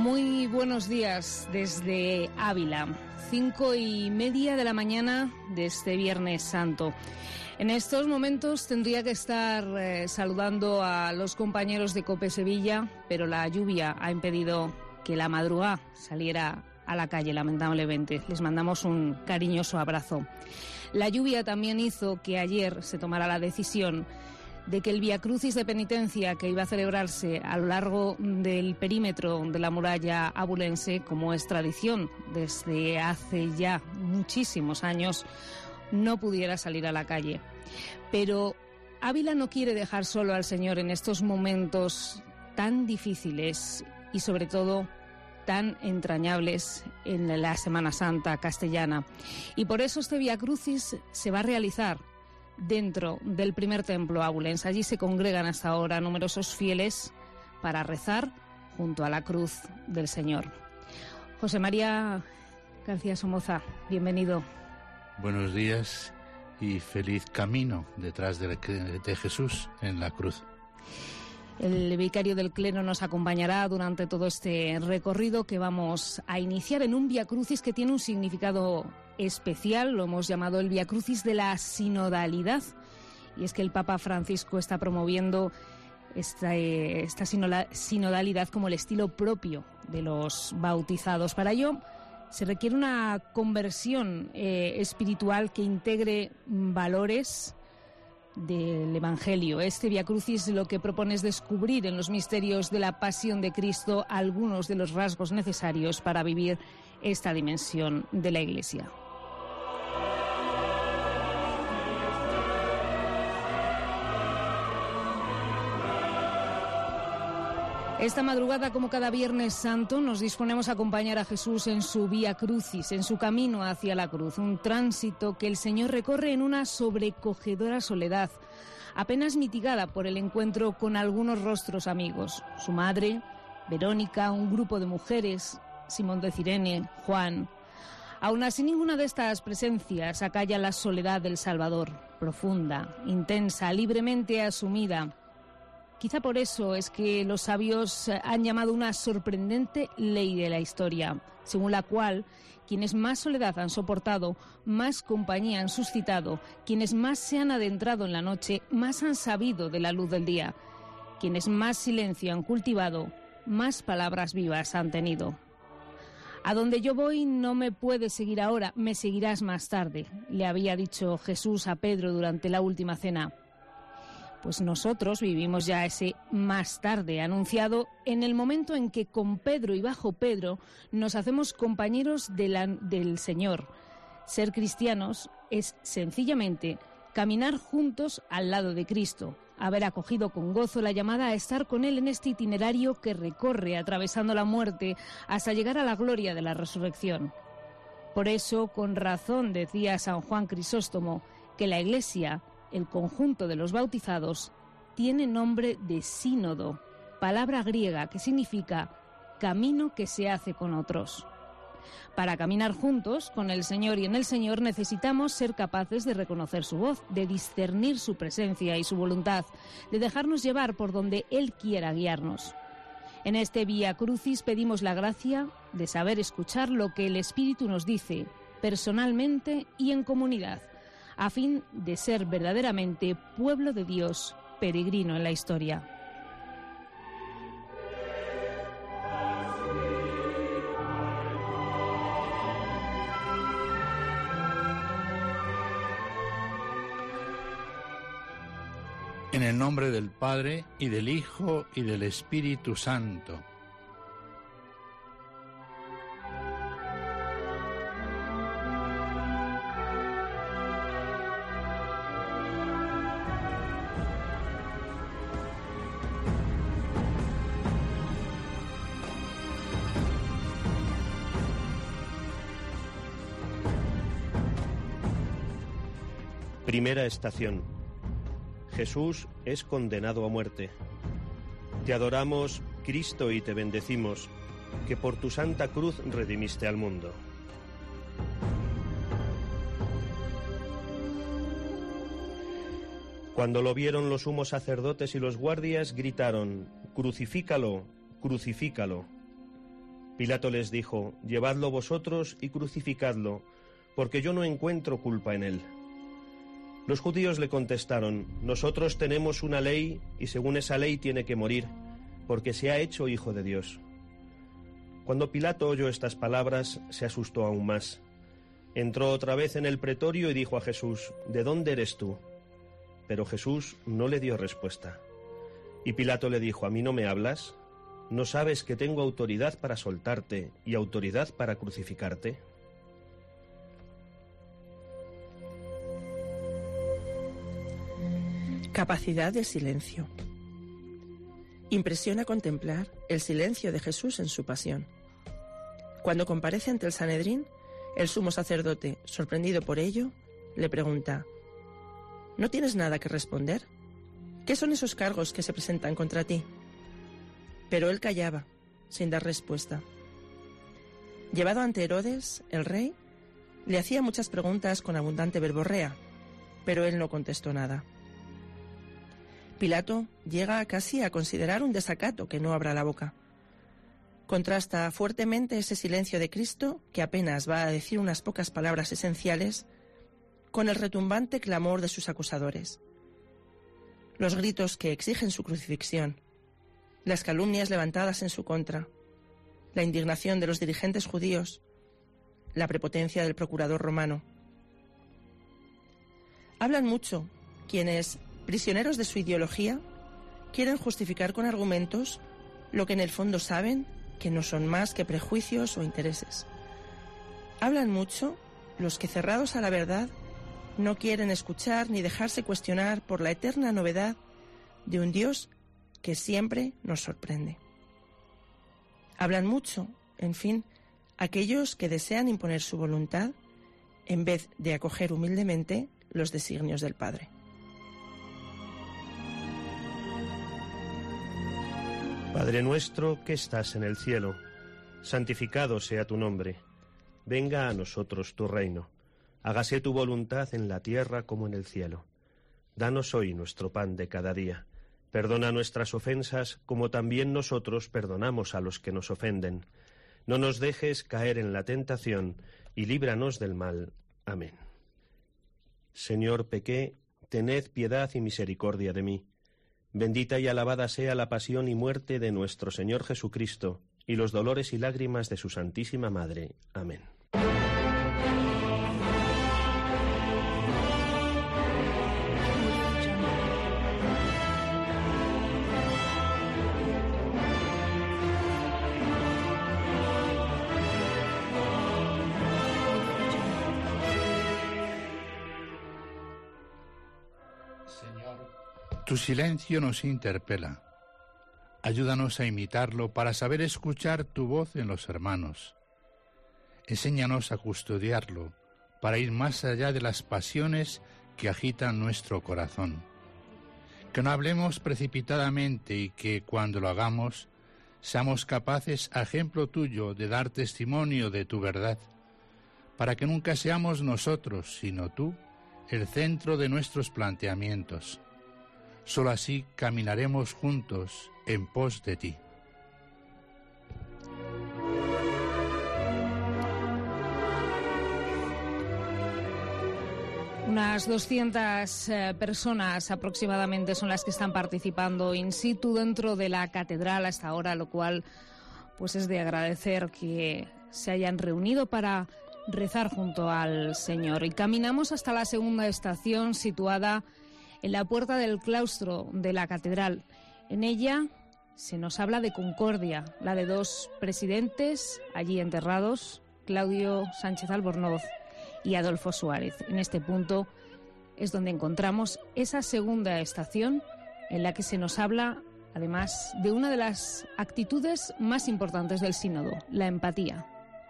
Muy buenos días desde Ávila, 5:30 de la mañana de este Viernes Santo. En estos momentos tendría que estar saludando a los compañeros de COPE Sevilla, pero la lluvia ha impedido que la madrugada saliera a la calle, lamentablemente. Les mandamos un cariñoso abrazo. La lluvia también hizo que ayer se tomara la decisión de que el viacrucis de penitencia que iba a celebrarse a lo largo del perímetro de la muralla abulense, como es tradición desde hace ya muchísimos años, no pudiera salir a la calle. Pero Ávila no quiere dejar solo al Señor en estos momentos tan difíciles y sobre todo tan entrañables en la Semana Santa castellana. Y por eso este viacrucis se va a realizar dentro del primer templo abulense. Allí se congregan hasta ahora numerosos fieles para rezar junto a la cruz del Señor. José María García Somoza, bienvenido. Buenos días y feliz camino detrás de Jesús en la cruz. El vicario del clero nos acompañará durante todo este recorrido que vamos a iniciar en un viacrucis que tiene un significado especial. Lo hemos llamado el viacrucis de la sinodalidad. Y es que el Papa Francisco está promoviendo esta sinodalidad como el estilo propio de los bautizados. Para ello se requiere una conversión espiritual que integre valores del Evangelio. Este viacrucis lo que propone es descubrir en los misterios de la pasión de Cristo algunos de los rasgos necesarios para vivir esta dimensión de la Iglesia. Esta madrugada, como cada Viernes Santo, nos disponemos a acompañar a Jesús en su vía crucis, en su camino hacia la cruz, un tránsito que el Señor recorre en una sobrecogedora soledad, apenas mitigada por el encuentro con algunos rostros amigos, su madre, Verónica, un grupo de mujeres, Simón de Cirene, Juan. Aún así, ninguna de estas presencias acalla la soledad del Salvador, profunda, intensa, libremente asumida. Quizá por eso es que los sabios han llamado una sorprendente ley de la historia, según la cual quienes más soledad han soportado, más compañía han suscitado, quienes más se han adentrado en la noche, más han sabido de la luz del día, quienes más silencio han cultivado, más palabras vivas han tenido. A donde yo voy no me puedes seguir ahora, me seguirás más tarde, le había dicho Jesús a Pedro durante la última cena. Pues nosotros vivimos ya ese más tarde, anunciado en el momento en que con Pedro y bajo Pedro nos hacemos compañeros del Señor. Ser cristianos es sencillamente caminar juntos al lado de Cristo, haber acogido con gozo la llamada a estar con Él en este itinerario que recorre atravesando la muerte hasta llegar a la gloria de la resurrección. Por eso, con razón, decía San Juan Crisóstomo, que la Iglesia, el conjunto de los bautizados, tiene nombre de sínodo, palabra griega que significa camino que se hace con otros. Para caminar juntos con el Señor y en el Señor necesitamos ser capaces de reconocer su voz, de discernir su presencia y su voluntad, de dejarnos llevar por donde Él quiera guiarnos. En este Vía Crucis pedimos la gracia de saber escuchar lo que el Espíritu nos dice, personalmente y en comunidad, a fin de ser verdaderamente pueblo de Dios, peregrino en la historia. En el nombre del Padre, y del Hijo, y del Espíritu Santo. Primera estación. Jesús es condenado a muerte. Te adoramos, Cristo, y te bendecimos, que por tu santa cruz redimiste al mundo. Cuando lo vieron los sumos sacerdotes y los guardias, gritaron: «¡Crucifícalo, crucifícalo!». Pilato les dijo: «Llevadlo vosotros y crucificadlo, porque yo no encuentro culpa en él». Los judíos le contestaron: «Nosotros tenemos una ley, y según esa ley tiene que morir, porque se ha hecho hijo de Dios». Cuando Pilato oyó estas palabras, se asustó aún más. Entró otra vez en el pretorio y dijo a Jesús: «¿De dónde eres tú?». Pero Jesús no le dio respuesta. Y Pilato le dijo: «¿A mí no me hablas? ¿No sabes que tengo autoridad para soltarte y autoridad para crucificarte?». Capacidad de silencio. Impresiona contemplar el silencio de Jesús en su pasión. Cuando comparece ante el Sanedrín, el sumo sacerdote, sorprendido por ello, le pregunta: ¿no tienes nada que responder? ¿Qué son esos cargos que se presentan contra ti? Pero él callaba, sin dar respuesta. Llevado ante Herodes, el rey, le hacía muchas preguntas con abundante verborrea, pero él no contestó nada. Pilato llega casi a considerar un desacato que no abra la boca. Contrasta fuertemente ese silencio de Cristo, que apenas va a decir unas pocas palabras esenciales, con el retumbante clamor de sus acusadores. Los gritos que exigen su crucifixión, las calumnias levantadas en su contra, la indignación de los dirigentes judíos, la prepotencia del procurador romano. Hablan mucho quienes, prisioneros de su ideología, quieren justificar con argumentos lo que en el fondo saben que no son más que prejuicios o intereses. Hablan mucho los que, cerrados a la verdad, no quieren escuchar ni dejarse cuestionar por la eterna novedad de un Dios que siempre nos sorprende. Hablan mucho, en fin, aquellos que desean imponer su voluntad en vez de acoger humildemente los designios del Padre. Padre nuestro que estás en el cielo, santificado sea tu nombre. Venga a nosotros tu reino. Hágase tu voluntad en la tierra como en el cielo. Danos hoy nuestro pan de cada día. Perdona nuestras ofensas, como también nosotros perdonamos a los que nos ofenden. No nos dejes caer en la tentación, y líbranos del mal. Amén. Señor, pequé, tened piedad y misericordia de mí. Bendita y alabada sea la pasión y muerte de nuestro Señor Jesucristo, y los dolores y lágrimas de su Santísima Madre. Amén. Tu silencio nos interpela. Ayúdanos a imitarlo para saber escuchar tu voz en los hermanos. Enséñanos a custodiarlo para ir más allá de las pasiones que agitan nuestro corazón. Que no hablemos precipitadamente y que, cuando lo hagamos, seamos capaces, a ejemplo tuyo, de dar testimonio de tu verdad, para que nunca seamos nosotros, sino tú, el centro de nuestros planteamientos. Solo así caminaremos juntos en pos de ti. Unas 200 personas aproximadamente son las que están participando in situ dentro de la catedral hasta ahora, lo cual pues es de agradecer que se hayan reunido para rezar junto al Señor. Y caminamos hasta la segunda estación, situada en la puerta del claustro de la catedral. En ella se nos habla de concordia, la de dos presidentes allí enterrados, Claudio Sánchez Albornoz y Adolfo Suárez. En este punto es donde encontramos esa segunda estación en la que se nos habla, además, de una de las actitudes más importantes del sínodo, la empatía.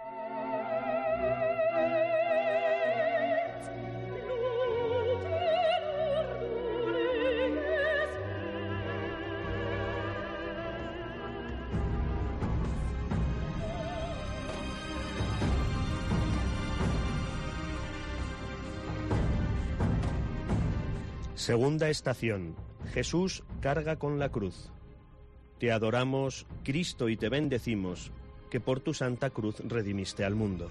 Segunda estación. Jesús carga con la cruz. Te adoramos, Cristo, y te bendecimos, que por tu santa cruz redimiste al mundo.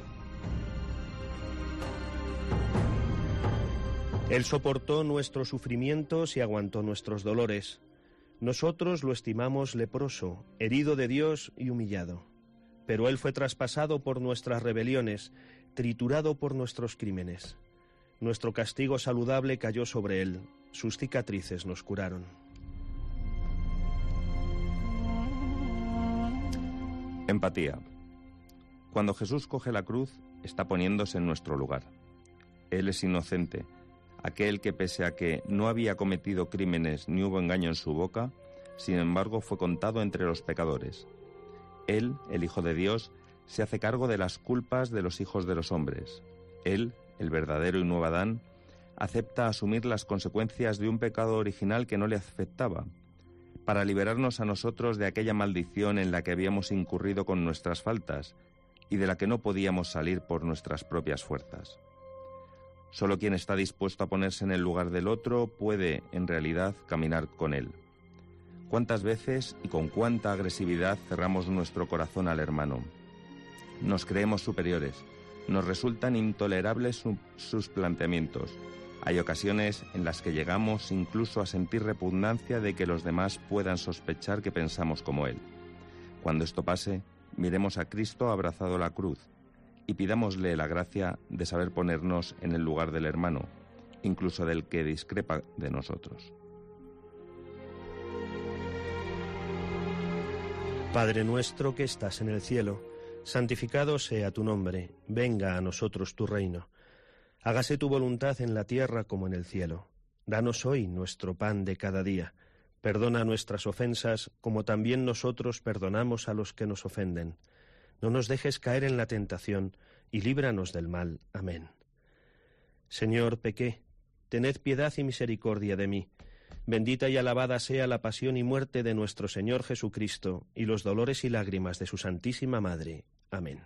Él soportó nuestros sufrimientos y aguantó nuestros dolores. Nosotros lo estimamos leproso, herido de Dios y humillado. Pero Él fue traspasado por nuestras rebeliones, triturado por nuestros crímenes. Nuestro castigo saludable cayó sobre Él, sus cicatrices nos curaron. Empatía. Cuando Jesús coge la cruz, está poniéndose en nuestro lugar. Él es inocente, aquel que pese a que no había cometido crímenes ni hubo engaño en su boca, sin embargo fue contado entre los pecadores. Él, el Hijo de Dios, se hace cargo de las culpas de los hijos de los hombres. Él, el verdadero y nuevo Adán, acepta asumir las consecuencias de un pecado original que no le afectaba, para liberarnos a nosotros de aquella maldición en la que habíamos incurrido con nuestras faltas y de la que no podíamos salir por nuestras propias fuerzas. Solo quien está dispuesto a ponerse en el lugar del otro puede, en realidad, caminar con él. ¿Cuántas veces y con cuánta agresividad cerramos nuestro corazón al hermano? Nos creemos superiores, nos resultan intolerables sus planteamientos. Hay ocasiones en las que llegamos incluso a sentir repugnancia de que los demás puedan sospechar que pensamos como Él. Cuando esto pase, miremos a Cristo abrazado a la cruz y pidámosle la gracia de saber ponernos en el lugar del hermano, incluso del que discrepa de nosotros. Padre nuestro que estás en el cielo, santificado sea tu nombre, venga a nosotros tu reino. Hágase tu voluntad en la tierra como en el cielo. Danos hoy nuestro pan de cada día. Perdona nuestras ofensas, como también nosotros perdonamos a los que nos ofenden. No nos dejes caer en la tentación, y líbranos del mal. Amén. Señor, pequé, tened piedad y misericordia de mí. Bendita y alabada sea la pasión y muerte de nuestro Señor Jesucristo, y los dolores y lágrimas de su Santísima Madre. Amén.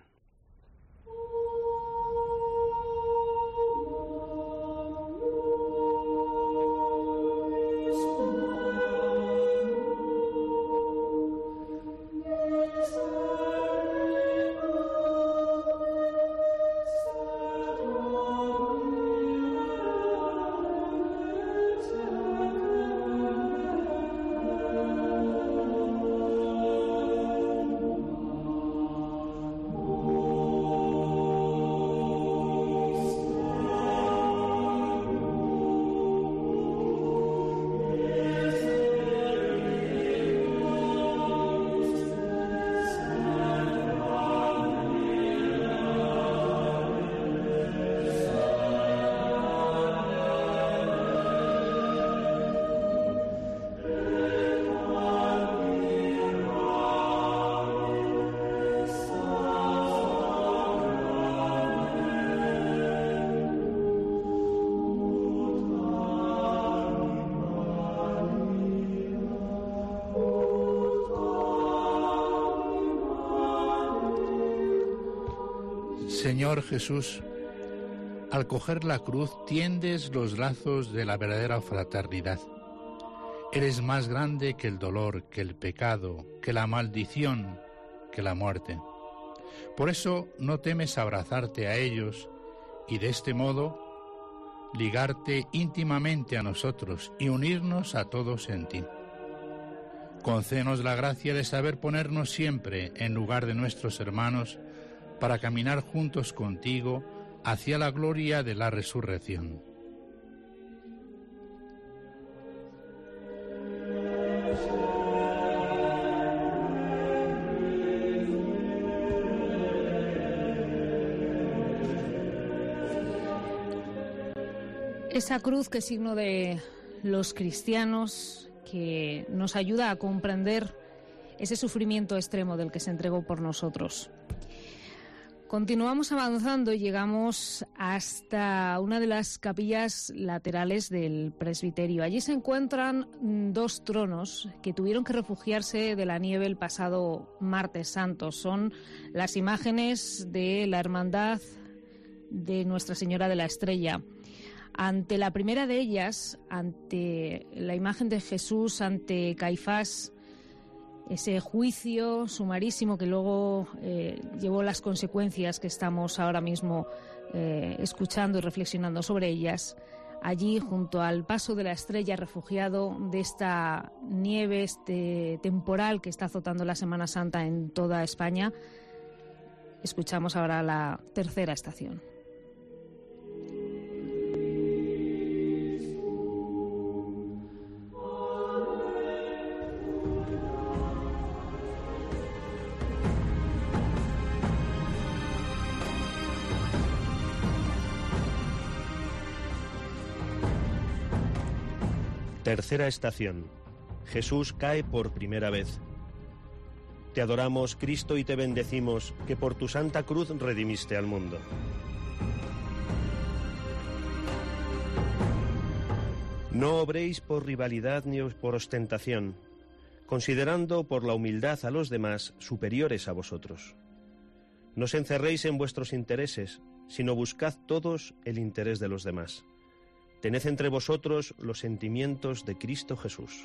Señor Jesús, al coger la cruz tiendes los lazos de la verdadera fraternidad. Eres más grande que el dolor, que el pecado, que la maldición, que la muerte. Por eso no temes abrazarte a ellos y de este modo ligarte íntimamente a nosotros y unirnos a todos en ti. Concédenos la gracia de saber ponernos siempre en lugar de nuestros hermanos para caminar juntos contigo hacia la gloria de la resurrección. Esa cruz que es signo de los cristianos, que nos ayuda a comprender ese sufrimiento extremo del que se entregó por nosotros. Continuamos avanzando y llegamos hasta una de las capillas laterales del presbiterio. Allí se encuentran dos tronos que tuvieron que refugiarse de la nieve el pasado martes santo. Son las imágenes de la Hermandad de Nuestra Señora de la Estrella. Ante la primera de ellas, ante la imagen de Jesús, ante Caifás, ese juicio sumarísimo que luego llevó las consecuencias que estamos ahora mismo escuchando y reflexionando sobre ellas. Allí, junto al paso de la estrella, refugiado de esta nieve, este temporal que está azotando la Semana Santa en toda España, escuchamos ahora la tercera estación. Tercera estación. Jesús cae por primera vez. Te adoramos, Cristo, y te bendecimos, que por tu santa cruz redimiste al mundo. No obréis por rivalidad ni por ostentación, considerando por la humildad a los demás superiores a vosotros. No os encerréis en vuestros intereses, sino buscad todos el interés de los demás. Tened entre vosotros los sentimientos de Cristo Jesús.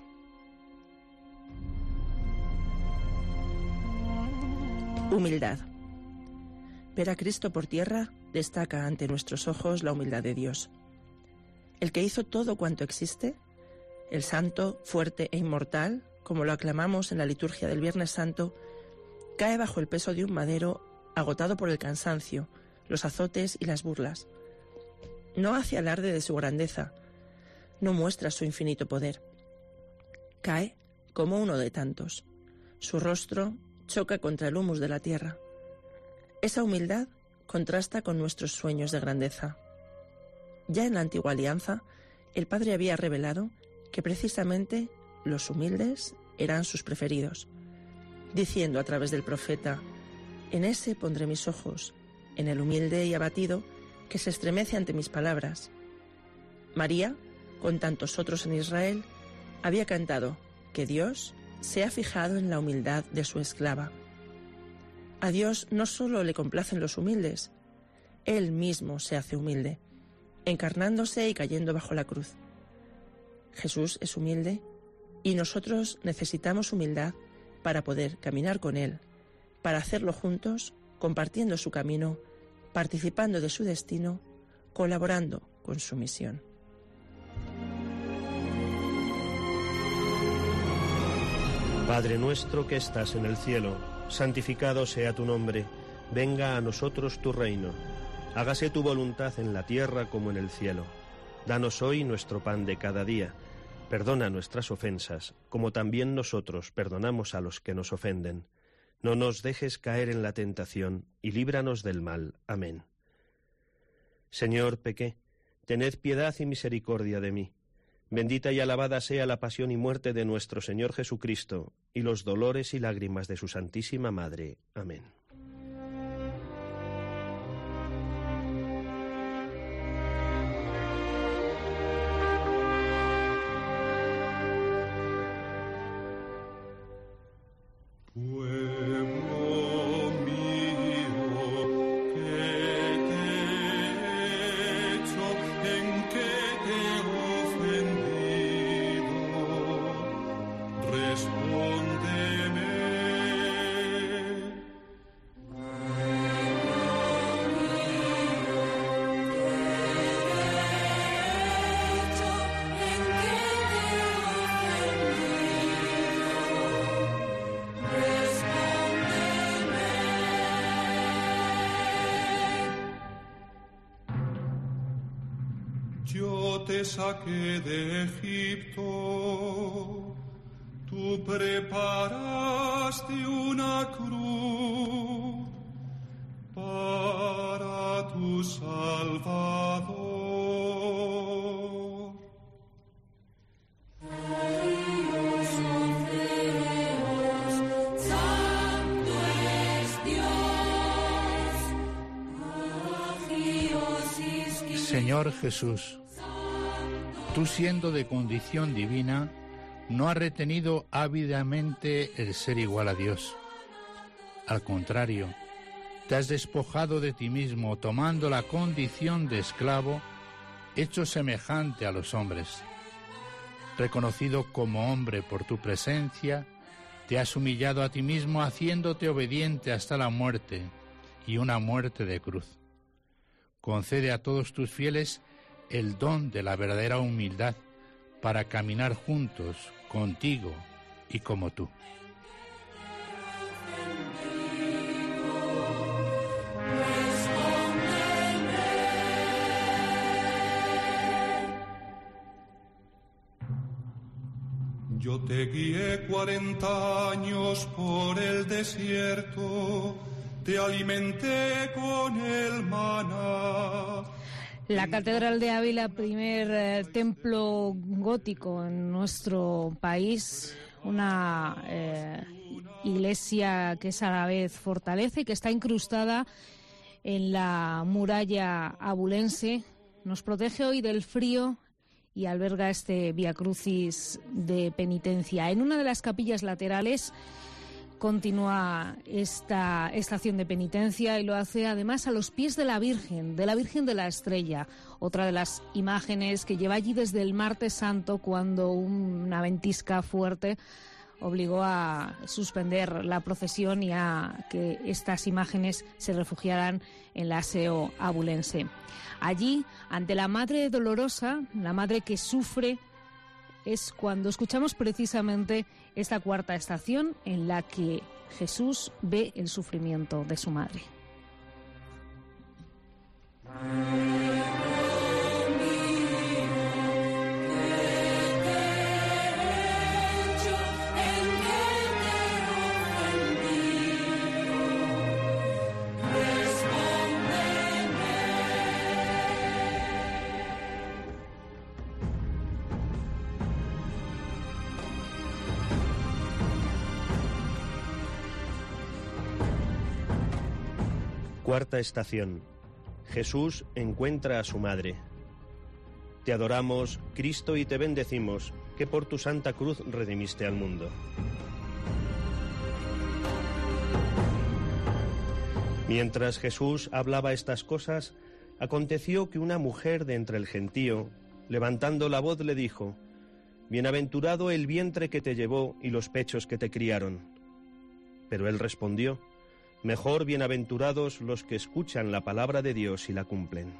Humildad. Ver a Cristo por tierra destaca ante nuestros ojos la humildad de Dios. El que hizo todo cuanto existe, el santo, fuerte e inmortal, como lo aclamamos en la liturgia del Viernes Santo, cae bajo el peso de un madero agotado por el cansancio, los azotes y las burlas. No hace alarde de su grandeza, no muestra su infinito poder. Cae como uno de tantos. Su rostro choca contra el humus de la tierra. Esa humildad contrasta con nuestros sueños de grandeza. Ya en la antigua alianza, el Padre había revelado que precisamente los humildes eran sus preferidos, diciendo a través del profeta: «En ese pondré mis ojos, en el humilde y abatido, que se estremece ante mis palabras». María, con tantos otros en Israel, había cantado que Dios se ha fijado en la humildad de su esclava. A Dios no solo le complacen los humildes, Él mismo se hace humilde, encarnándose y cayendo bajo la cruz. Jesús es humilde y nosotros necesitamos humildad para poder caminar con Él, para hacerlo juntos, compartiendo su camino, participando de su destino, colaborando con su misión. Padre nuestro que estás en el cielo, santificado sea tu nombre, venga a nosotros tu reino, hágase tu voluntad en la tierra como en el cielo. Danos hoy nuestro pan de cada día, perdona nuestras ofensas, como también nosotros perdonamos a los que nos ofenden. No nos dejes caer en la tentación, y líbranos del mal. Amén. Señor, pequé, tened piedad y misericordia de mí. Bendita y alabada sea la pasión y muerte de nuestro Señor Jesucristo, y los dolores y lágrimas de su Santísima Madre. Amén. Yo te saqué de Egipto, tú preparaste una cruz para tu Salvador. Santo es Dios, Señor Jesús, tú siendo de condición divina, no has retenido ávidamente el ser igual a Dios. Al contrario, te has despojado de ti mismo, tomando la condición de esclavo, hecho semejante a los hombres. Reconocido como hombre por tu presencia, Te has humillado a ti mismo haciéndote obediente hasta la muerte, y una muerte de cruz. Concede a todos tus fieles el don de la verdadera humildad para caminar juntos contigo y como tú. Yo te guié 40 años por el desierto, te alimenté con el maná. La Catedral de Ávila, primer templo gótico en nuestro país, una iglesia que es a la vez fortaleza y que está incrustada en la muralla abulense. Nos protege hoy del frío y alberga este Vía Crucis de penitencia. En una de las capillas laterales continúa esta estación de penitencia y lo hace además a los pies de la Virgen de la Estrella, otra de las imágenes que lleva allí desde el Martes Santo, cuando una ventisca fuerte obligó a suspender la procesión y a que estas imágenes se refugiaran en la aseo abulense. Allí, ante la Madre Dolorosa, la Madre que sufre, es cuando escuchamos precisamente esta cuarta estación en la que Jesús ve el sufrimiento de su Madre. Cuarta estación. Jesús encuentra a su madre. Te adoramos, Cristo, y te bendecimos, que por tu santa cruz redimiste al mundo. Mientras Jesús hablaba estas cosas, aconteció que una mujer de entre el gentío, levantando la voz, le dijo: Bienaventurado el vientre que te llevó y los pechos que te criaron. Pero él respondió: Mejor bienaventurados los que escuchan la palabra de Dios y la cumplen.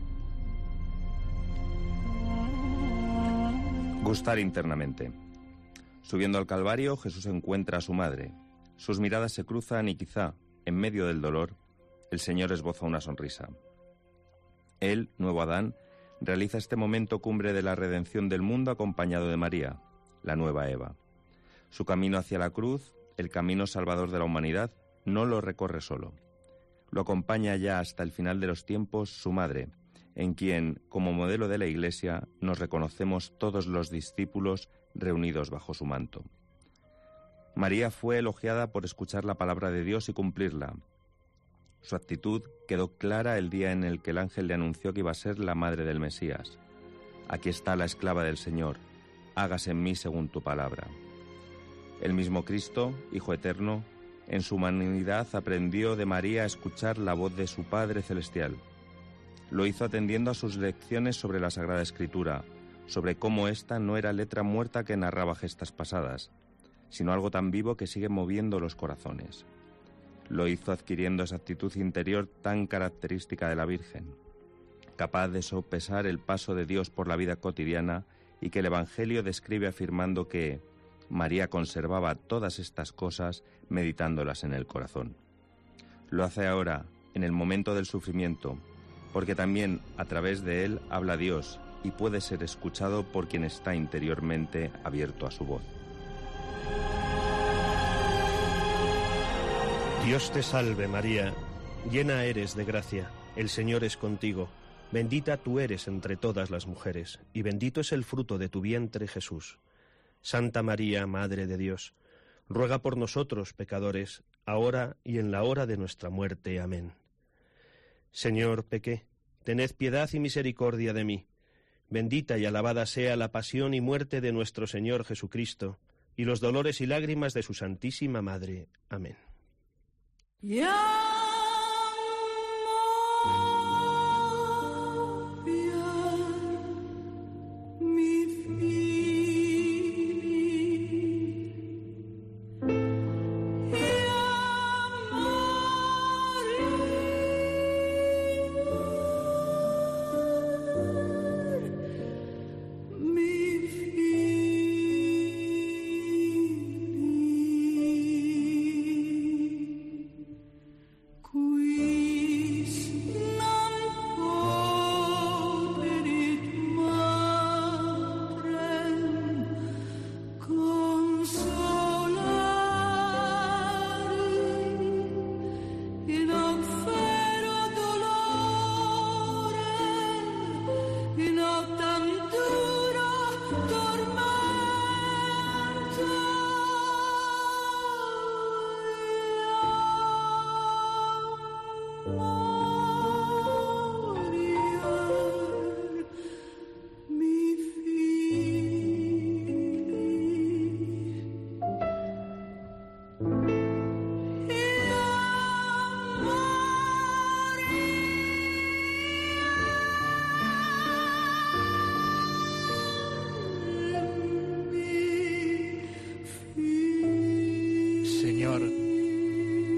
Gustar internamente. Subiendo al Calvario, Jesús encuentra a su madre. Sus miradas se cruzan y quizá, en medio del dolor, el Señor esboza una sonrisa. Él, nuevo Adán, realiza este momento cumbre de la redención del mundo acompañado de María, la nueva Eva. Su camino hacia la cruz, el camino salvador de la humanidad, no lo recorre solo. Lo acompaña ya hasta el final de los tiempos su madre, en quien, como modelo de la Iglesia, nos reconocemos todos los discípulos reunidos bajo su manto. María fue elogiada por escuchar la palabra de Dios y cumplirla. Su actitud quedó clara el día en el que el ángel le anunció que iba a ser la madre del Mesías. Aquí está la esclava del Señor, hágase en mí según tu palabra. El mismo Cristo, Hijo eterno, en su humanidad aprendió de María a escuchar la voz de su Padre Celestial. Lo hizo atendiendo a sus lecciones sobre la Sagrada Escritura, sobre cómo ésta no era letra muerta que narraba gestas pasadas, sino algo tan vivo que sigue moviendo los corazones. Lo hizo adquiriendo esa actitud interior tan característica de la Virgen, capaz de sopesar el paso de Dios por la vida cotidiana y que el Evangelio describe afirmando que María conservaba todas estas cosas meditándolas en el corazón. Lo hace ahora, en el momento del sufrimiento, porque también a través de él habla Dios y puede ser escuchado por quien está interiormente abierto a su voz. Dios te salve, María, llena eres de gracia, el Señor es contigo, bendita tú eres entre todas las mujeres, y bendito es el fruto de tu vientre, Jesús. Santa María, Madre de Dios, ruega por nosotros, pecadores, ahora y en la hora de nuestra muerte. Amén. Señor, pequé, tened piedad y misericordia de mí. Bendita y alabada sea la pasión y muerte de nuestro Señor Jesucristo, y los dolores y lágrimas de su Santísima Madre. Amén.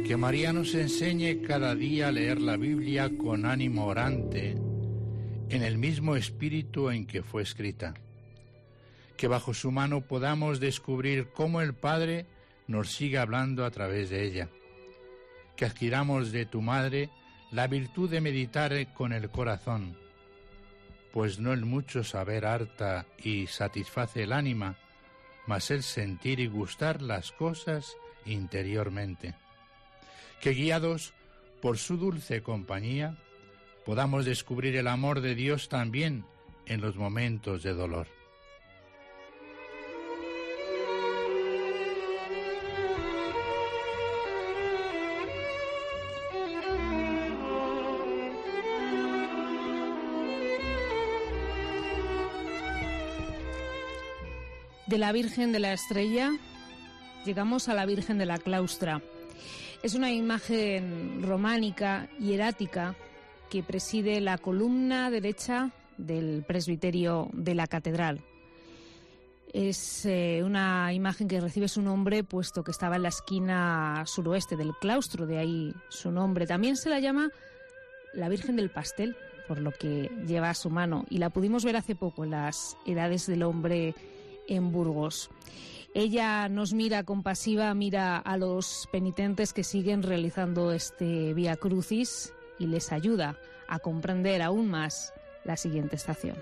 Que María nos enseñe cada día a leer la Biblia con ánimo orante, en el mismo espíritu en que fue escrita. Que bajo su mano podamos descubrir cómo el Padre nos sigue hablando a través de ella. Que adquiramos de tu Madre la virtud de meditar con el corazón, pues no el mucho saber harta y satisface el ánima, mas el sentir y gustar las cosas interiormente. Que guiados por su dulce compañía, podamos descubrir el amor de Dios también en los momentos de dolor. De la Virgen de la Estrella llegamos a la Virgen de la Claustra. Es una imagen románica y hierática que preside la columna derecha del presbiterio de la catedral. Es una imagen que recibe su nombre puesto que estaba en la esquina suroeste del claustro, de ahí su nombre. También se la llama la Virgen del Pastel, por lo que lleva a su mano, y la pudimos ver hace poco en las Edades del Hombre en Burgos. Ella nos mira compasiva, mira a los penitentes que siguen realizando este Vía Crucis y les ayuda a comprender aún más la siguiente estación.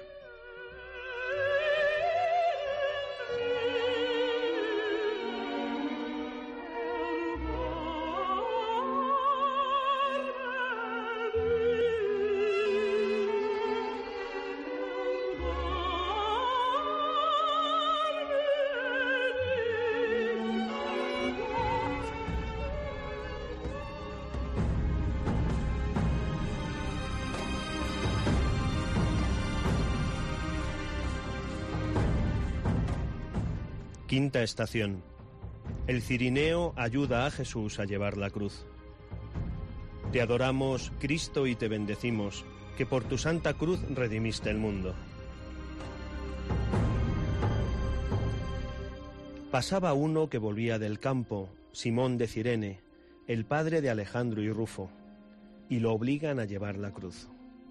Quinta estación. El cirineo ayuda a Jesús a llevar la cruz. Te adoramos, Cristo, y te bendecimos, que por tu santa cruz redimiste el mundo. Pasaba uno que volvía del campo, Simón de Cirene, el padre de Alejandro y Rufo, y lo obligan a llevar la cruz.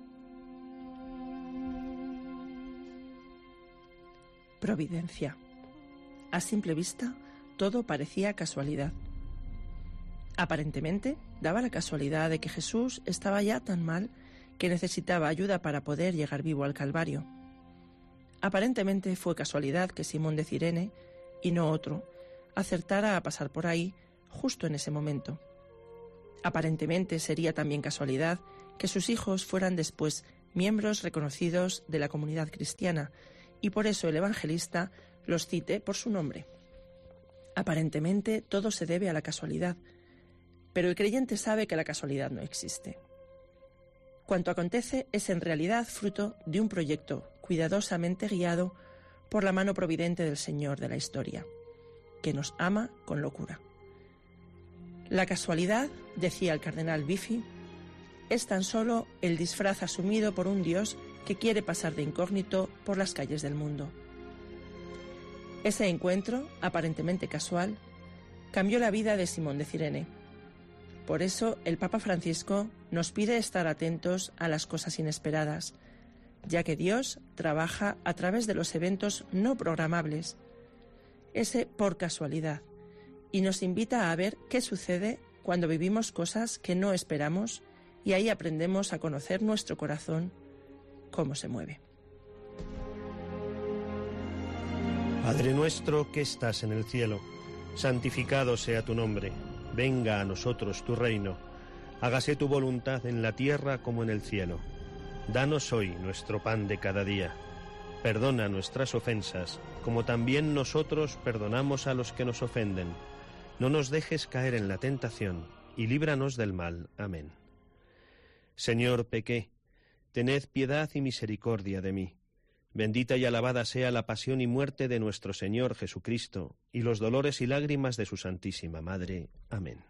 Providencia. A simple vista, todo parecía casualidad. Aparentemente, daba la casualidad de que Jesús estaba ya tan mal que necesitaba ayuda para poder llegar vivo al Calvario. Aparentemente fue casualidad que Simón de Cirene, y no otro, acertara a pasar por ahí justo en ese momento. Aparentemente sería también casualidad que sus hijos fueran después miembros reconocidos de la comunidad cristiana, y por eso el evangelista los cite por su nombre. Aparentemente todo se debe a la casualidad, pero el creyente sabe que la casualidad no existe. Cuanto acontece es en realidad fruto de un proyecto cuidadosamente guiado por la mano providente del Señor de la historia, que nos ama con locura. La casualidad, decía el cardenal Biffi, es tan solo el disfraz asumido por un Dios que quiere pasar de incógnito por las calles del mundo. Ese encuentro, aparentemente casual, cambió la vida de Simón de Cirene. Por eso el Papa Francisco nos pide estar atentos a las cosas inesperadas, ya que Dios trabaja a través de los eventos no programables, ese por casualidad, y nos invita a ver qué sucede cuando vivimos cosas que no esperamos, y ahí aprendemos a conocer nuestro corazón, cómo se mueve. Padre nuestro que estás en el cielo, santificado sea tu nombre, venga a nosotros tu reino, hágase tu voluntad en la tierra como en el cielo. Danos hoy nuestro pan de cada día, perdona nuestras ofensas, como también nosotros perdonamos a los que nos ofenden. No nos dejes caer en la tentación, y líbranos del mal. Amén. Señor, pequé, tened piedad y misericordia de mí. Bendita y alabada sea la pasión y muerte de nuestro Señor Jesucristo, y los dolores y lágrimas de su Santísima Madre. Amén.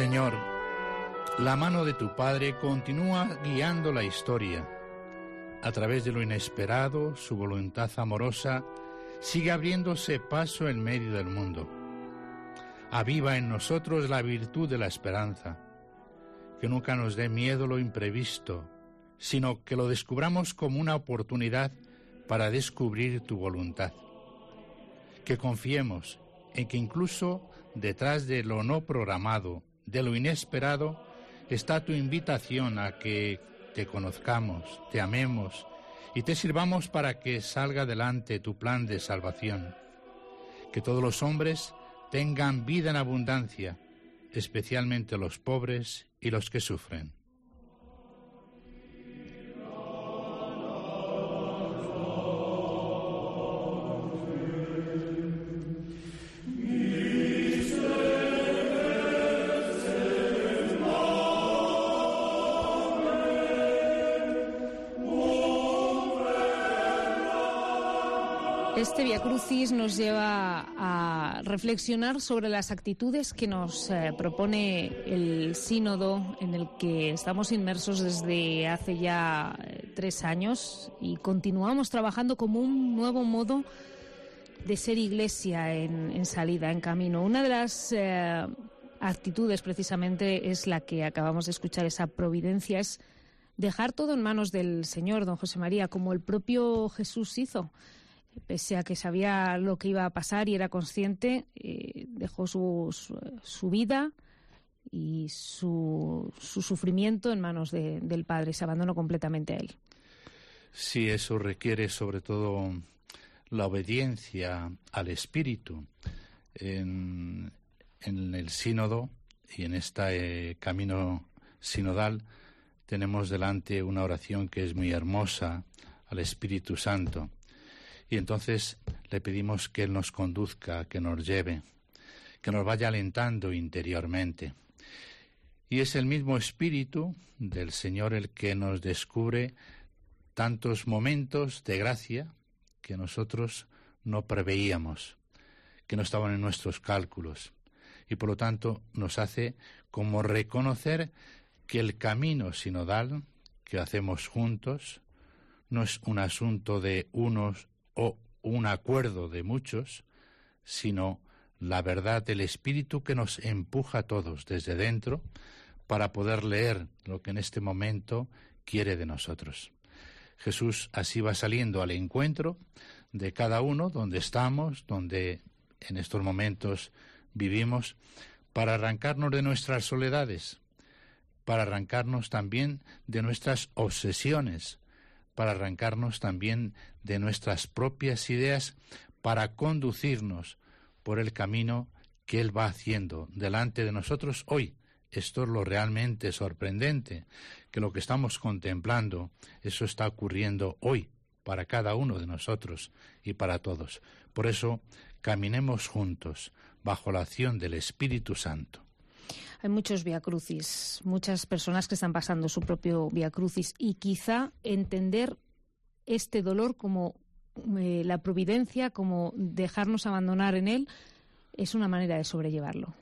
Señor, la mano de tu Padre continúa guiando la historia. A través de lo inesperado, su voluntad amorosa sigue abriéndose paso en medio del mundo. Aviva en nosotros la virtud de la esperanza, que nunca nos dé miedo lo imprevisto, sino que lo descubramos como una oportunidad para descubrir tu voluntad. Que confiemos en que incluso detrás de lo no programado, de lo inesperado, está tu invitación a que te conozcamos, te amemos y te sirvamos para que salga adelante tu plan de salvación. Que todos los hombres tengan vida en abundancia, especialmente los pobres y los que sufren. Este Vía Crucis nos lleva a reflexionar sobre las actitudes que nos propone el sínodo en el que estamos inmersos desde hace ya 3 años y continuamos trabajando como un nuevo modo de ser iglesia en salida, en camino. Una de las actitudes precisamente es la que acabamos de escuchar, esa providencia, es dejar todo en manos del Señor, don José María, como el propio Jesús hizo. Pese a que sabía lo que iba a pasar y era consciente, dejó su vida y su sufrimiento en manos del Padre, se abandonó completamente a Él. Sí, eso requiere sobre todo la obediencia al Espíritu. En el sínodo y en este camino sinodal tenemos delante una oración que es muy hermosa al Espíritu Santo. Y entonces le pedimos que Él nos conduzca, que nos lleve, que nos vaya alentando interiormente. Y es el mismo Espíritu del Señor el que nos descubre tantos momentos de gracia que nosotros no preveíamos, que no estaban en nuestros cálculos. Y por lo tanto nos hace como reconocer que el camino sinodal que hacemos juntos no es un asunto de unos o un acuerdo de muchos, sino la verdad del Espíritu que nos empuja a todos desde dentro para poder leer lo que en este momento quiere de nosotros. Jesús así va saliendo al encuentro de cada uno, donde estamos, donde en estos momentos vivimos, para arrancarnos de nuestras soledades, para arrancarnos también de nuestras obsesiones, para arrancarnos también de nuestras propias ideas, para conducirnos por el camino que Él va haciendo delante de nosotros hoy. Esto es lo realmente sorprendente, que lo que estamos contemplando, eso está ocurriendo hoy para cada uno de nosotros y para todos. Por eso, caminemos juntos bajo la acción del Espíritu Santo. Hay muchos viacrucis, muchas personas que están pasando su propio viacrucis y quizá entender este dolor como la providencia, como dejarnos abandonar en él, es una manera de sobrellevarlo.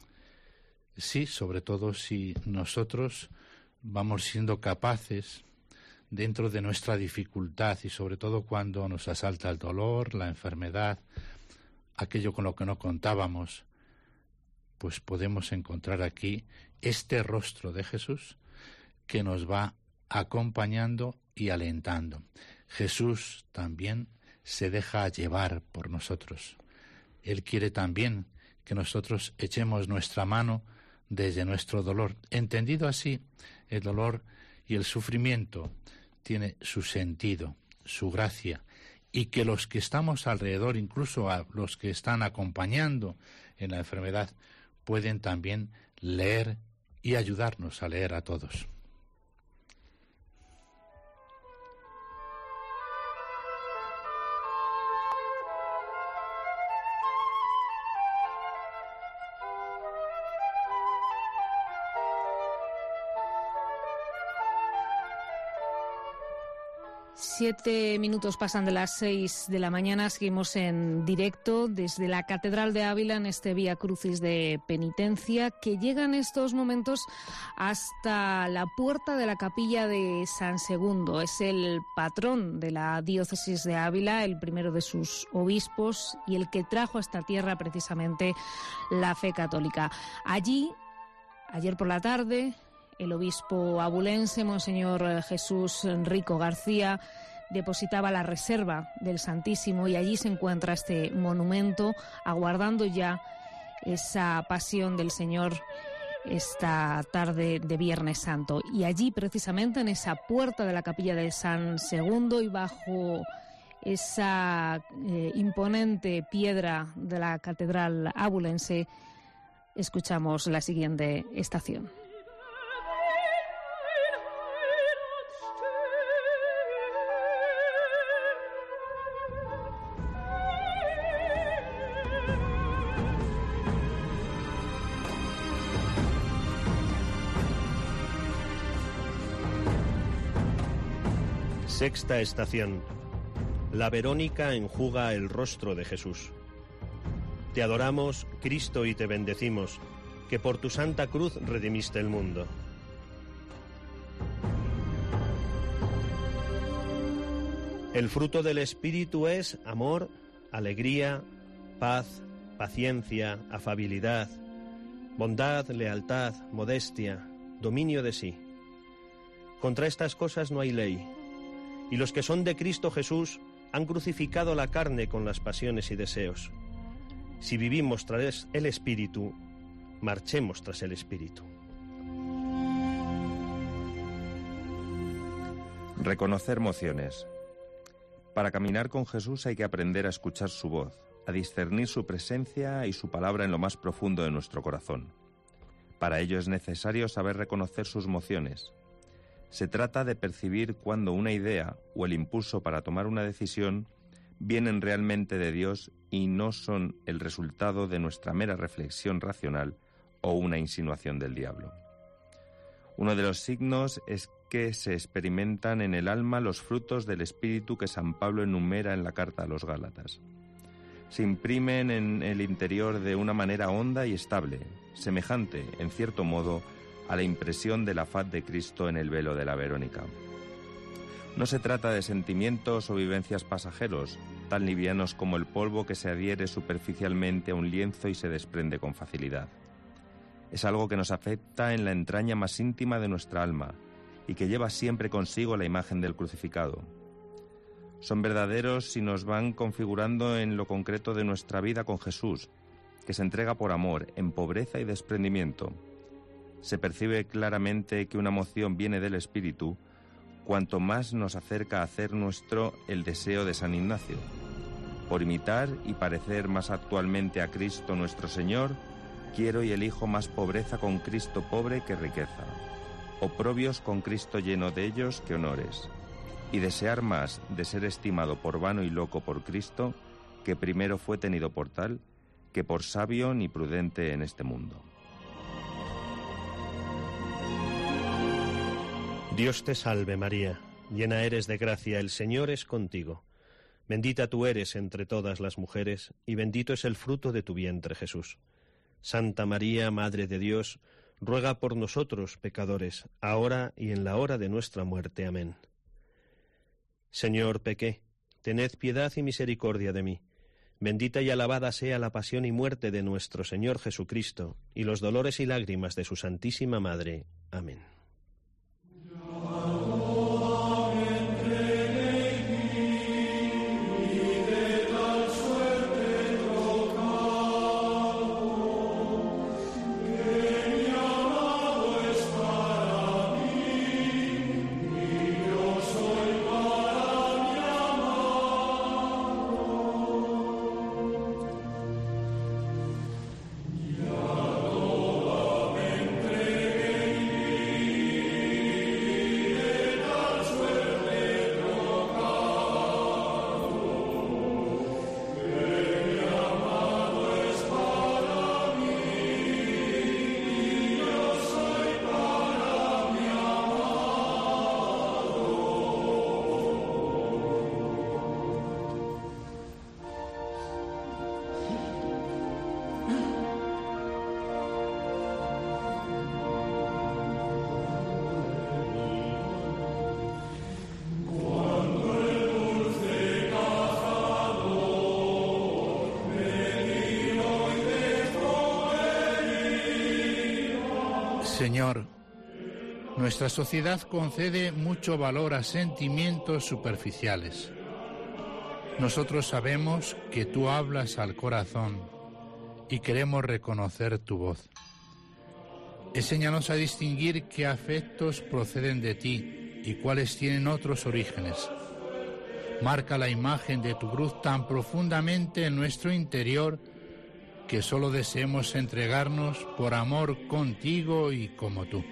Sí, sobre todo si nosotros vamos siendo capaces, dentro de nuestra dificultad y sobre todo cuando nos asalta el dolor, la enfermedad, aquello con lo que no contábamos, pues podemos encontrar aquí este rostro de Jesús que nos va acompañando y alentando. Jesús también se deja llevar por nosotros. Él quiere también que nosotros echemos nuestra mano desde nuestro dolor. Entendido así, el dolor y el sufrimiento tiene su sentido, su gracia, y que los que estamos alrededor, incluso a los que están acompañando en la enfermedad, pueden también leer y ayudarnos a leer a todos. 7 minutos pasan de las 6 de la mañana. Seguimos en directo desde la Catedral de Ávila en este Vía Crucis de penitencia que llega en estos momentos hasta la puerta de la capilla de San Segundo. Es el patrón de la diócesis de Ávila, el primero de sus obispos y el que trajo a esta tierra precisamente la fe católica. Allí, ayer por la tarde, el obispo abulense, Monseñor Jesús Rico García, depositaba la reserva del Santísimo y allí se encuentra este monumento aguardando ya esa pasión del Señor esta tarde de Viernes Santo. Y allí, precisamente en esa puerta de la capilla de San Segundo y bajo esa imponente piedra de la catedral abulense, escuchamos la siguiente estación. Sexta estación. La Verónica enjuga el rostro de Jesús. Te adoramos, Cristo, y te bendecimos, que por tu santa cruz redimiste el mundo. El fruto del Espíritu es amor, alegría, paz, paciencia, afabilidad, bondad, lealtad, modestia, dominio de sí. Contra estas cosas no hay ley. Y los que son de Cristo Jesús han crucificado la carne con las pasiones y deseos. Si vivimos tras el Espíritu, marchemos tras el Espíritu. Reconocer mociones. Para caminar con Jesús hay que aprender a escuchar su voz, a discernir su presencia y su palabra en lo más profundo de nuestro corazón. Para ello es necesario saber reconocer sus mociones. Se trata de percibir cuando una idea o el impulso para tomar una decisión vienen realmente de Dios y no son el resultado de nuestra mera reflexión racional o una insinuación del diablo. Uno de los signos es que se experimentan en el alma los frutos del Espíritu que San Pablo enumera en la carta a los Gálatas. Se imprimen en el interior de una manera honda y estable, semejante, en cierto modo, a la impresión de la faz de Cristo en el velo de la Verónica. No se trata de sentimientos o vivencias pasajeros, tan livianos como el polvo que se adhiere superficialmente a un lienzo y se desprende con facilidad. Es algo que nos afecta en la entraña más íntima de nuestra alma y que lleva siempre consigo la imagen del crucificado. Son verdaderos si nos van configurando en lo concreto de nuestra vida con Jesús, que se entrega por amor, en pobreza y desprendimiento. Se percibe claramente que una moción viene del Espíritu cuanto más nos acerca a hacer nuestro el deseo de San Ignacio, por imitar y parecer más actualmente a Cristo nuestro Señor, quiero y elijo más pobreza con Cristo pobre que riqueza, oprobios con Cristo lleno de ellos que honores, y desear más de ser estimado por vano y loco por Cristo, que primero fue tenido por tal, que por sabio ni prudente en este mundo. Dios te salve María, llena eres de gracia, el Señor es contigo. Bendita tú eres entre todas las mujeres, y bendito es el fruto de tu vientre Jesús. Santa María, Madre de Dios, ruega por nosotros pecadores, ahora y en la hora de nuestra muerte. Amén. Señor, pequé, tened piedad y misericordia de mí. Bendita y alabada sea la pasión y muerte de nuestro Señor Jesucristo, y los dolores y lágrimas de su Santísima Madre. Amén. Señor, nuestra sociedad concede mucho valor a sentimientos superficiales. Nosotros sabemos que tú hablas al corazón y queremos reconocer tu voz. Enséñanos a distinguir qué afectos proceden de ti y cuáles tienen otros orígenes. Marca la imagen de tu cruz tan profundamente en nuestro interior que solo deseemos entregarnos por amor contigo y como tú.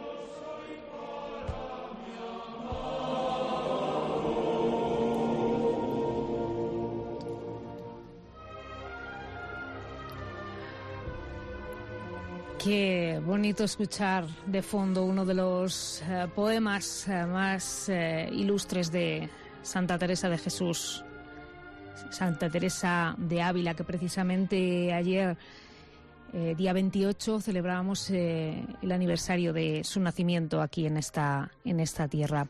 Qué bonito escuchar de fondo uno de los poemas más ilustres de Santa Teresa de Jesús, Santa Teresa de Ávila, que precisamente ayer, día 28, celebrábamos el aniversario de su nacimiento aquí en esta tierra.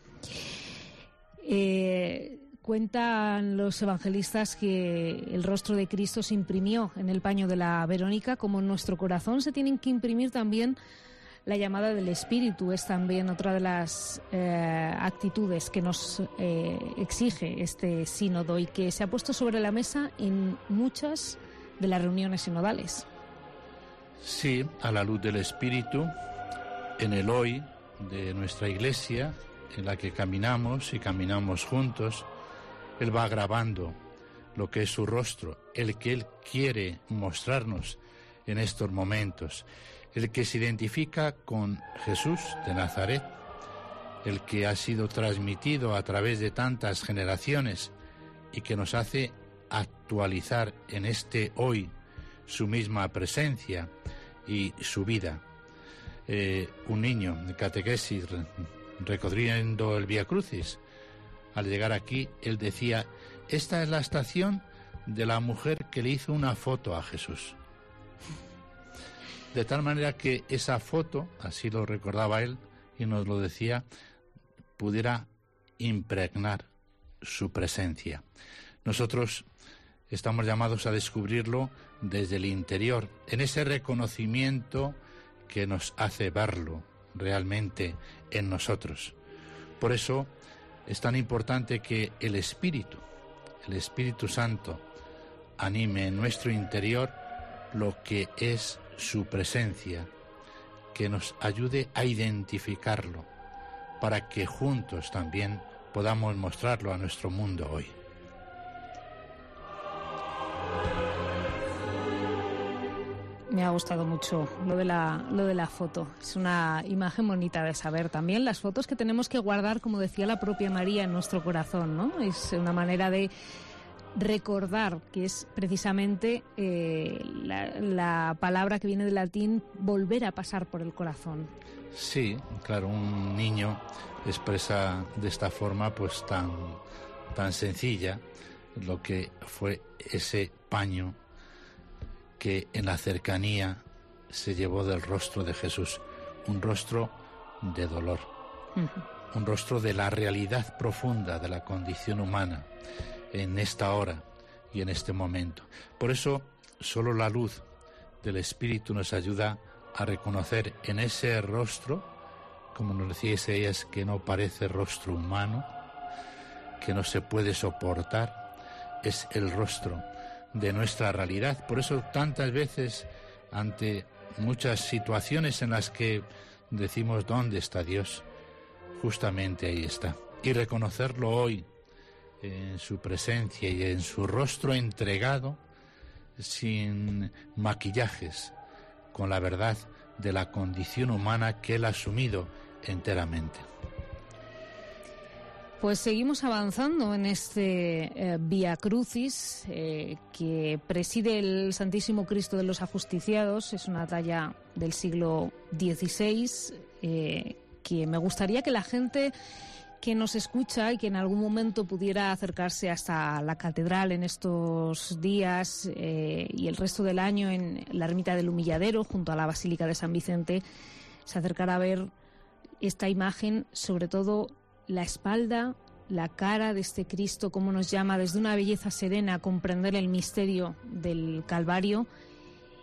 Cuentan los evangelistas que el rostro de Cristo se imprimió en el paño de la Verónica, como en nuestro corazón se tienen que imprimir también la llamada del Espíritu. Es también otra de las actitudes que nos exige este sínodo y que se ha puesto sobre la mesa en muchas de las reuniones sinodales. Sí, a la luz del Espíritu, en el hoy de nuestra Iglesia, en la que caminamos y caminamos juntos, Él va grabando lo que es su rostro, el que Él quiere mostrarnos en estos momentos, el que se identifica con Jesús de Nazaret, el que ha sido transmitido a través de tantas generaciones y que nos hace actualizar en este hoy su misma presencia y su vida. Un niño de catequesis recorriendo el Vía Crucis, al llegar aquí, él decía: esta es la estación de la mujer que le hizo una foto a Jesús. De tal manera que esa foto, así lo recordaba él y nos lo decía, pudiera impregnar su presencia. Nosotros estamos llamados a descubrirlo desde el interior, en ese reconocimiento que nos hace verlo realmente en nosotros. Por eso es tan importante que el Espíritu Santo, anime en nuestro interior lo que es su presencia, que nos ayude a identificarlo, para que juntos también podamos mostrarlo a nuestro mundo hoy. Me ha gustado mucho lo de la foto. Es una imagen bonita de saber también las fotos que tenemos que guardar, como decía la propia María, en nuestro corazón, ¿no? Es una manera de recordar, que es precisamente la palabra que viene del latín, volver a pasar por el corazón. Sí, claro, un niño expresa de esta forma pues tan sencilla lo que fue ese paño que en la cercanía se llevó del rostro de Jesús, un rostro de dolor, un rostro de la realidad profunda de la condición humana en esta hora y en este momento. Por eso, solo la luz del Espíritu nos ayuda a reconocer en ese rostro, como nos decía Isaías, que no parece rostro humano, que no se puede soportar, es el rostro de nuestra realidad. Por eso tantas veces, ante muchas situaciones en las que decimos ¿dónde está Dios?, justamente ahí está. Y reconocerlo hoy en su presencia y en su rostro entregado, sin maquillajes, con la verdad de la condición humana que Él ha asumido enteramente. Pues seguimos avanzando en este Vía Crucis que preside el Santísimo Cristo de los Ajusticiados. Es una talla del siglo XVI que me gustaría que la gente que nos escucha y que en algún momento pudiera acercarse hasta la catedral en estos días y el resto del año en la ermita del Humilladero, junto a la Basílica de San Vicente, se acercará a ver esta imagen, sobre todo la espalda, la cara de este Cristo, cómo nos llama desde una belleza serena a comprender el misterio del Calvario,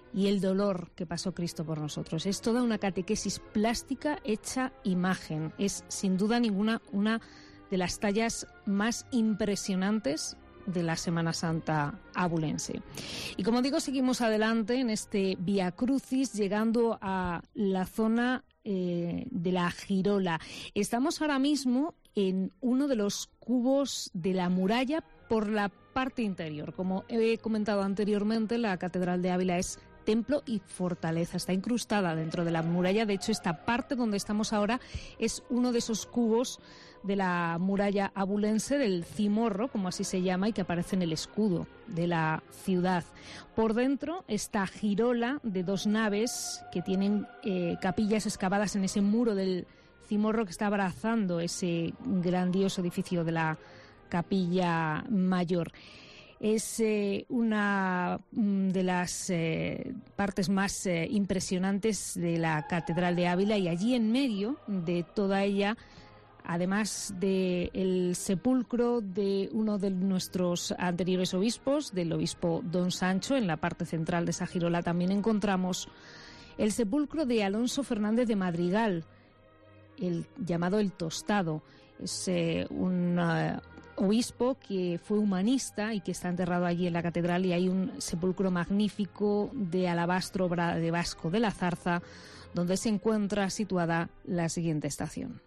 y el dolor que pasó Cristo por nosotros. Es toda una catequesis plástica hecha imagen. Es sin duda ninguna una de las tallas más impresionantes de la Semana Santa abulense. Y como digo, seguimos adelante en este Vía Crucis, llegando a la zona de la Girola. Estamos ahora mismo en uno de los cubos de la muralla por la parte interior. Como he comentado anteriormente, la Catedral de Ávila es templo y fortaleza, está incrustada dentro de la muralla. De hecho, esta parte donde estamos ahora es uno de esos cubos de la muralla abulense, del Cimorro, como así se llama, y que aparece en el escudo de la ciudad. Por dentro, esta girola de 2 naves que tienen capillas excavadas en ese muro del Cimorro que está abrazando ese grandioso edificio de la Capilla Mayor. Es una de las partes más impresionantes de la Catedral de Ávila, y allí en medio de toda ella, además del sepulcro de uno de nuestros anteriores obispos, del obispo Don Sancho, en la parte central de esa girola también encontramos el sepulcro de Alonso Fernández de Madrigal, el llamado el Tostado. Es un obispo que fue humanista y que está enterrado allí en la catedral, y hay un sepulcro magnífico de alabastro, obra de Vasco de la Zarza, donde se encuentra situada la siguiente estación.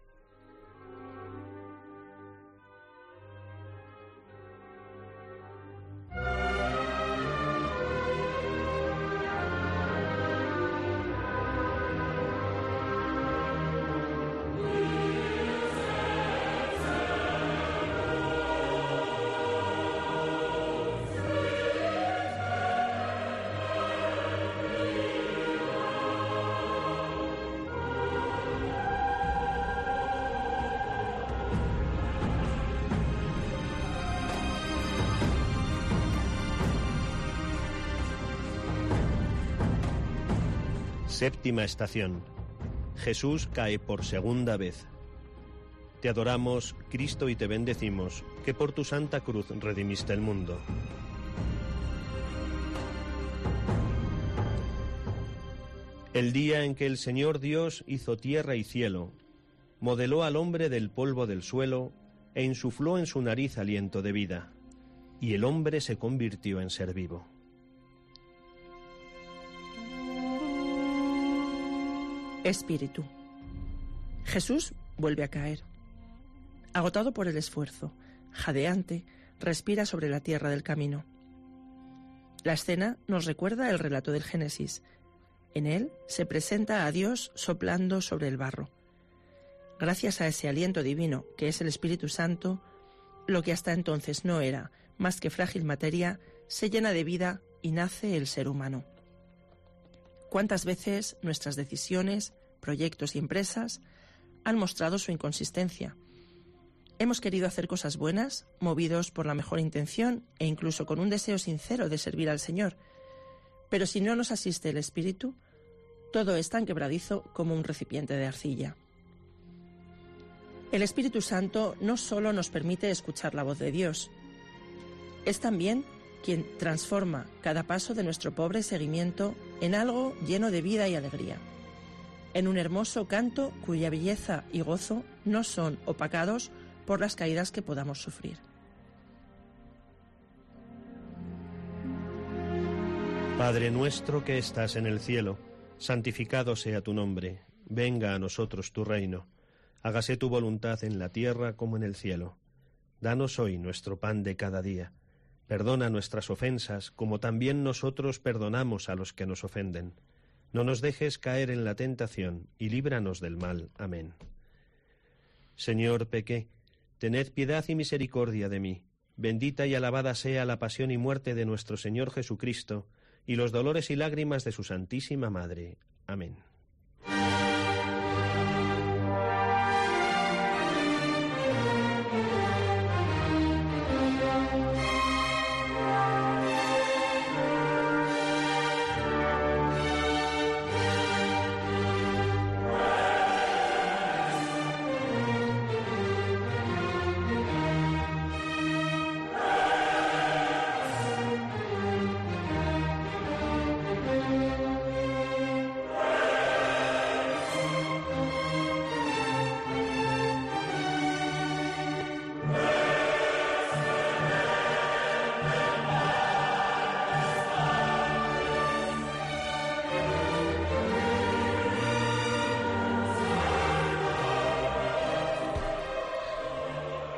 Séptima estación. Jesús cae por segunda vez. Te adoramos, Cristo, y te bendecimos, que por tu santa cruz redimiste el mundo. El día en que el Señor Dios hizo tierra y cielo, modeló al hombre del polvo del suelo e insufló en su nariz aliento de vida, y el hombre se convirtió en ser vivo. Espíritu. Jesús vuelve a caer. Agotado por el esfuerzo, jadeante, respira sobre la tierra del camino. La escena nos recuerda el relato del Génesis. En él se presenta a Dios soplando sobre el barro. Gracias a ese aliento divino, que es el Espíritu Santo, lo que hasta entonces no era más que frágil materia, se llena de vida y nace el ser humano. ¿Cuántas veces nuestras decisiones, proyectos y empresas han mostrado su inconsistencia? Hemos querido hacer cosas buenas, movidos por la mejor intención e incluso con un deseo sincero de servir al Señor. Pero si no nos asiste el Espíritu, todo es tan quebradizo como un recipiente de arcilla. El Espíritu Santo no solo nos permite escuchar la voz de Dios, es también quien transforma cada paso de nuestro pobre seguimiento en algo lleno de vida y alegría, en un hermoso canto cuya belleza y gozo no son opacados por las caídas que podamos sufrir. Padre nuestro que estás en el cielo, santificado sea tu nombre, venga a nosotros tu reino, hágase tu voluntad en la tierra como en el cielo. Danos hoy nuestro pan de cada día. Perdona nuestras ofensas, como también nosotros perdonamos a los que nos ofenden. No nos dejes caer en la tentación, y líbranos del mal. Amén. Señor, pequé, tened piedad y misericordia de mí. Bendita y alabada sea la pasión y muerte de nuestro Señor Jesucristo, y los dolores y lágrimas de su Santísima Madre. Amén.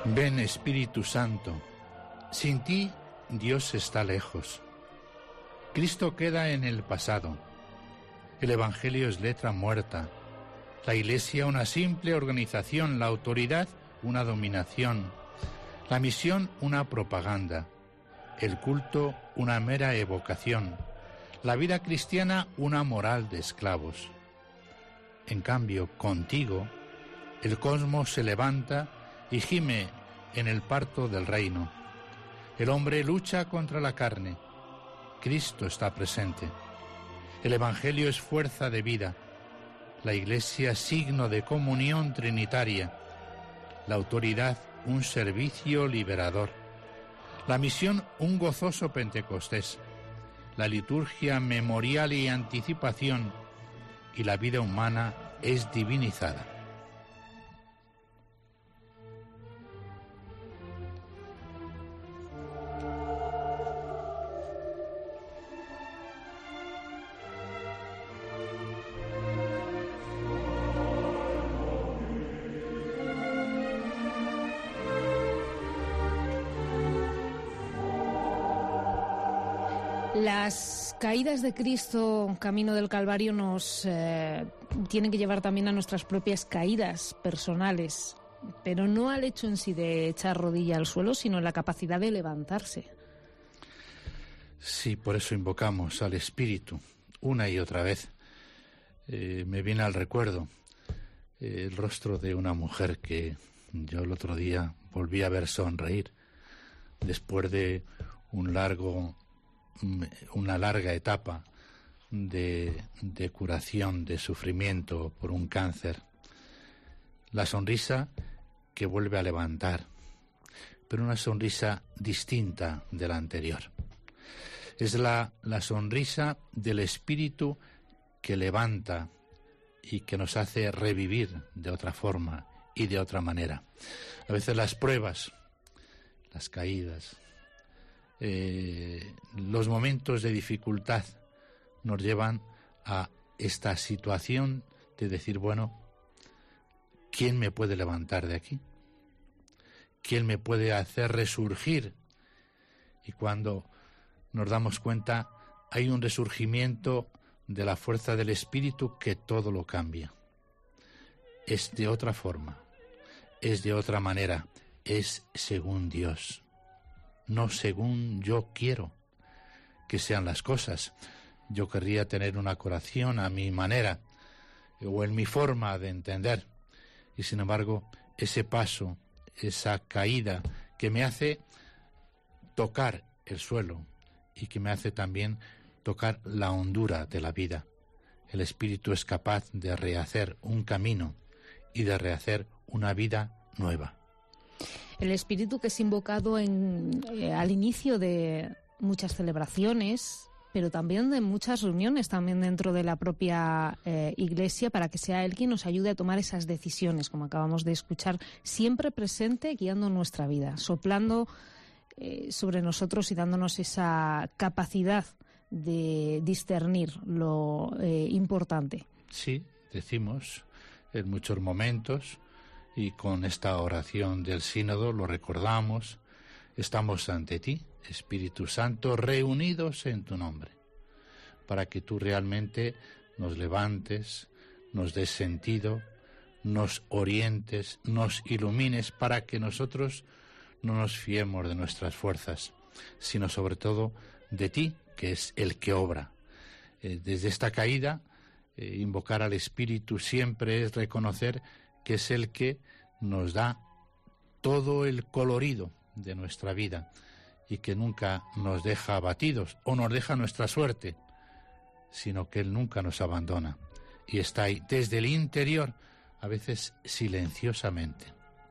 Ven, Espíritu Santo. Sin ti, Dios está lejos. Cristo queda en el pasado. El Evangelio es letra muerta. La Iglesia una simple organización, la autoridad una dominación, la misión una propaganda, el culto una mera evocación, la vida cristiana una moral de esclavos. En cambio, contigo, el cosmos se levanta y gime en el parto del reino. El hombre lucha contra la carne. Cristo está presente. El Evangelio es fuerza de vida. La Iglesia signo de comunión trinitaria. La autoridad un servicio liberador. La misión un gozoso Pentecostés. La liturgia memorial y anticipación. Y la vida humana es divinizada. Las caídas de Cristo, camino del Calvario, nos tienen que llevar también a nuestras propias caídas personales, pero no al hecho en sí de echar rodilla al suelo, sino en la capacidad de levantarse. Sí, por eso invocamos al Espíritu una y otra vez. Me viene al recuerdo el rostro de una mujer que yo el otro día volví a ver sonreír después de una larga etapa de curación, de sufrimiento por un cáncer. La sonrisa que vuelve a levantar, pero una sonrisa distinta de la anterior. Es la sonrisa del Espíritu que levanta y que nos hace revivir de otra forma y de otra manera. A veces las pruebas, las caídas, los momentos de dificultad nos llevan a esta situación de decir, bueno, ¿quién me puede levantar de aquí? ¿Quién me puede hacer resurgir? Y cuando nos damos cuenta, hay un resurgimiento de la fuerza del Espíritu que todo lo cambia. Es de otra forma, es de otra manera, es según Dios. No según yo quiero que sean las cosas. Yo querría tener una curación a mi manera o en mi forma de entender. Y sin embargo, ese paso, esa caída que me hace tocar el suelo y que me hace también tocar la hondura de la vida. El Espíritu es capaz de rehacer un camino y de rehacer una vida nueva. El Espíritu que es invocado al inicio de muchas celebraciones, pero también de muchas reuniones, también dentro de la propia Iglesia, para que sea Él quien nos ayude a tomar esas decisiones, como acabamos de escuchar, siempre presente, guiando nuestra vida, soplando sobre nosotros y dándonos esa capacidad de discernir lo importante. Sí, decimos en muchos momentos, y con esta oración del sínodo lo recordamos, estamos ante ti, Espíritu Santo, reunidos en tu nombre, para que tú realmente nos levantes, nos des sentido, nos orientes, nos ilumines, para que nosotros no nos fiemos de nuestras fuerzas, sino sobre todo de ti, que es el que obra. Desde esta caída, invocar al Espíritu siempre es reconocer que es el que nos da todo el colorido de nuestra vida y que nunca nos deja abatidos o nos deja nuestra suerte, sino que Él nunca nos abandona y está ahí desde el interior, a veces silenciosamente.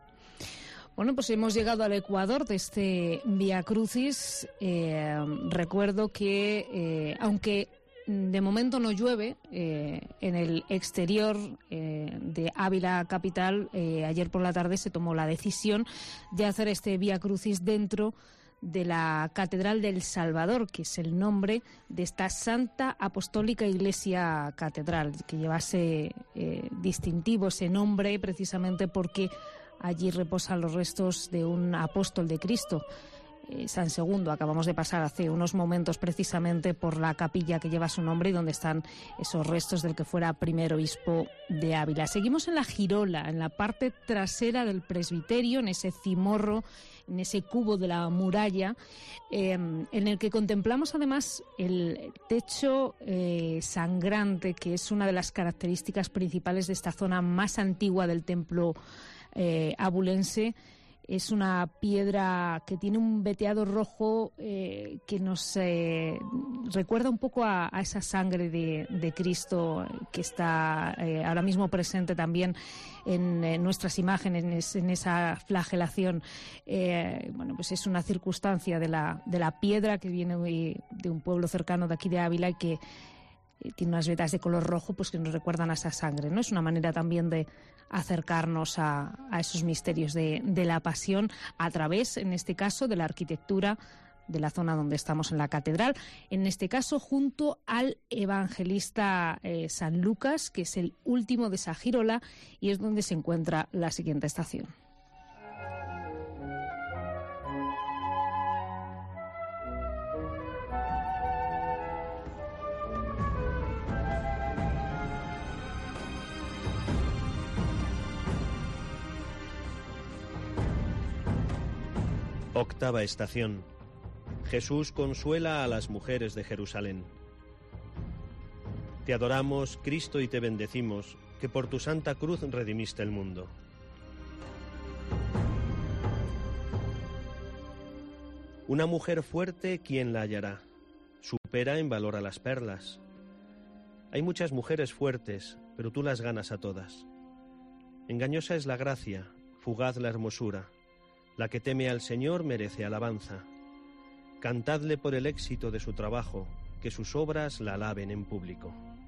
Bueno, pues hemos llegado al Ecuador de este Vía Crucis. Recuerdo que, aunque de momento no llueve, en el exterior de Ávila capital, ayer por la tarde se tomó la decisión de hacer este Vía Crucis dentro de la Catedral del Salvador, que es el nombre de esta Santa Apostólica Iglesia Catedral, que lleva ese distintivo, ese nombre, precisamente porque Allí reposan los restos de un apóstol de Cristo, San Segundo. Acabamos de pasar hace unos momentos precisamente por la capilla que lleva su nombre y donde están esos restos del que fuera primer obispo de Ávila. Seguimos en la girola, en la parte trasera del presbiterio, en ese cimorro, en ese cubo de la muralla, en el que contemplamos además el techo sangrante, que es una de las características principales de esta zona más antigua del templo abulense. Es una piedra que tiene un veteado rojo que nos recuerda un poco a esa sangre de Cristo que está ahora mismo presente también en nuestras imágenes, en esa flagelación. Bueno, pues es una circunstancia de la piedra que viene de un pueblo cercano de aquí de Ávila y que tiene unas vetas de color rojo, pues que nos recuerdan a esa sangre, ¿no? Es una manera también de acercarnos a esos misterios de la pasión a través, en este caso, de la arquitectura de la zona donde estamos en la catedral, en este caso junto al evangelista San Lucas, que es el último de esa girola y es donde se encuentra la siguiente estación. Octava estación. Jesús consuela a las mujeres de Jerusalén. Te adoramos, Cristo, y te bendecimos, que por tu santa cruz redimiste el mundo. Una mujer fuerte, ¿quién la hallará? Supera en valor a las perlas. Hay muchas mujeres fuertes, pero tú las ganas a todas. Engañosa es la gracia, fugaz la hermosura. La que teme al Señor merece alabanza. Cantadle por el éxito de su trabajo, que sus obras la alaben en público.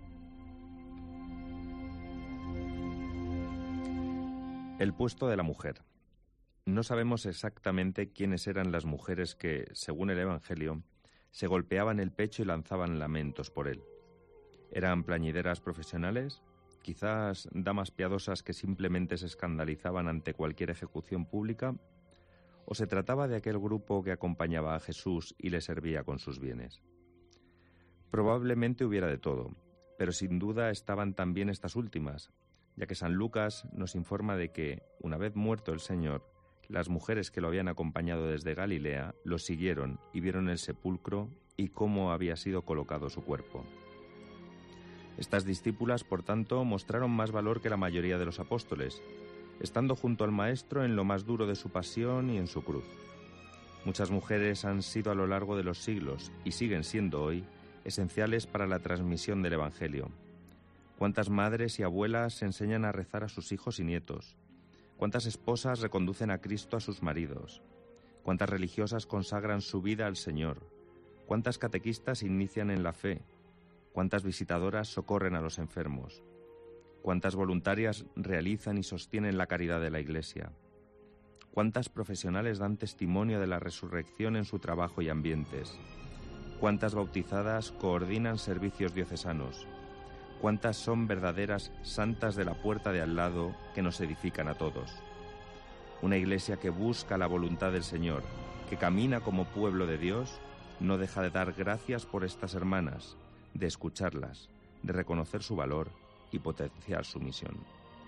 El puesto de la mujer. No sabemos exactamente quiénes eran las mujeres que, según el Evangelio, se golpeaban el pecho y lanzaban lamentos por él. ¿Eran plañideras profesionales? ¿Quizás damas piadosas que simplemente se escandalizaban ante cualquier ejecución pública? ¿O se trataba de aquel grupo que acompañaba a Jesús y le servía con sus bienes? Probablemente hubiera de todo, pero sin duda estaban también estas últimas, ya que San Lucas nos informa de que, una vez muerto el Señor, las mujeres que lo habían acompañado desde Galilea lo siguieron y vieron el sepulcro y cómo había sido colocado su cuerpo. Estas discípulas, por tanto, mostraron más valor que la mayoría de los apóstoles, estando junto al Maestro en lo más duro de su pasión y en su cruz. Muchas mujeres han sido a lo largo de los siglos, y siguen siendo hoy, esenciales para la transmisión del Evangelio. ¿Cuántas madres y abuelas enseñan a rezar a sus hijos y nietos? ¿Cuántas esposas reconducen a Cristo a sus maridos? ¿Cuántas religiosas consagran su vida al Señor? ¿Cuántas catequistas inician en la fe? ¿Cuántas visitadoras socorren a los enfermos? ¿Cuántas voluntarias realizan y sostienen la caridad de la Iglesia? ¿Cuántas profesionales dan testimonio de la resurrección en su trabajo y ambientes? ¿Cuántas bautizadas coordinan servicios diocesanos? ¿Cuántas son verdaderas santas de la puerta de al lado que nos edifican a todos? Una Iglesia que busca la voluntad del Señor, que camina como pueblo de Dios, no deja de dar gracias por estas hermanas, de escucharlas, de reconocer su valor y potenciar su misión.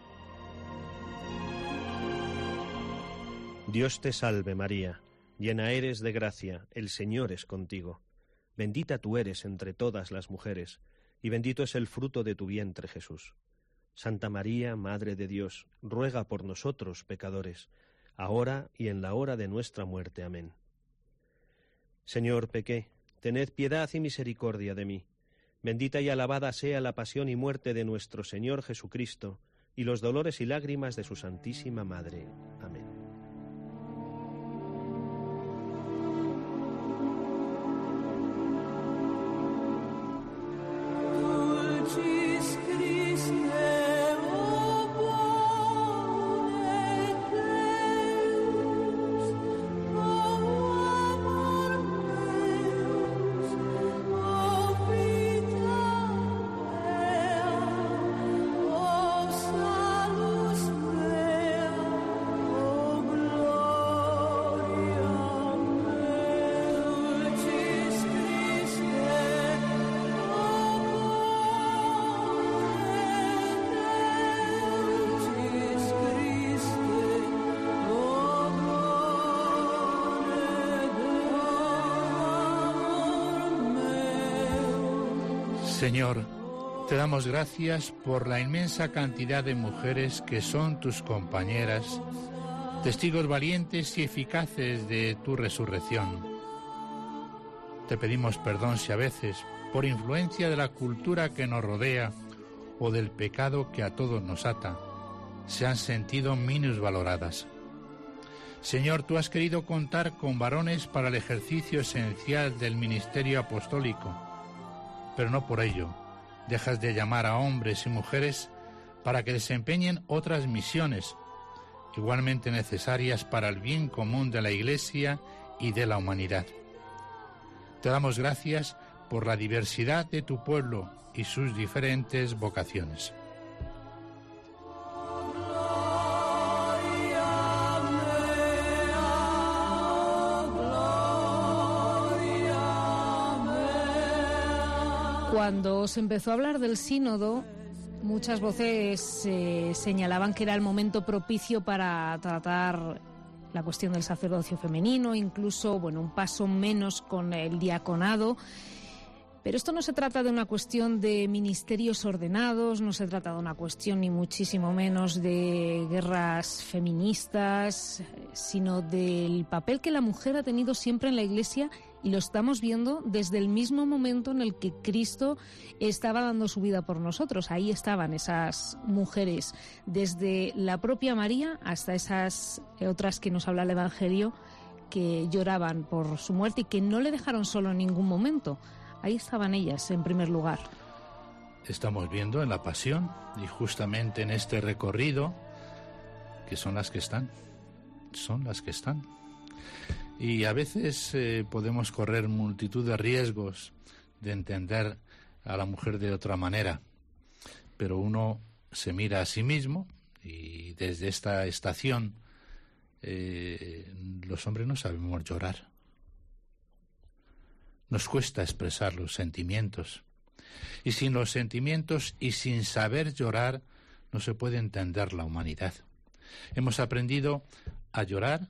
Dios te salve, María, llena eres de gracia, el Señor es contigo. Bendita tú eres entre todas las mujeres, y bendito es el fruto de tu vientre, Jesús. Santa María, Madre de Dios, ruega por nosotros, pecadores, ahora y en la hora de nuestra muerte. Amén. Señor, pequé, tened piedad y misericordia de mí. Bendita y alabada sea la pasión y muerte de nuestro Señor Jesucristo, y los dolores y lágrimas de su Santísima Madre. Amén. Señor, te damos gracias por la inmensa cantidad de mujeres que son tus compañeras, testigos valientes y eficaces de tu resurrección. Te pedimos perdón si a veces, por influencia de la cultura que nos rodea o del pecado que a todos nos ata, se han sentido minusvaloradas. Señor, tú has querido contar con varones para el ejercicio esencial del ministerio apostólico, pero no por ello dejas de llamar a hombres y mujeres para que desempeñen otras misiones, igualmente necesarias para el bien común de la Iglesia y de la humanidad. Te damos gracias por la diversidad de tu pueblo y sus diferentes vocaciones. Cuando se empezó a hablar del sínodo, muchas voces señalaban que era el momento propicio para tratar la cuestión del sacerdocio femenino, incluso, un paso menos con el diaconado. Pero esto no se trata de una cuestión de ministerios ordenados, no se trata de una cuestión ni muchísimo menos de guerras feministas, sino del papel que la mujer ha tenido siempre en la Iglesia, y lo estamos viendo desde el mismo momento en el que Cristo estaba dando su vida por nosotros. Ahí estaban esas mujeres, desde la propia María hasta esas otras que nos habla el Evangelio, que lloraban por su muerte y que no le dejaron solo en ningún momento. Ahí estaban ellas, en primer lugar. Estamos viendo en la Pasión, y justamente en este recorrido, que son las que están. Y a veces podemos correr multitud de riesgos de entender a la mujer de otra manera, pero uno se mira a sí mismo, y desde esta estación los hombres no sabemos llorar. Nos cuesta expresar los sentimientos. Y sin los sentimientos y sin saber llorar, no se puede entender la humanidad. Hemos aprendido a llorar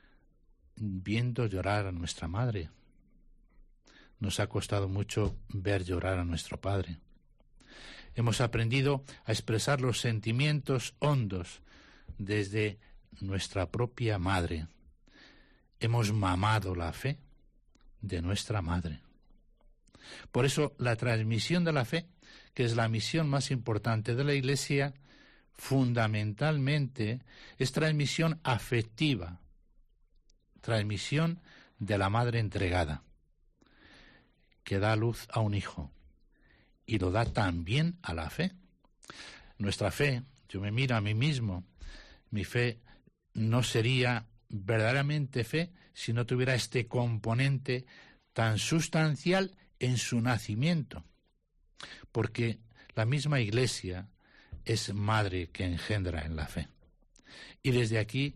viendo llorar a nuestra madre. Nos ha costado mucho ver llorar a nuestro padre. Hemos aprendido a expresar los sentimientos hondos desde nuestra propia madre. Hemos mamado la fe de nuestra madre. Por eso la transmisión de la fe, que es la misión más importante de la Iglesia, fundamentalmente es transmisión afectiva, transmisión de la madre entregada, que da luz a un hijo y lo da también a la fe. Nuestra fe, yo me miro a mí mismo, mi fe no sería verdaderamente fe si no tuviera este componente tan sustancial en su nacimiento, porque la misma Iglesia es madre que engendra en la fe. Y desde aquí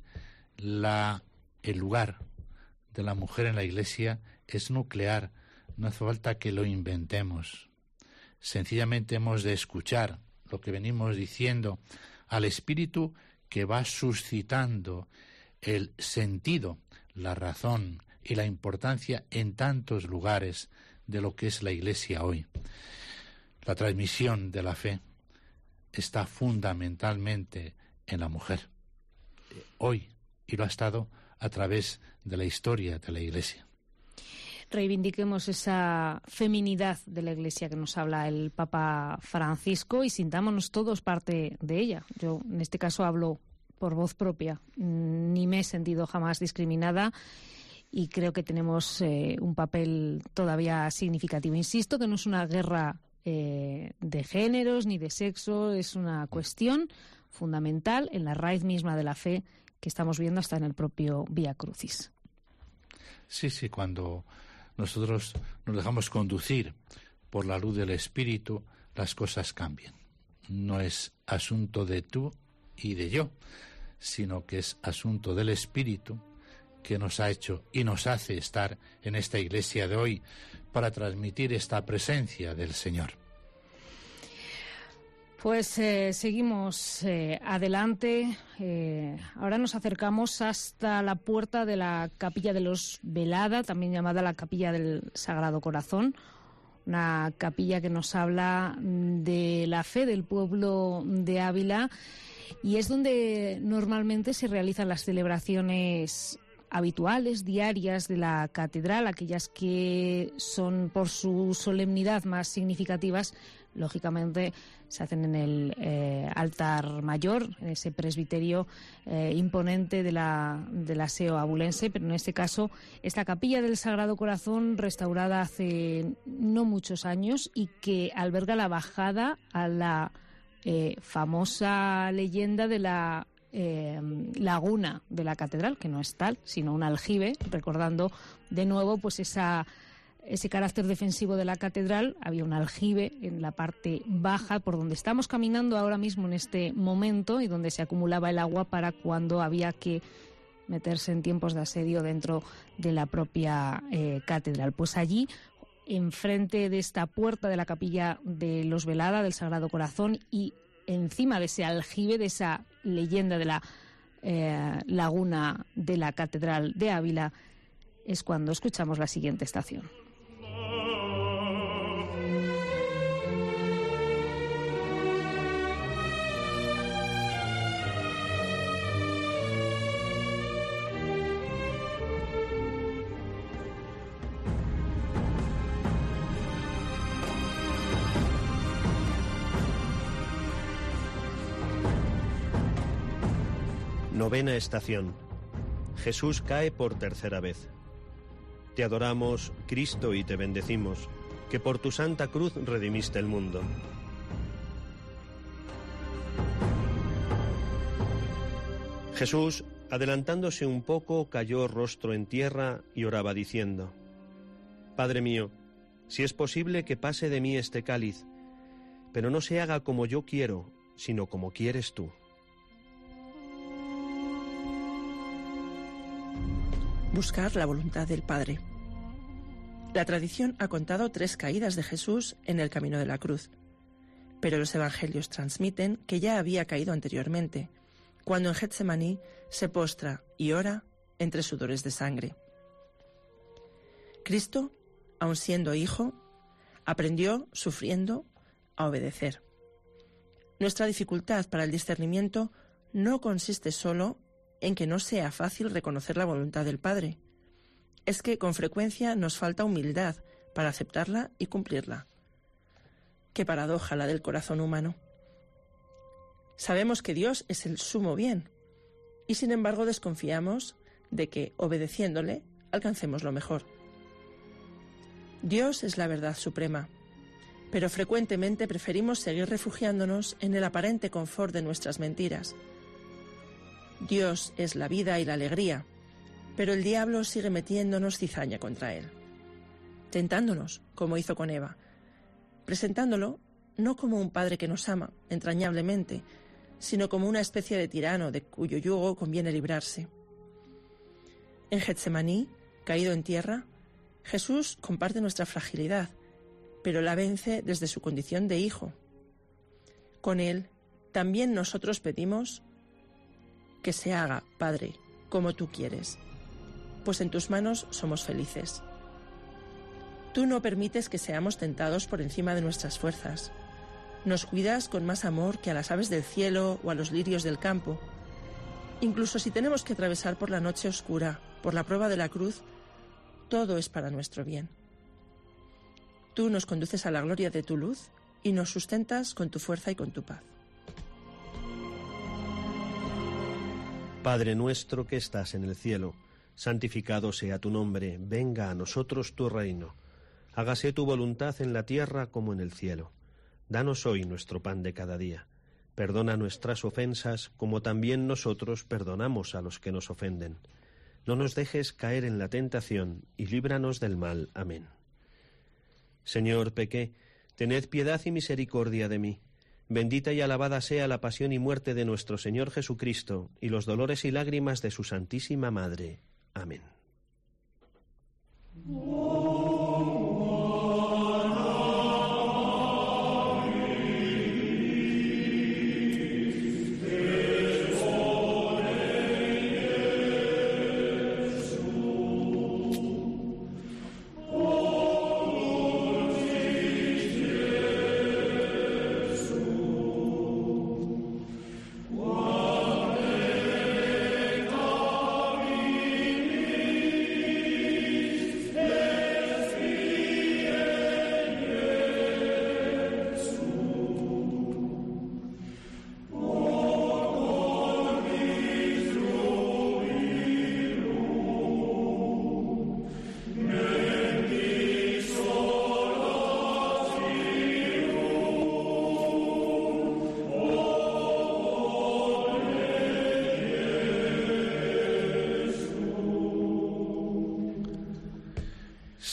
el lugar de la mujer en la Iglesia es nuclear, no hace falta que lo inventemos. Sencillamente hemos de escuchar lo que venimos diciendo al Espíritu, que va suscitando el sentido, la razón y la importancia en tantos lugares de lo que es la Iglesia hoy. La transmisión de la fe está fundamentalmente en la mujer, hoy, y lo ha estado a través de la historia de la Iglesia. Reivindiquemos esa feminidad de la Iglesia que nos habla el Papa Francisco y sintámonos todos parte de ella. Yo, en este caso, hablo por voz propia. Ni me he sentido jamás discriminada y creo que tenemos un papel todavía significativo. Insisto que no es una guerra de géneros ni de sexo, es una cuestión fundamental en la raíz misma de la fe que estamos viendo hasta en el propio Vía Crucis. Sí, cuando nosotros nos dejamos conducir por la luz del Espíritu, las cosas cambian. No es asunto de tú y de yo, sino que es asunto del Espíritu, que nos ha hecho y nos hace estar en esta Iglesia de hoy para transmitir esta presencia del Señor. Pues seguimos adelante. Ahora nos acercamos hasta la puerta de la Capilla de los Velada, también llamada la Capilla del Sagrado Corazón, una capilla que nos habla de la fe del pueblo de Ávila y es donde normalmente se realizan las celebraciones habituales, diarias de la catedral, aquellas que son por su solemnidad más significativas, lógicamente se hacen en el altar mayor, en ese presbiterio imponente de la SEO abulense, pero en este caso esta capilla del Sagrado Corazón, restaurada hace no muchos años y que alberga la bajada a la famosa leyenda de la laguna de la catedral, que no es tal, sino un aljibe, recordando de nuevo pues ese carácter defensivo de la catedral. Había un aljibe en la parte baja por donde estamos caminando ahora mismo en este momento y donde se acumulaba el agua para cuando había que meterse en tiempos de asedio dentro de la propia catedral. Pues allí, enfrente de esta puerta de la capilla de los Velada, del Sagrado Corazón, y encima de ese aljibe, de esa leyenda de la laguna de la Catedral de Ávila, es cuando escuchamos la siguiente estación. Novena estación. Jesús cae por tercera vez. Te adoramos, Cristo, y te bendecimos, que por tu santa cruz redimiste el mundo. Jesús, adelantándose un poco, cayó rostro en tierra y oraba diciendo: Padre mío, si es posible que pase de mí este cáliz, pero no se haga como yo quiero, sino como quieres tú. Buscar la voluntad del Padre. La tradición ha contado 3 caídas de Jesús en el camino de la cruz, pero los evangelios transmiten que ya había caído anteriormente, cuando en Getsemaní se postra y ora entre sudores de sangre. Cristo, aun siendo hijo, aprendió, sufriendo, a obedecer. Nuestra dificultad para el discernimiento no consiste solo en que no sea fácil reconocer la voluntad del Padre. Es que con frecuencia nos falta humildad para aceptarla y cumplirla. Qué paradoja la del corazón humano. Sabemos que Dios es el sumo bien y sin embargo desconfiamos de que, obedeciéndole, alcancemos lo mejor. Dios es la verdad suprema, pero frecuentemente preferimos seguir refugiándonos en el aparente confort de nuestras mentiras. Dios es la vida y la alegría, pero el diablo sigue metiéndonos cizaña contra él, tentándonos, como hizo con Eva, presentándolo no como un padre que nos ama entrañablemente, sino como una especie de tirano de cuyo yugo conviene librarse. En Getsemaní, caído en tierra, Jesús comparte nuestra fragilidad, pero la vence desde su condición de hijo. Con él, también nosotros pedimos: que se haga, Padre, como tú quieres, pues en tus manos somos felices. Tú no permites que seamos tentados por encima de nuestras fuerzas. Nos cuidas con más amor que a las aves del cielo o a los lirios del campo. Incluso si tenemos que atravesar por la noche oscura, por la prueba de la cruz, todo es para nuestro bien. Tú nos conduces a la gloria de tu luz y nos sustentas con tu fuerza y con tu paz. Padre nuestro que estás en el cielo, santificado sea tu nombre, venga a nosotros tu reino. Hágase tu voluntad en la tierra como en el cielo. Danos hoy nuestro pan de cada día. Perdona nuestras ofensas como también nosotros perdonamos a los que nos ofenden. No nos dejes caer en la tentación y líbranos del mal. Amén. Señor, pequé, tened piedad y misericordia de mí. Bendita y alabada sea la pasión y muerte de nuestro Señor Jesucristo y los dolores y lágrimas de su Santísima Madre. Amén.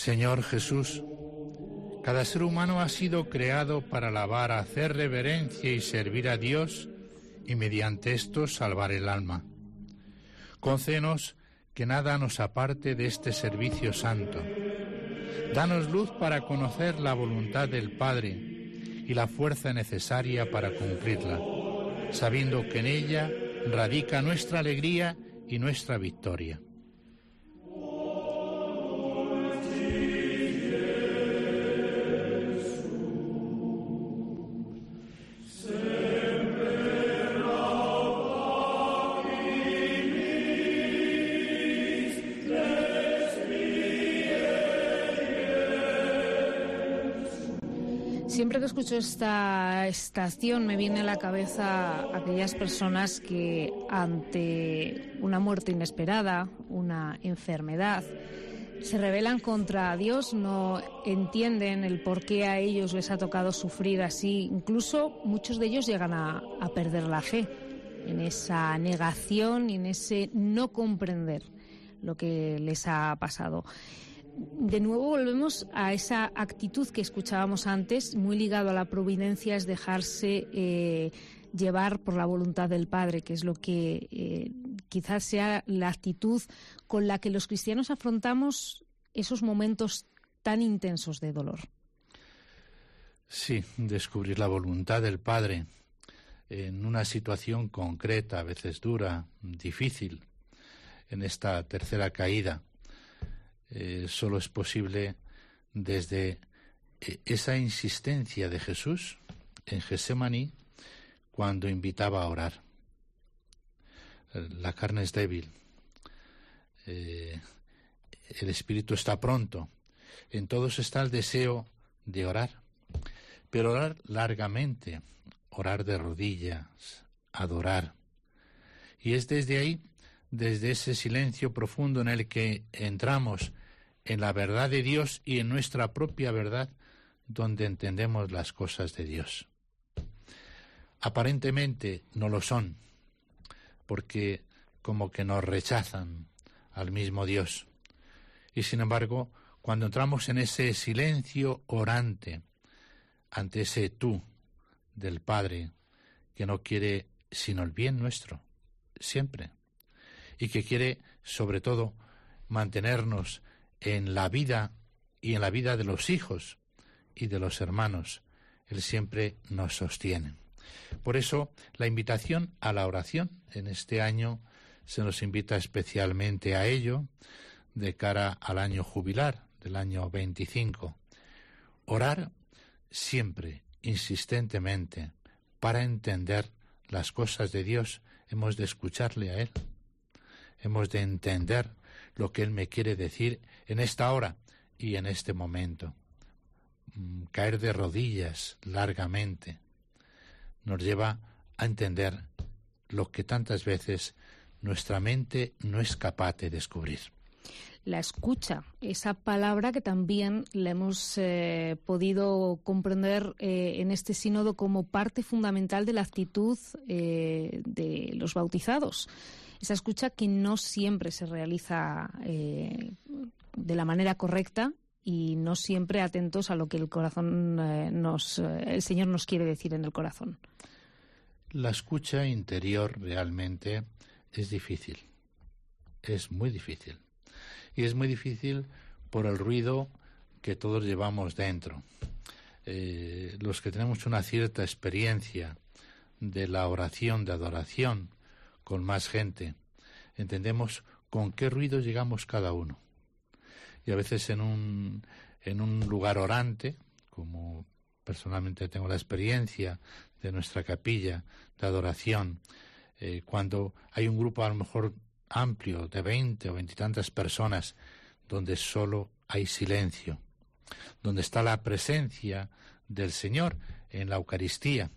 Señor Jesús, cada ser humano ha sido creado para alabar, hacer reverencia y servir a Dios y mediante esto salvar el alma. Concédenos que nada nos aparte de este servicio santo. Danos luz para conocer la voluntad del Padre y la fuerza necesaria para cumplirla, sabiendo que en ella radica nuestra alegría y nuestra victoria. Siempre que escucho esta estación me viene a la cabeza aquellas personas que ante una muerte inesperada, una enfermedad, se rebelan contra Dios, no entienden el por qué a ellos les ha tocado sufrir así. Incluso muchos de ellos llegan a perder la fe en esa negación y en ese no comprender lo que les ha pasado. De nuevo volvemos a esa actitud que escuchábamos antes, muy ligado a la providencia, es dejarse llevar por la voluntad del Padre, que es lo que quizás sea la actitud con la que los cristianos afrontamos esos momentos tan intensos de dolor. Sí, descubrir la voluntad del Padre en una situación concreta, a veces dura, difícil, en esta tercera caída. Solo es posible desde esa insistencia de Jesús en Getsemaní cuando invitaba a orar. La carne es débil, el espíritu está pronto, en todos está el deseo de orar, pero orar largamente, orar de rodillas, adorar. Y es desde ahí, desde ese silencio profundo en el que entramos en la verdad de Dios y en nuestra propia verdad, donde entendemos las cosas de Dios. Aparentemente no lo son, porque como que nos rechazan al mismo Dios. Y sin embargo, cuando entramos en ese silencio orante, ante ese tú del Padre, que no quiere sino el bien nuestro, siempre, y que quiere, sobre todo, mantenernos en la vida y en la vida de los hijos y de los hermanos. Él siempre nos sostiene. Por eso, la invitación a la oración en este año se nos invita especialmente a ello de cara al año jubilar del año 25. Orar siempre, insistentemente, para entender las cosas de Dios, hemos de escucharle a Él. Hemos de entender lo que Él me quiere decir en esta hora y en este momento. Caer de rodillas largamente nos lleva a entender lo que tantas veces nuestra mente no es capaz de descubrir. La escucha, esa palabra que también la hemos podido comprender en este sínodo como parte fundamental de la actitud de los bautizados. Esa escucha que no siempre se realiza de la manera correcta y no siempre atentos a lo que el corazón el Señor nos quiere decir en el corazón. La escucha interior realmente es difícil, es muy difícil. Y es muy difícil por el ruido que todos llevamos dentro. Los que tenemos una cierta experiencia de la oración, de adoración, con más gente, entendemos con qué ruido llegamos cada uno. Y a veces en un lugar orante, como personalmente tengo la experiencia de nuestra capilla de adoración, cuando hay un grupo a lo mejor amplio de 20 o 20 y tantas personas, donde solo hay silencio, donde está la presencia del Señor en la Eucaristía,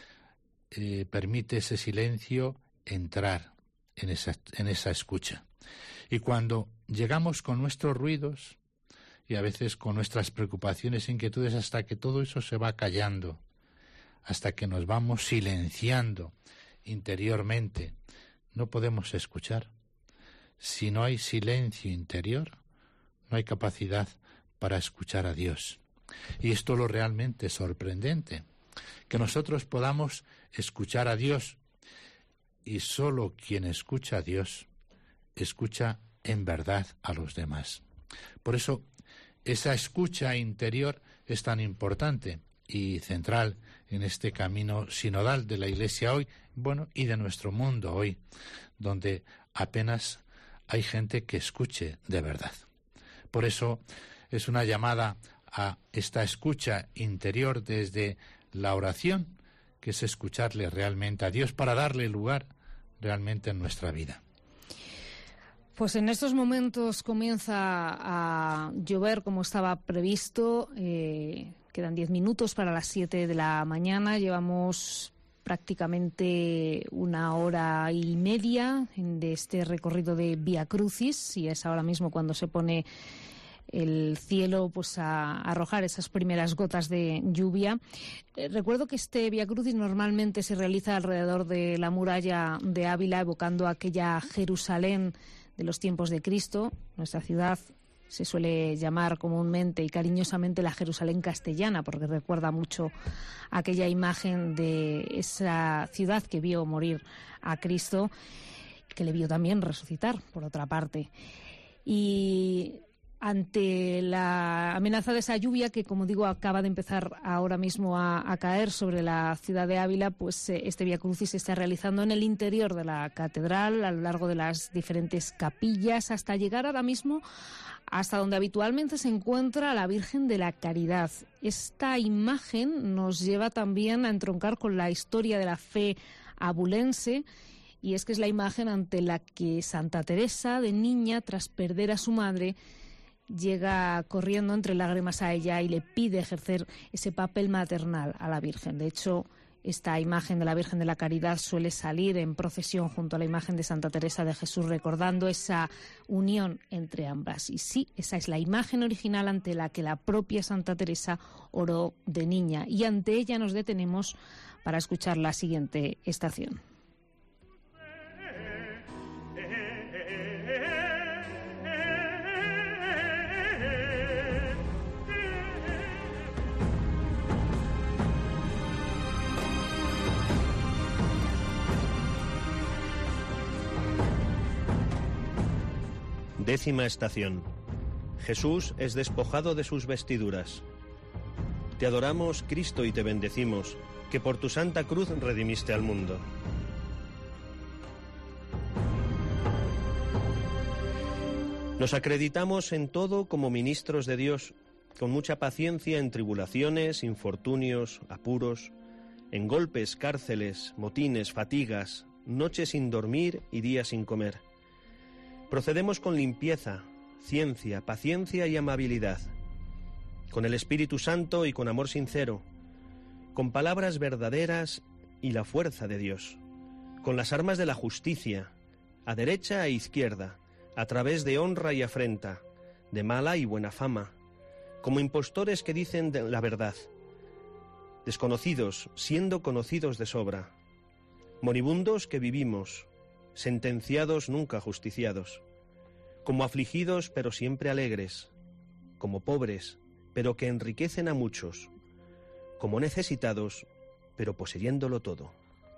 permite ese silencio entrar en esa escucha. Y cuando llegamos con nuestros ruidos y a veces con nuestras preocupaciones e inquietudes, hasta que todo eso se va callando, hasta que nos vamos silenciando interiormente, no podemos escuchar. Si no hay silencio interior, no hay capacidad para escuchar a Dios. Y esto es lo realmente sorprendente, que nosotros podamos escuchar a Dios, y solo quien escucha a Dios escucha en verdad a los demás. Por eso esa escucha interior es tan importante y central en este camino sinodal de la Iglesia hoy, y de nuestro mundo hoy, donde apenas hay gente que escuche de verdad. Por eso es una llamada a esta escucha interior desde la oración, que es escucharle realmente a Dios para darle lugar realmente en nuestra vida. Pues en estos momentos comienza a llover como estaba previsto. Quedan 10 minutos para las 7 de la mañana. Llevamos prácticamente 1 hora y media de este recorrido de Vía Crucis, y es ahora mismo cuando se pone el cielo pues a arrojar esas primeras gotas de lluvia. Recuerdo que este Vía Crucis normalmente se realiza alrededor de la muralla de Ávila, evocando aquella Jerusalén de los tiempos de Cristo. Nuestra ciudad se suele llamar comúnmente y cariñosamente la Jerusalén castellana, porque recuerda mucho aquella imagen de esa ciudad que vio morir a Cristo, que le vio también resucitar, por otra parte. Y ante la amenaza de esa lluvia que, como digo, acaba de empezar ahora mismo a caer sobre la ciudad de Ávila, pues este Vía Crucis se está realizando en el interior de la catedral, a lo largo de las diferentes capillas, hasta llegar ahora mismo hasta donde habitualmente se encuentra la Virgen de la Caridad. Esta imagen nos lleva también a entroncar con la historia de la fe abulense, y es que es la imagen ante la que Santa Teresa, de niña, tras perder a su madre, llega corriendo entre lágrimas a ella y le pide ejercer ese papel maternal a la Virgen. De hecho, esta imagen de la Virgen de la Caridad suele salir en procesión junto a la imagen de Santa Teresa de Jesús, recordando esa unión entre ambas. Y sí, esa es la imagen original ante la que la propia Santa Teresa oró de niña. Y ante ella nos detenemos para escuchar la siguiente estación. Décima estación. Jesús es despojado de sus vestiduras. Te adoramos, Cristo, y te bendecimos, que por tu santa cruz redimiste al mundo. Nos acreditamos en todo como ministros de Dios, con mucha paciencia en tribulaciones, infortunios, apuros, en golpes, cárceles, motines, fatigas, noches sin dormir y días sin comer. Procedemos con limpieza, ciencia, paciencia y amabilidad, con el Espíritu Santo y con amor sincero, con palabras verdaderas y la fuerza de Dios, con las armas de la justicia, a derecha e izquierda, a través de honra y afrenta, de mala y buena fama, como impostores que dicen la verdad, desconocidos siendo conocidos de sobra, moribundos que vivimos, sentenciados nunca justiciados, como afligidos pero siempre alegres, como pobres pero que enriquecen a muchos, como necesitados pero poseyéndolo todo.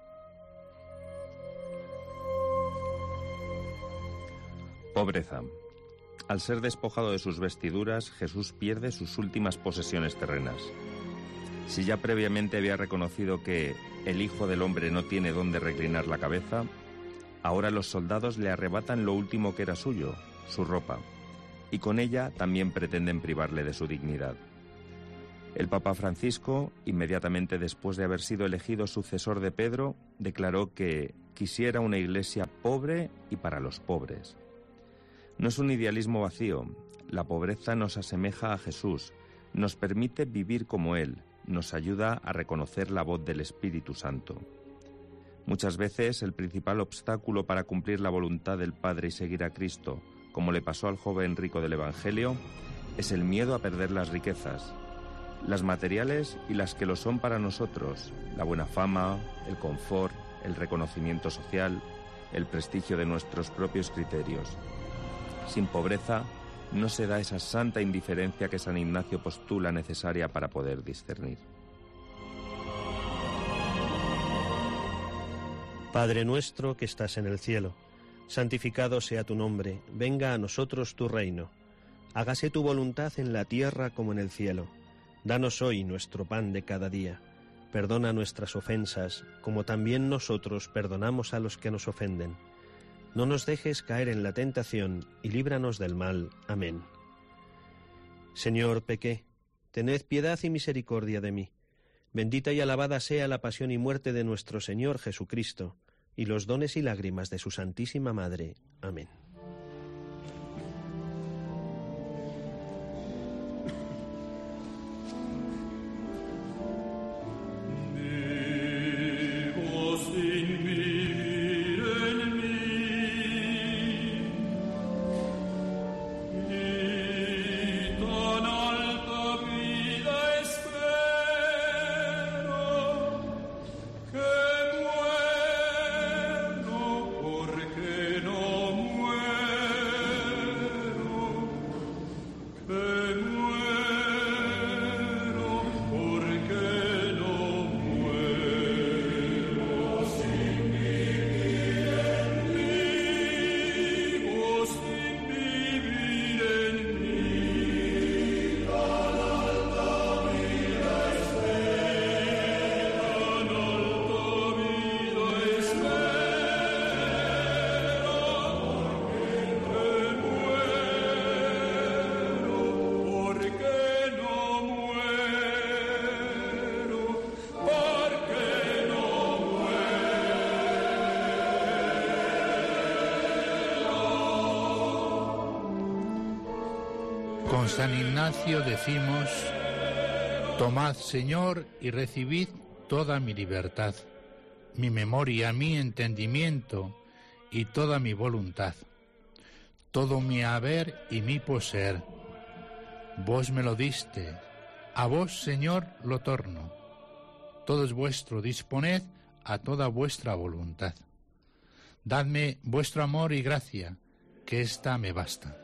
Pobreza. Al ser despojado de sus vestiduras, Jesús pierde sus últimas posesiones terrenas. Si ya previamente había reconocido que el Hijo del Hombre no tiene dónde reclinar la cabeza, ahora los soldados le arrebatan lo último que era suyo, su ropa, y con ella también pretenden privarle de su dignidad. El Papa Francisco, inmediatamente después de haber sido elegido sucesor de Pedro, declaró que quisiera una iglesia pobre y para los pobres. No es un idealismo vacío. La pobreza nos asemeja a Jesús, nos permite vivir como Él, nos ayuda a reconocer la voz del Espíritu Santo. Muchas veces el principal obstáculo para cumplir la voluntad del Padre y seguir a Cristo, como le pasó al joven rico del Evangelio, es el miedo a perder las riquezas, las materiales y las que lo son para nosotros, la buena fama, el confort, el reconocimiento social, el prestigio de nuestros propios criterios. Sin pobreza, no se da esa santa indiferencia que San Ignacio postula necesaria para poder discernir. Padre nuestro que estás en el cielo, santificado sea tu nombre, venga a nosotros tu reino. Hágase tu voluntad en la tierra como en el cielo. Danos hoy nuestro pan de cada día. Perdona nuestras ofensas, como también nosotros perdonamos a los que nos ofenden. No nos dejes caer en la tentación y líbranos del mal. Amén. Señor, pequé, tened piedad y misericordia de mí. Bendita y alabada sea la pasión y muerte de nuestro Señor Jesucristo, y los dones y lágrimas de su Santísima Madre. Amén. Con San Ignacio decimos: tomad, Señor, y recibid toda mi libertad, mi memoria, mi entendimiento y toda mi voluntad, todo mi haber y mi poseer. Vos me lo diste, a vos, Señor, lo torno. Todo es vuestro, disponed a toda vuestra voluntad. Dadme vuestro amor y gracia, que ésta me basta.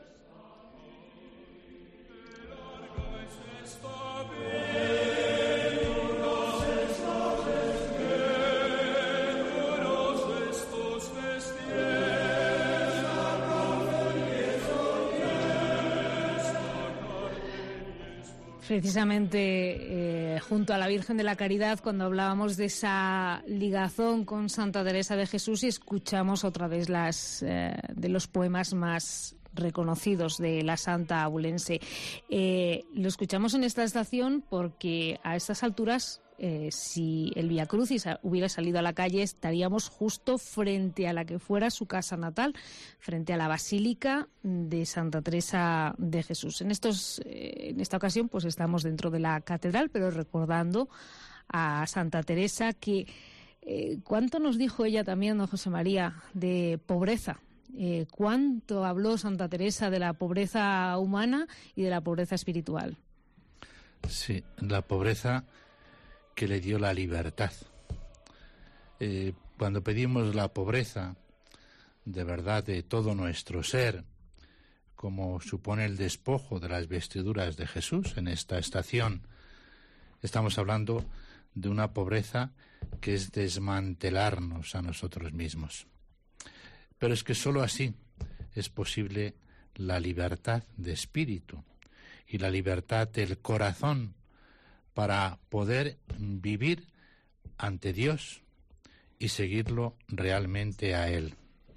Precisamente junto a la Virgen de la Caridad, cuando hablábamos de esa ligazón con Santa Teresa de Jesús, y escuchamos otra vez de los poemas más reconocidos de la santa abulense. Lo escuchamos en esta estación porque a estas alturas, si el Vía Crucis hubiera salido a la calle, estaríamos justo frente a la que fuera su casa natal, frente a la Basílica de Santa Teresa de Jesús. En esta ocasión pues estamos dentro de la catedral, pero recordando a Santa Teresa, que cuánto nos dijo ella también, don José María, de pobreza. Cuánto habló Santa Teresa de la pobreza humana y de la pobreza espiritual. Sí, la pobreza que le dio la libertad. Cuando pedimos la pobreza de verdad de todo nuestro ser, como supone el despojo de las vestiduras de Jesús en esta estación, estamos hablando de una pobreza que es desmantelarnos a nosotros mismos. Pero es que sólo así es posible la libertad de espíritu y la libertad del corazón para poder vivir ante Dios y seguirlo realmente a Él.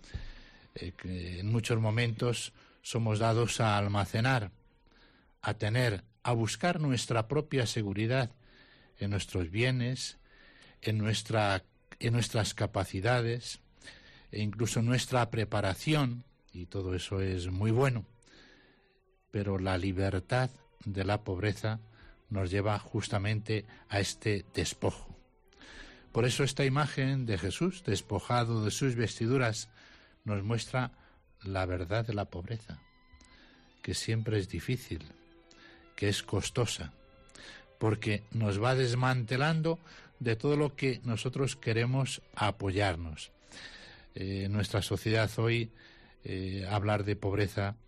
En muchos momentos somos dados a almacenar, a tener, a buscar nuestra propia seguridad en nuestros bienes, en nuestras capacidades e incluso en nuestra preparación, y todo eso es muy bueno. Pero la libertad de la pobreza nos lleva justamente a este despojo. Por eso esta imagen de Jesús despojado de sus vestiduras nos muestra la verdad de la pobreza, que siempre es difícil, que es costosa, porque nos va desmantelando de todo lo que nosotros queremos apoyarnos. En nuestra sociedad hoy hablar de pobreza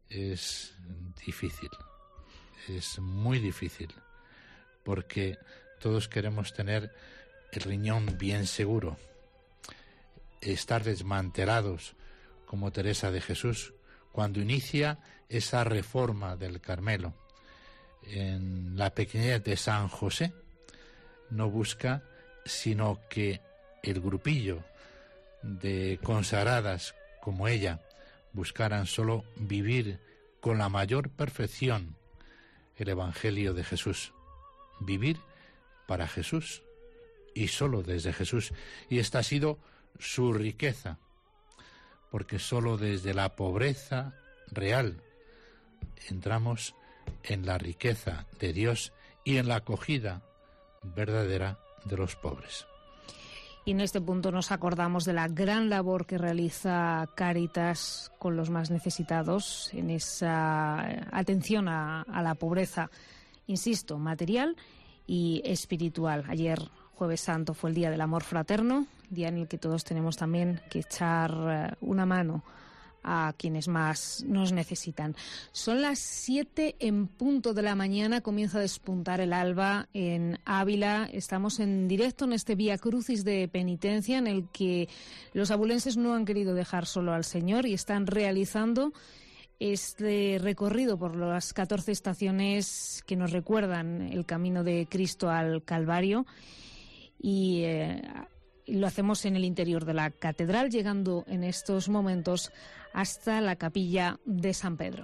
es difícil, es muy difícil, porque todos queremos tener el riñón bien seguro, estar desmantelados como Teresa de Jesús cuando inicia esa reforma del Carmelo. En la pequeñez de San José no busca sino que el grupillo de consagradas como ella buscaran solo vivir con la mayor perfección el Evangelio de Jesús, vivir para Jesús y solo desde Jesús. Y esta ha sido su riqueza, porque solo desde la pobreza real entramos en la riqueza de Dios y en la acogida verdadera de los pobres. Y en este punto nos acordamos de la gran labor que realiza Cáritas con los más necesitados en esa atención a la pobreza, insisto, material y espiritual. Ayer, Jueves Santo, fue el Día del Amor Fraterno, día en el que todos tenemos también que echar una mano a quienes más nos necesitan. Son las 7 en punto de la mañana, comienza a despuntar el alba en Ávila. Estamos en directo en este Vía Crucis de penitencia en el que los abulenses no han querido dejar solo al Señor y están realizando este recorrido por las 14 estaciones que nos recuerdan el camino de Cristo al Calvario y lo hacemos en el interior de la catedral, llegando en estos momentos hasta la capilla de San Pedro.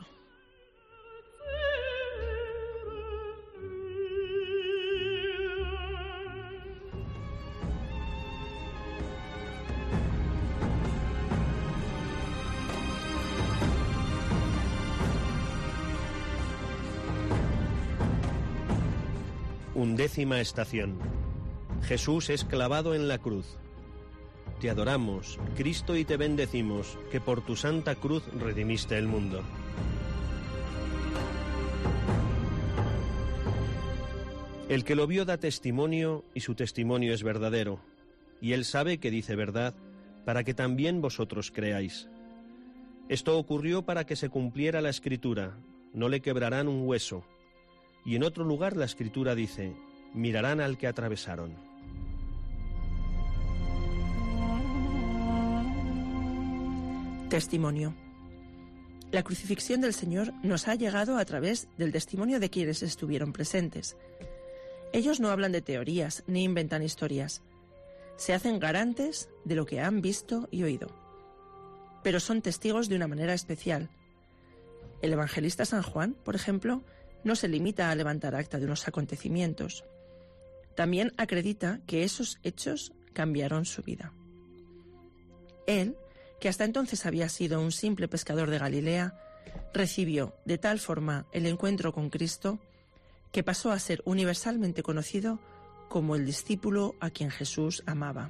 Undécima estación. Jesús es clavado en la cruz. Te adoramos, Cristo, y te bendecimos, que por tu santa cruz redimiste el mundo. El que lo vio da testimonio, y su testimonio es verdadero, y él sabe que dice verdad, para que también vosotros creáis. Esto ocurrió para que se cumpliera la Escritura, no le quebrarán un hueso. Y en otro lugar la Escritura dice, mirarán al que atravesaron. Testimonio. La crucifixión del Señor nos ha llegado a través del testimonio de quienes estuvieron presentes. Ellos no hablan de teorías ni inventan historias. Se hacen garantes de lo que han visto y oído. Pero son testigos de una manera especial. El evangelista San Juan, por ejemplo, no se limita a levantar acta de unos acontecimientos. También acredita que esos hechos cambiaron su vida. Él, que hasta entonces había sido un simple pescador de Galilea, recibió de tal forma el encuentro con Cristo que pasó a ser universalmente conocido como el discípulo a quien Jesús amaba.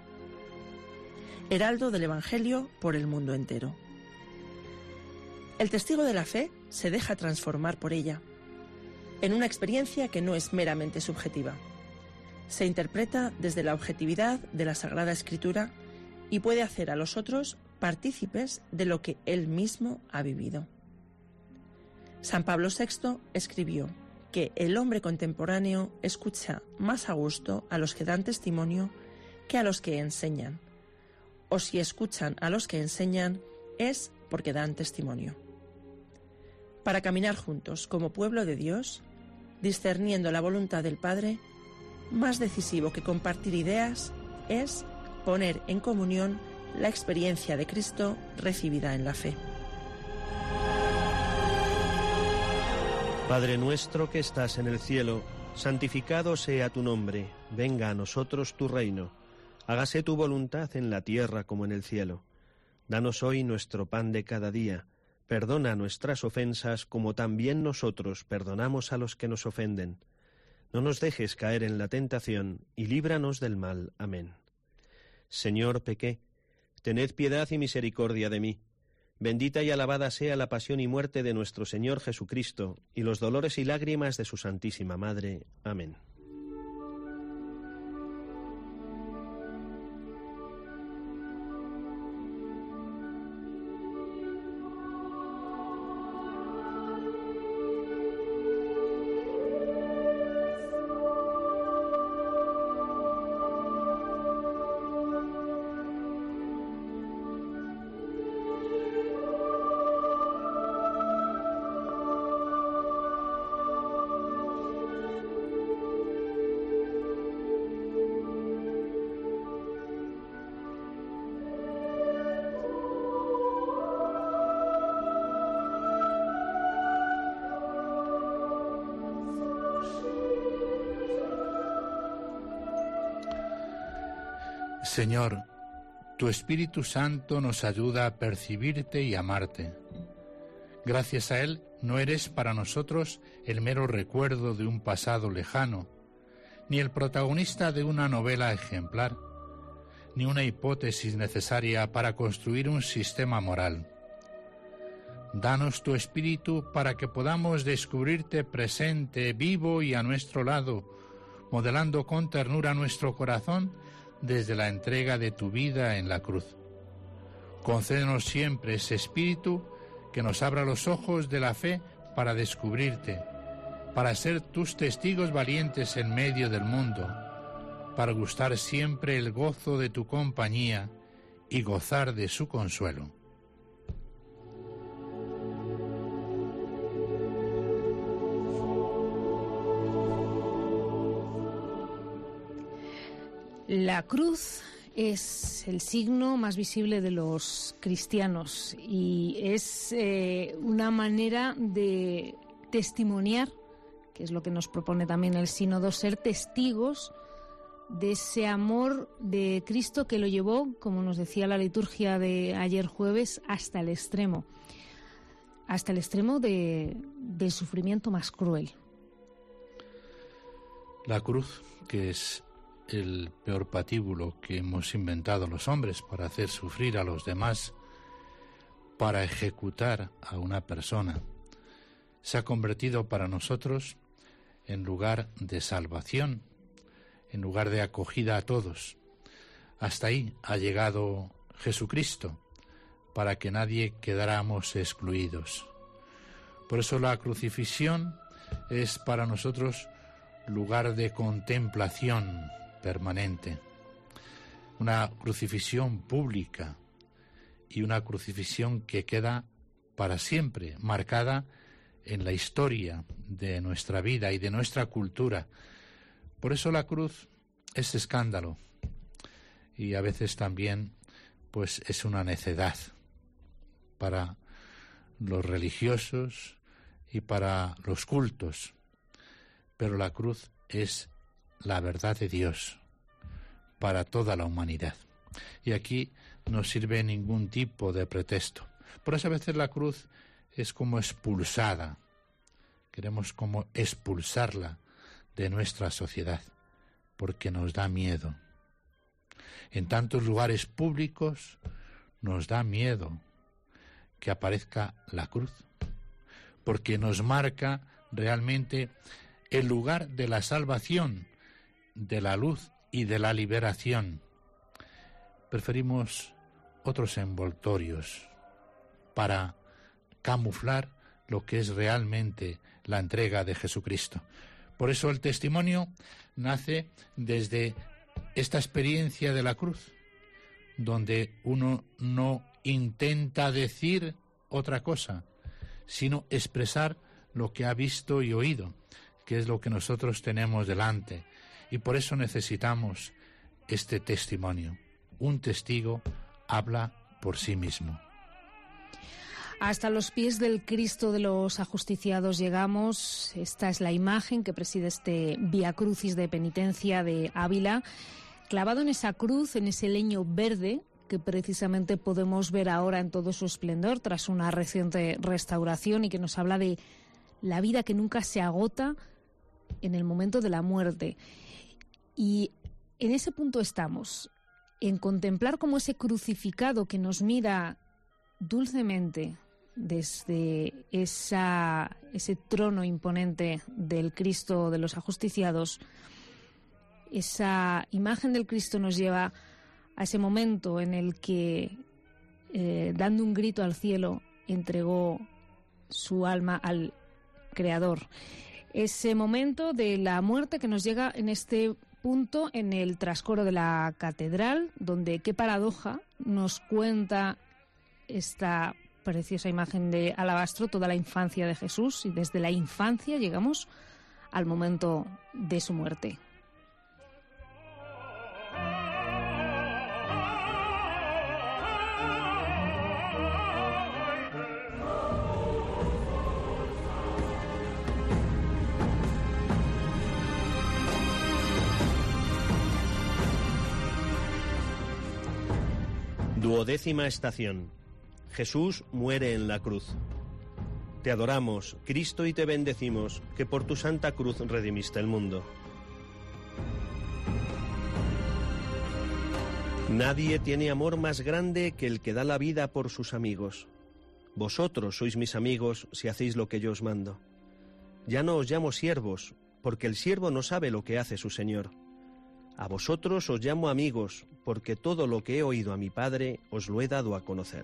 Heraldo del Evangelio por el mundo entero. El testigo de la fe se deja transformar por ella, en una experiencia que no es meramente subjetiva. Se interpreta desde la objetividad de la Sagrada Escritura y puede hacer a los otros partícipes de lo que él mismo ha vivido. San Pablo VI escribió que el hombre contemporáneo escucha más a gusto a los que dan testimonio que a los que enseñan, o si escuchan a los que enseñan es porque dan testimonio. Para caminar juntos como pueblo de Dios, discerniendo la voluntad del Padre, más decisivo que compartir ideas es poner en comunión la experiencia de Cristo recibida en la fe. Padre nuestro que estás en el cielo, santificado sea tu nombre, venga a nosotros tu reino, hágase tu voluntad en la tierra como en el cielo. Danos hoy nuestro pan de cada día, perdona nuestras ofensas como también nosotros perdonamos a los que nos ofenden. No nos dejes caer en la tentación y líbranos del mal. Amén. Señor, pequé, tened piedad y misericordia de mí. Bendita y alabada sea la pasión y muerte de nuestro Señor Jesucristo, y los dolores y lágrimas de su Santísima Madre. Amén. Señor, tu Espíritu Santo nos ayuda a percibirte y amarte. Gracias a Él no eres para nosotros el mero recuerdo de un pasado lejano, ni el protagonista de una novela ejemplar, ni una hipótesis necesaria para construir un sistema moral. Danos tu Espíritu para que podamos descubrirte presente, vivo y a nuestro lado, modelando con ternura nuestro corazón desde la entrega de tu vida en la cruz. Concédenos siempre ese Espíritu que nos abra los ojos de la fe para descubrirte, para ser tus testigos valientes en medio del mundo, para gustar siempre el gozo de tu compañía y gozar de su consuelo. La cruz es el signo más visible de los cristianos y es una manera de testimoniar, que es lo que nos propone también el sínodo, ser testigos de ese amor de Cristo que lo llevó, como nos decía la liturgia de ayer jueves, hasta el extremo del sufrimiento más cruel. La cruz, que es el peor patíbulo que hemos inventado los hombres para hacer sufrir a los demás, para ejecutar a una persona, se ha convertido para nosotros en lugar de salvación, en lugar de acogida a todos. Hasta ahí ha llegado Jesucristo, para que nadie quedáramos excluidos. Por eso la crucifixión es para nosotros lugar de contemplación permanente, una crucifixión pública y una crucifixión que queda para siempre marcada en la historia de nuestra vida y de nuestra cultura. Por eso la cruz es escándalo y a veces también pues es una necedad para los religiosos y para los cultos, pero la cruz es la verdad de Dios para toda la humanidad. Y aquí no sirve ningún tipo de pretexto. Por eso a veces la cruz es como expulsada. Queremos como expulsarla de nuestra sociedad, porque nos da miedo. En tantos lugares públicos nos da miedo que aparezca la cruz, porque nos marca realmente el lugar de la salvación, de la luz y de la liberación. Preferimos otros envoltorios para camuflar lo que es realmente la entrega de Jesucristo. Por eso el testimonio nace desde esta experiencia de la cruz, donde uno no intenta decir otra cosa, sino expresar lo que ha visto y oído, que es lo que nosotros tenemos delante. Y por eso necesitamos este testimonio. Un testigo habla por sí mismo. Hasta los pies del Cristo de los Ajusticiados llegamos. Esta es la imagen que preside este Vía Crucis de penitencia de Ávila. Clavado en esa cruz, en ese leño verde, que precisamente podemos ver ahora en todo su esplendor tras una reciente restauración y que nos habla de la vida que nunca se agota en el momento de la muerte. Y en ese punto estamos, en contemplar como ese crucificado que nos mira dulcemente desde ese trono imponente del Cristo de los Ajusticiados. Esa imagen del Cristo nos lleva a ese momento en el que, dando un grito al cielo, entregó su alma al Creador. Ese momento de la muerte que nos llega en este punto en el trascoro de la catedral, donde, qué paradoja, nos cuenta esta preciosa imagen de alabastro toda la infancia de Jesús, y desde la infancia llegamos al momento de su muerte. Duodécima estación. Jesús muere en la cruz. Te adoramos, Cristo, y te bendecimos, que por tu santa cruz redimiste el mundo. Nadie tiene amor más grande que el que da la vida por sus amigos. Vosotros sois mis amigos si hacéis lo que yo os mando. Ya no os llamo siervos, porque el siervo no sabe lo que hace su señor. A vosotros os llamo amigos, porque todo lo que he oído a mi Padre os lo he dado a conocer.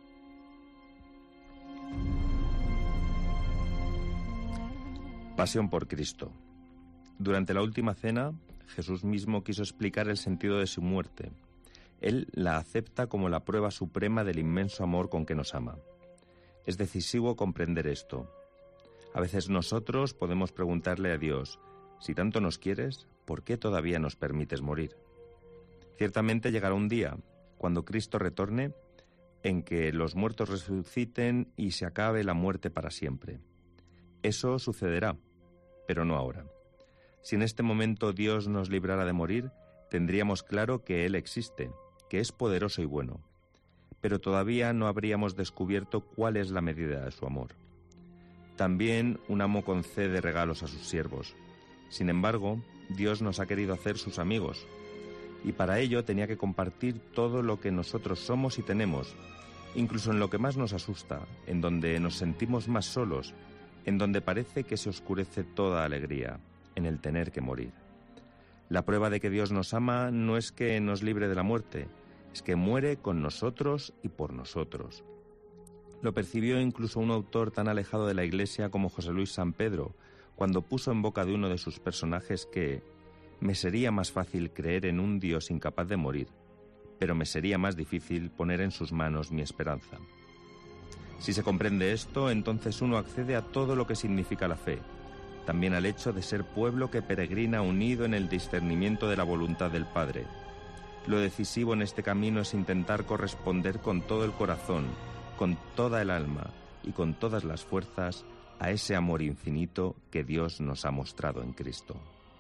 Pasión por Cristo. Durante la última cena, Jesús mismo quiso explicar el sentido de su muerte. Él la acepta como la prueba suprema del inmenso amor con que nos ama. Es decisivo comprender esto. A veces nosotros podemos preguntarle a Dios, si tanto nos quieres, ¿por qué todavía nos permites morir? Ciertamente llegará un día, cuando Cristo retorne, en que los muertos resuciten y se acabe la muerte para siempre. Eso sucederá, pero no ahora. Si en este momento Dios nos librara de morir, tendríamos claro que Él existe, que es poderoso y bueno, pero todavía no habríamos descubierto cuál es la medida de su amor. También un amo concede regalos a sus siervos. Sin embargo, Dios nos ha querido hacer sus amigos, y para ello tenía que compartir todo lo que nosotros somos y tenemos, incluso en lo que más nos asusta, en donde nos sentimos más solos, en donde parece que se oscurece toda alegría, en el tener que morir. La prueba de que Dios nos ama no es que nos libre de la muerte, es que muere con nosotros y por nosotros. Lo percibió incluso un autor tan alejado de la Iglesia como José Luis San Pedro, cuando puso en boca de uno de sus personajes que «me sería más fácil creer en un Dios incapaz de morir, pero me sería más difícil poner en sus manos mi esperanza». Si se comprende esto, entonces uno accede a todo lo que significa la fe, también al hecho de ser pueblo que peregrina unido en el discernimiento de la voluntad del Padre. Lo decisivo en este camino es intentar corresponder con todo el corazón, con toda el alma y con todas las fuerzas a ese amor infinito que Dios nos ha mostrado en Cristo.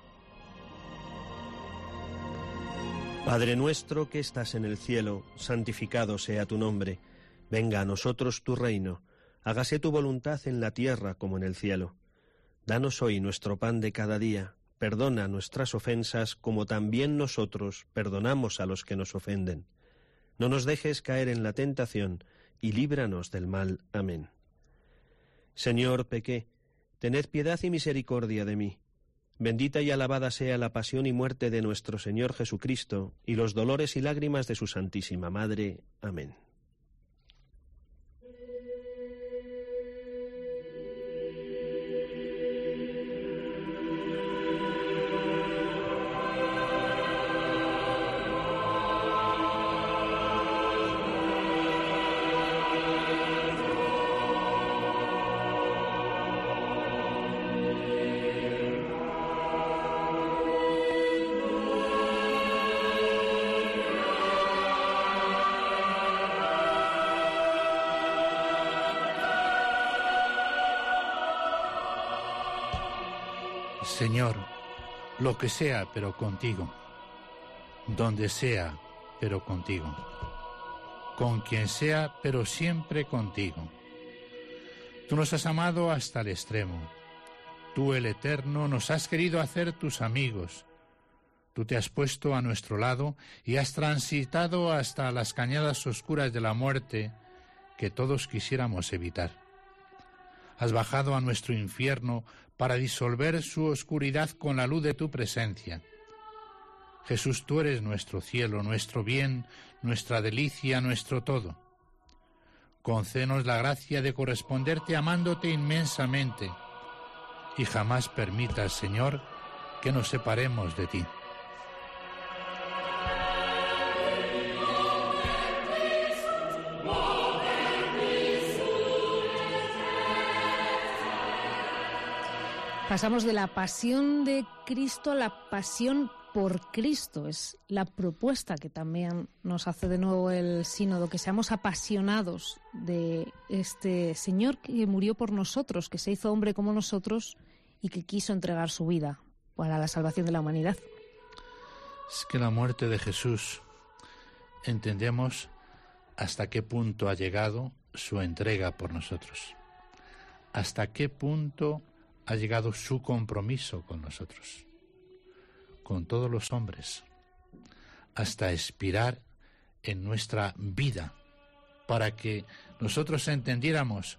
Padre nuestro que estás en el cielo, santificado sea tu nombre. Venga a nosotros tu reino. Hágase tu voluntad en la tierra como en el cielo. Danos hoy nuestro pan de cada día. Perdona nuestras ofensas como también nosotros perdonamos a los que nos ofenden. No nos dejes caer en la tentación y líbranos del mal. Amén. Señor, pequé, tened piedad y misericordia de mí. Bendita y alabada sea la pasión y muerte de nuestro Señor Jesucristo y los dolores y lágrimas de su Santísima Madre. Amén. Señor, lo que sea, pero contigo. Donde sea, pero contigo. Con quien sea, pero siempre contigo. Tú nos has amado hasta el extremo. Tú, el Eterno, nos has querido hacer tus amigos. Tú te has puesto a nuestro lado y has transitado hasta las cañadas oscuras de la muerte que todos quisiéramos evitar. Has bajado a nuestro infierno para disolver su oscuridad con la luz de tu presencia. Jesús, tú eres nuestro cielo, nuestro bien, nuestra delicia, nuestro todo. Concédenos la gracia de corresponderte amándote inmensamente y jamás permitas, Señor, que nos separemos de ti. Pasamos de la pasión de Cristo a la pasión por Cristo. Es la propuesta que también nos hace de nuevo el sínodo, que seamos apasionados de este Señor que murió por nosotros, que se hizo hombre como nosotros y que quiso entregar su vida para la salvación de la humanidad. Es que la muerte de Jesús, entendemos, hasta qué punto ha llegado su entrega por nosotros, hasta qué punto ha llegado su compromiso con nosotros, con todos los hombres, hasta expirar en nuestra vida, para que nosotros entendiéramos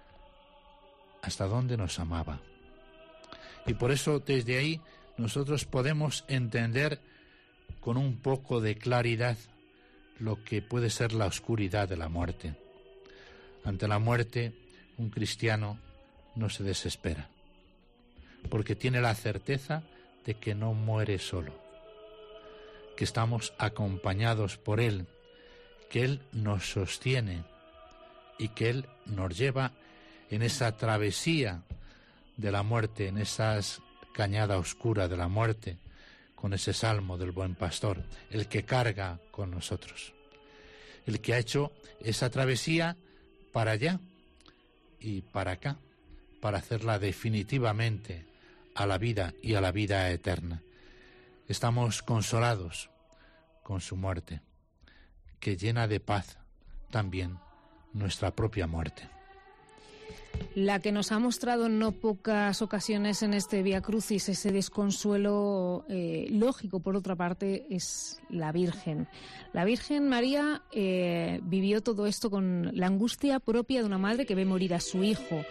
hasta dónde nos amaba. Y por eso desde ahí nosotros podemos entender con un poco de claridad lo que puede ser la oscuridad de la muerte. Ante la muerte, un cristiano no se desespera, porque tiene la certeza de que no muere solo, que estamos acompañados por Él, que Él nos sostiene y que Él nos lleva en esa travesía de la muerte, en esa cañada oscura de la muerte, con ese salmo del buen pastor, el que carga con nosotros, el que ha hecho esa travesía para allá y para acá, para hacerla definitivamente a la vida y a la vida eterna. Estamos consolados con su muerte, que llena de paz también nuestra propia muerte. La que nos ha mostrado en no pocas ocasiones en este Vía Crucis ese desconsuelo lógico, por otra parte, es la Virgen. La Virgen María vivió todo esto con la angustia propia de una madre que ve morir a su hijo.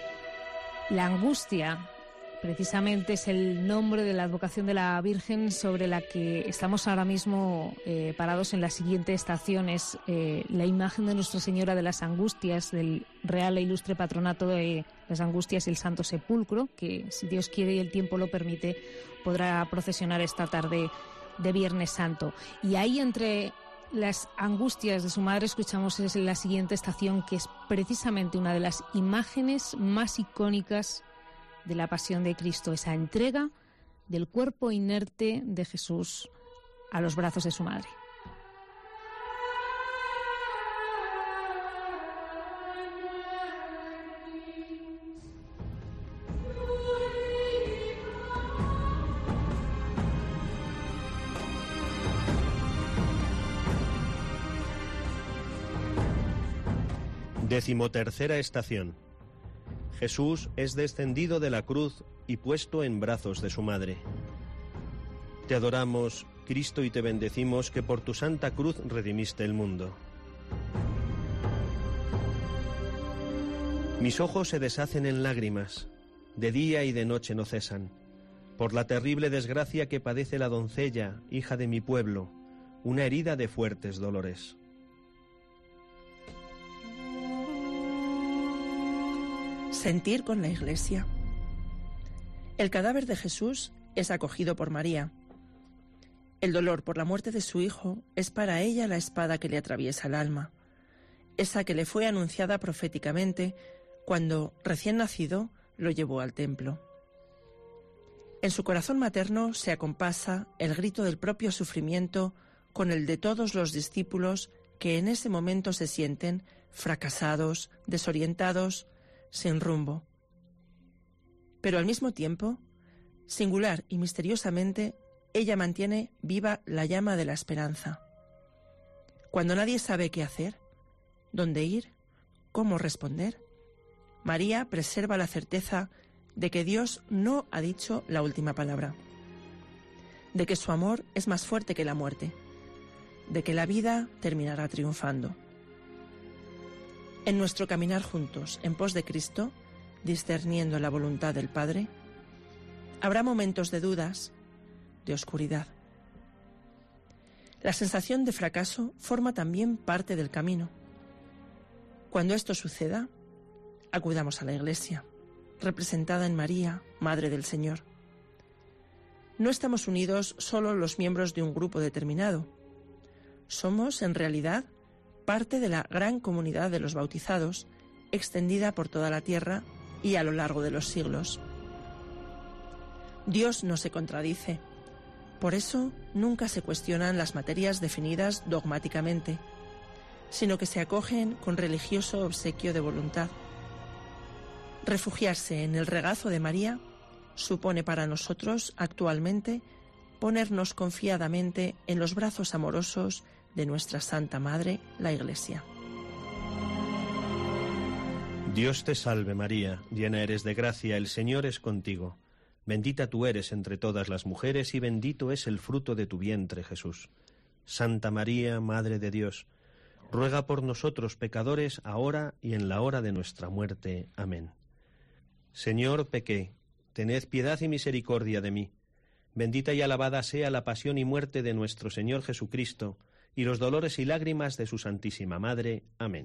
La angustia, precisamente, es el nombre de la advocación de la Virgen sobre la que estamos ahora mismo parados en la siguiente estación. Es la imagen de Nuestra Señora de las Angustias, del Real e Ilustre Patronato de las Angustias y el Santo Sepulcro, que, si Dios quiere y el tiempo lo permite, podrá procesionar esta tarde de Viernes Santo. Y ahí, entre las angustias de su madre, escuchamos en la siguiente estación, que es precisamente una de las imágenes más icónicas de la pasión de Cristo, esa entrega del cuerpo inerte de Jesús a los brazos de su madre. Decimotercera estación. Jesús es descendido de la cruz y puesto en brazos de su madre. Te adoramos, Cristo, y te bendecimos, que por tu santa cruz redimiste el mundo. Mis ojos se deshacen en lágrimas, de día y de noche no cesan, por la terrible desgracia que padece la doncella, hija de mi pueblo, una herida de fuertes dolores. Sentir con la Iglesia. El cadáver de Jesús es acogido por María. El dolor por la muerte de su hijo es para ella la espada que le atraviesa el alma, esa que le fue anunciada proféticamente cuando, recién nacido, lo llevó al templo. En su corazón materno se acompasa el grito del propio sufrimiento con el de todos los discípulos que en ese momento se sienten fracasados, desorientados, sin rumbo. Pero al mismo tiempo, singular y misteriosamente, ella mantiene viva la llama de la esperanza. Cuando nadie sabe qué hacer, dónde ir, cómo responder, María preserva la certeza de que Dios no ha dicho la última palabra, de que su amor es más fuerte que la muerte, de que la vida terminará triunfando. En nuestro caminar juntos en pos de Cristo, discerniendo la voluntad del Padre, habrá momentos de dudas, de oscuridad. La sensación de fracaso forma también parte del camino. Cuando esto suceda, acudamos a la Iglesia, representada en María, Madre del Señor. No estamos unidos solo los miembros de un grupo determinado. Somos, en realidad, parte de la gran comunidad de los bautizados, extendida por toda la tierra y a lo largo de los siglos. Dios no se contradice. Por eso nunca se cuestionan las materias definidas dogmáticamente, sino que se acogen con religioso obsequio de voluntad. Refugiarse en el regazo de María supone para nosotros actualmente ponernos confiadamente en los brazos amorosos de nuestra Santa Madre, la Iglesia. Dios te salve María, llena eres de gracia, el Señor es contigo. Bendita tú eres entre todas las mujeres y bendito es el fruto de tu vientre, Jesús. Santa María, Madre de Dios, ruega por nosotros pecadores, ahora y en la hora de nuestra muerte. Amén. Señor, pequé, tened piedad y misericordia de mí. Bendita y alabada sea la pasión y muerte de nuestro Señor Jesucristo, y los dolores y lágrimas de su Santísima Madre. Amén.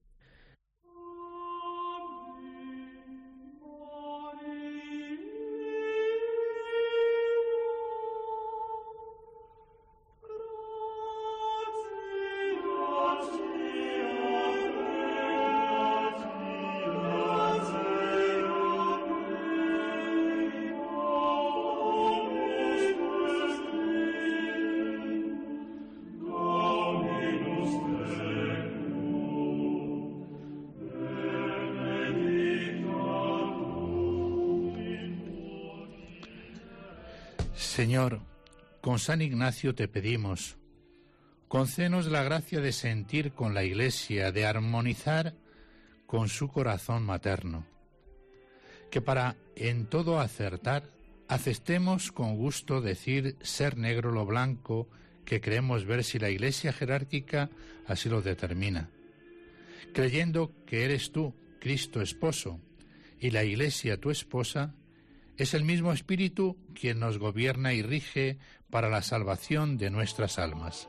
Señor, con San Ignacio te pedimos, concédenos la gracia de sentir con la Iglesia, de armonizar con su corazón materno, que para en todo acertar, aceptemos con gusto decir ser negro lo blanco que creemos ver si la Iglesia jerárquica así lo determina, creyendo que eres tú, Cristo esposo, y la Iglesia tu esposa, es el mismo Espíritu quien nos gobierna y rige para la salvación de nuestras almas.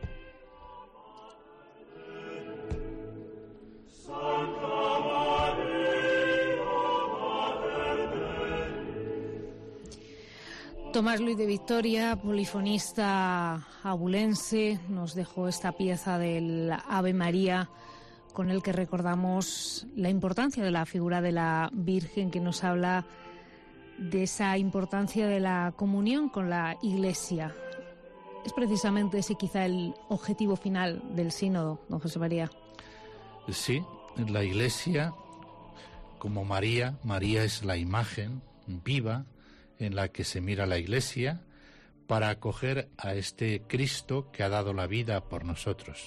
Tomás Luis de Victoria, polifonista abulense, nos dejó esta pieza del Ave María con el que recordamos la importancia de la figura de la Virgen, que nos habla de esa importancia de la comunión con la Iglesia. Es precisamente ese quizá el objetivo final del sínodo, don José María. Sí, la Iglesia, como María es la imagen viva en la que se mira la Iglesia para acoger a este Cristo que ha dado la vida por nosotros.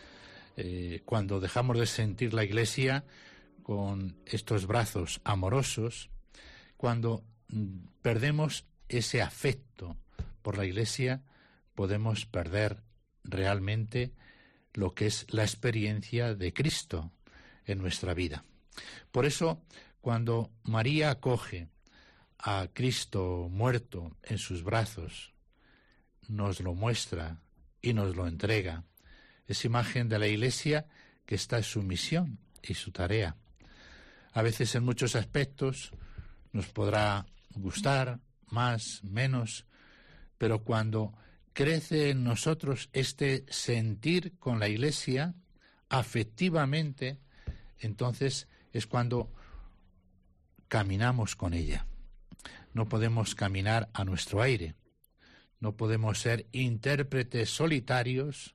Cuando dejamos de sentir la Iglesia con estos brazos amorosos, cuando perdemos ese afecto por la Iglesia, podemos perder realmente lo que es la experiencia de Cristo en nuestra vida. Por eso, cuando María acoge a Cristo muerto en sus brazos, nos lo muestra y nos lo entrega. Es imagen de la Iglesia que está en su misión y su tarea. A veces en muchos aspectos nos podrá gustar, más, menos, pero cuando crece en nosotros este sentir con la Iglesia afectivamente, entonces es cuando caminamos con ella. No podemos caminar a nuestro aire, no podemos ser intérpretes solitarios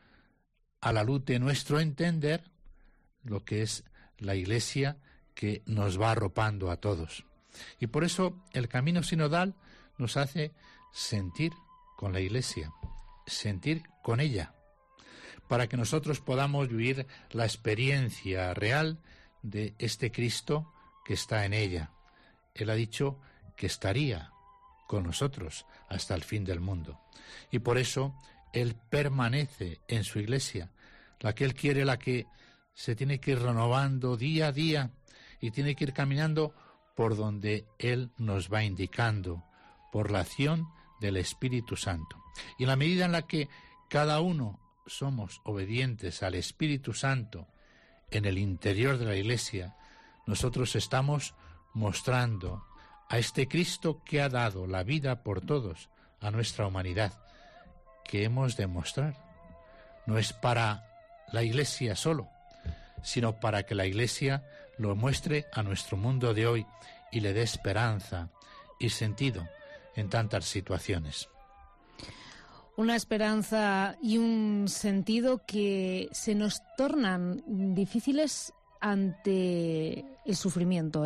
a la luz de nuestro entender lo que es la Iglesia que nos va arropando a todos. Y por eso el camino sinodal nos hace sentir con la Iglesia, sentir con ella, para que nosotros podamos vivir la experiencia real de este Cristo que está en ella. Él ha dicho que estaría con nosotros hasta el fin del mundo. Y por eso Él permanece en su Iglesia, la que Él quiere, la que se tiene que ir renovando día a día y tiene que ir caminando por donde Él nos va indicando, por la acción del Espíritu Santo. Y en la medida en la que cada uno somos obedientes al Espíritu Santo en el interior de la Iglesia, nosotros estamos mostrando a este Cristo que ha dado la vida por todos, a nuestra humanidad, que hemos de mostrar. No es para la Iglesia solo, sino para que la Iglesia lo muestre a nuestro mundo de hoy y le dé esperanza y sentido en tantas situaciones. Una esperanza y un sentido que se nos tornan difíciles ante el sufrimiento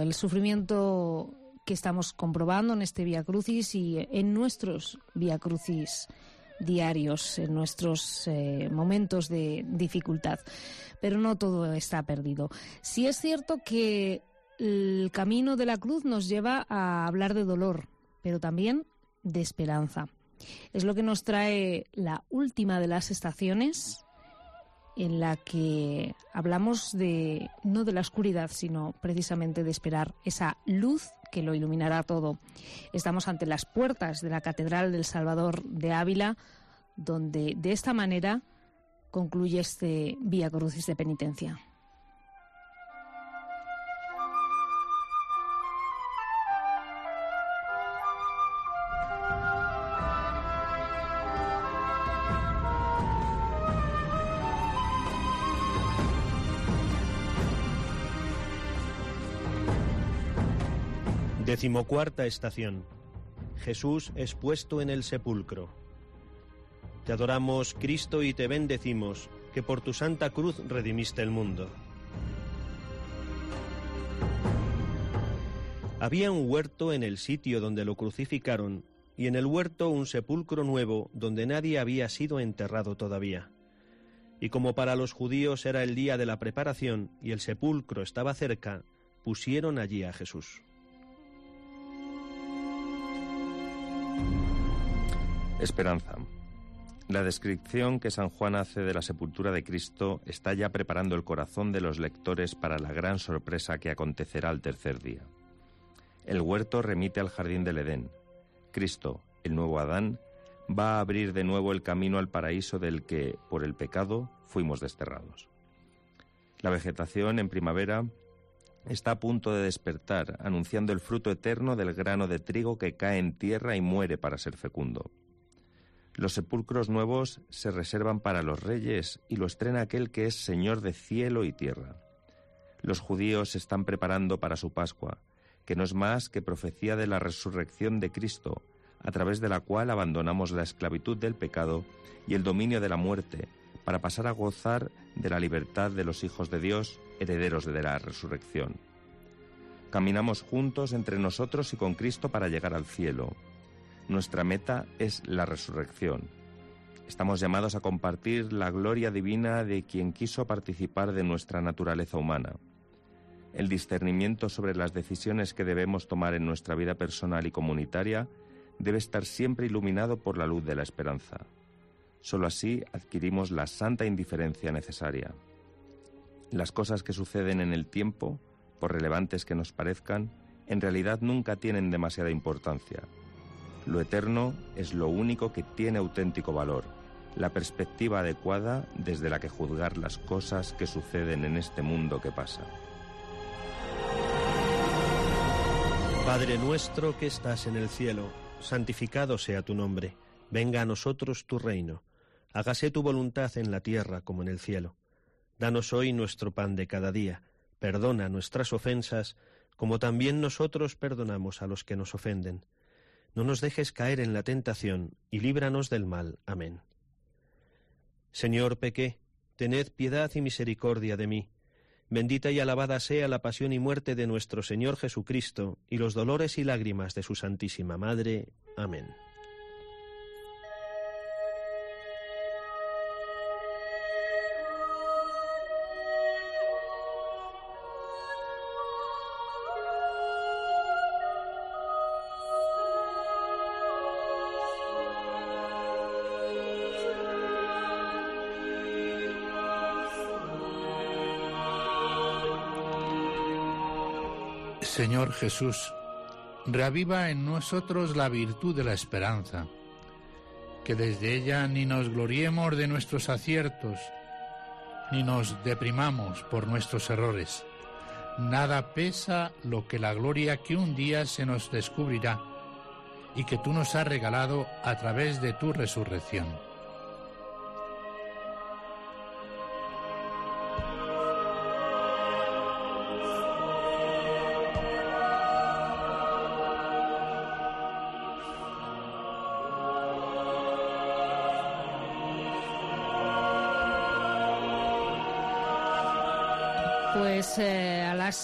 que estamos comprobando en este Vía Crucis y en nuestros Vía Crucis diarios, en nuestros momentos de dificultad. Pero no todo está perdido. Sí es cierto que el camino de la cruz nos lleva a hablar de dolor, pero también de esperanza. Es lo que nos trae la última de las estaciones, en la que hablamos no de la oscuridad, sino precisamente de esperar esa luz que lo iluminará todo. Estamos ante las puertas de la Catedral del Salvador de Ávila, donde de esta manera concluye este Vía Crucis de penitencia. Decimocuarta estación. Jesús es puesto en el sepulcro. Te adoramos, Cristo, y te bendecimos, que por tu santa cruz redimiste el mundo. Había un huerto en el sitio donde lo crucificaron, y en el huerto un sepulcro nuevo donde nadie había sido enterrado todavía. Y como para los judíos era el día de la preparación y el sepulcro estaba cerca, pusieron allí a Jesús. Esperanza. La descripción que San Juan hace de la sepultura de Cristo está ya preparando el corazón de los lectores para la gran sorpresa que acontecerá al tercer día. El huerto remite al jardín del Edén. Cristo, el nuevo Adán, va a abrir de nuevo el camino al paraíso del que, por el pecado, fuimos desterrados. La vegetación en primavera está a punto de despertar, anunciando el fruto eterno del grano de trigo que cae en tierra y muere para ser fecundo. Los sepulcros nuevos se reservan para los reyes y lo estrena aquel que es Señor de cielo y tierra. Los judíos se están preparando para su Pascua, que no es más que profecía de la resurrección de Cristo, a través de la cual abandonamos la esclavitud del pecado y el dominio de la muerte, para pasar a gozar de la libertad de los hijos de Dios, herederos de la resurrección. Caminamos juntos entre nosotros y con Cristo para llegar al cielo. Nuestra meta es la resurrección. Estamos llamados a compartir la gloria divina de quien quiso participar de nuestra naturaleza humana. El discernimiento sobre las decisiones que debemos tomar en nuestra vida personal y comunitaria debe estar siempre iluminado por la luz de la esperanza. Solo así adquirimos la santa indiferencia necesaria. Las cosas que suceden en el tiempo, por relevantes que nos parezcan, en realidad nunca tienen demasiada importancia. Lo eterno es lo único que tiene auténtico valor, la perspectiva adecuada desde la que juzgar las cosas que suceden en este mundo que pasa. Padre nuestro que estás en el cielo, santificado sea tu nombre. Venga a nosotros tu reino. Hágase tu voluntad en la tierra como en el cielo. Danos hoy nuestro pan de cada día. Perdona nuestras ofensas, como también nosotros perdonamos a los que nos ofenden. No nos dejes caer en la tentación, y líbranos del mal. Amén. Señor, pequé, tened piedad y misericordia de mí. Bendita y alabada sea la pasión y muerte de nuestro Señor Jesucristo, y los dolores y lágrimas de su Santísima Madre. Amén. Señor Jesús, reaviva en nosotros la virtud de la esperanza, que desde ella ni nos gloriemos de nuestros aciertos, ni nos deprimamos por nuestros errores. Nada pesa lo que la gloria que un día se nos descubrirá y que tú nos has regalado a través de tu resurrección. Pues a las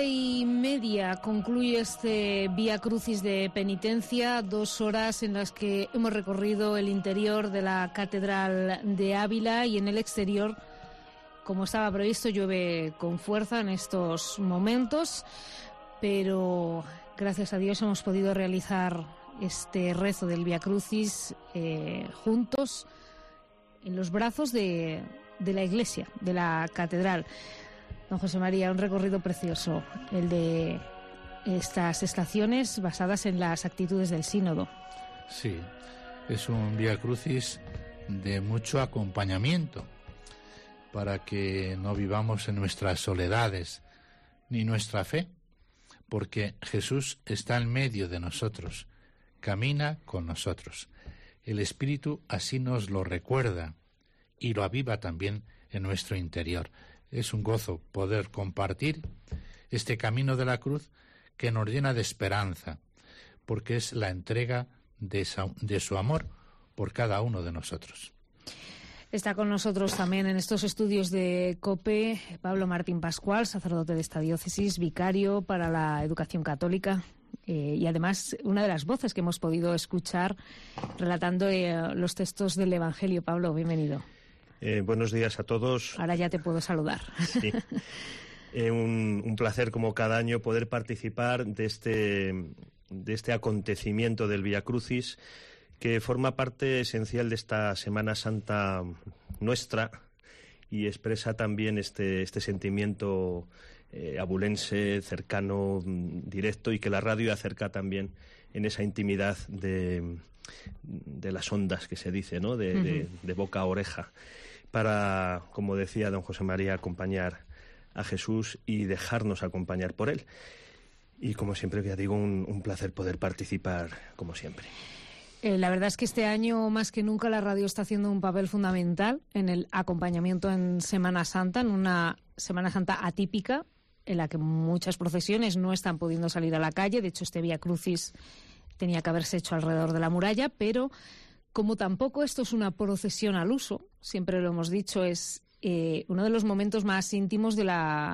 7:30 concluye este Vía Crucis de penitencia, 2 horas en las que hemos recorrido el interior de la Catedral de Ávila, y en el exterior, como estaba previsto, llueve con fuerza en estos momentos, pero gracias a Dios hemos podido realizar este rezo del Vía Crucis juntos en los brazos de la iglesia, de la catedral. Don José María, un recorrido precioso, el de estas estaciones basadas en las actitudes del sínodo. Sí, es un Vía Crucis de mucho acompañamiento para que no vivamos en nuestras soledades ni nuestra fe, porque Jesús está en medio de nosotros, camina con nosotros. El Espíritu así nos lo recuerda y lo aviva también en nuestro interior. Es un gozo poder compartir este camino de la cruz que nos llena de esperanza, porque es la entrega de su amor por cada uno de nosotros. Está con nosotros también en estos estudios de COPE Pablo Martín Pascual, sacerdote de esta diócesis, vicario para la educación católica, y además una de las voces que hemos podido escuchar relatando los textos del Evangelio. Pablo, bienvenido. Buenos días a todos. Ahora ya te puedo saludar. Sí. Un placer, como cada año, poder participar de este acontecimiento del Vía Crucis, que forma parte esencial de esta Semana Santa nuestra y expresa también este sentimiento abulense, cercano, directo, y que la radio acerca también en esa intimidad de las ondas, que se dice, ¿no? De boca a oreja, para, como decía don José María, acompañar a Jesús y dejarnos acompañar por él. Y como siempre, ya digo, un placer poder participar, como siempre. La verdad es que este año, más que nunca, la radio está haciendo un papel fundamental en el acompañamiento en Semana Santa, en una Semana Santa atípica, en la que muchas procesiones no están pudiendo salir a la calle. De hecho, este Vía Crucis tenía que haberse hecho alrededor de la muralla, pero como tampoco esto es una procesión al uso, siempre lo hemos dicho, es uno de los momentos más íntimos de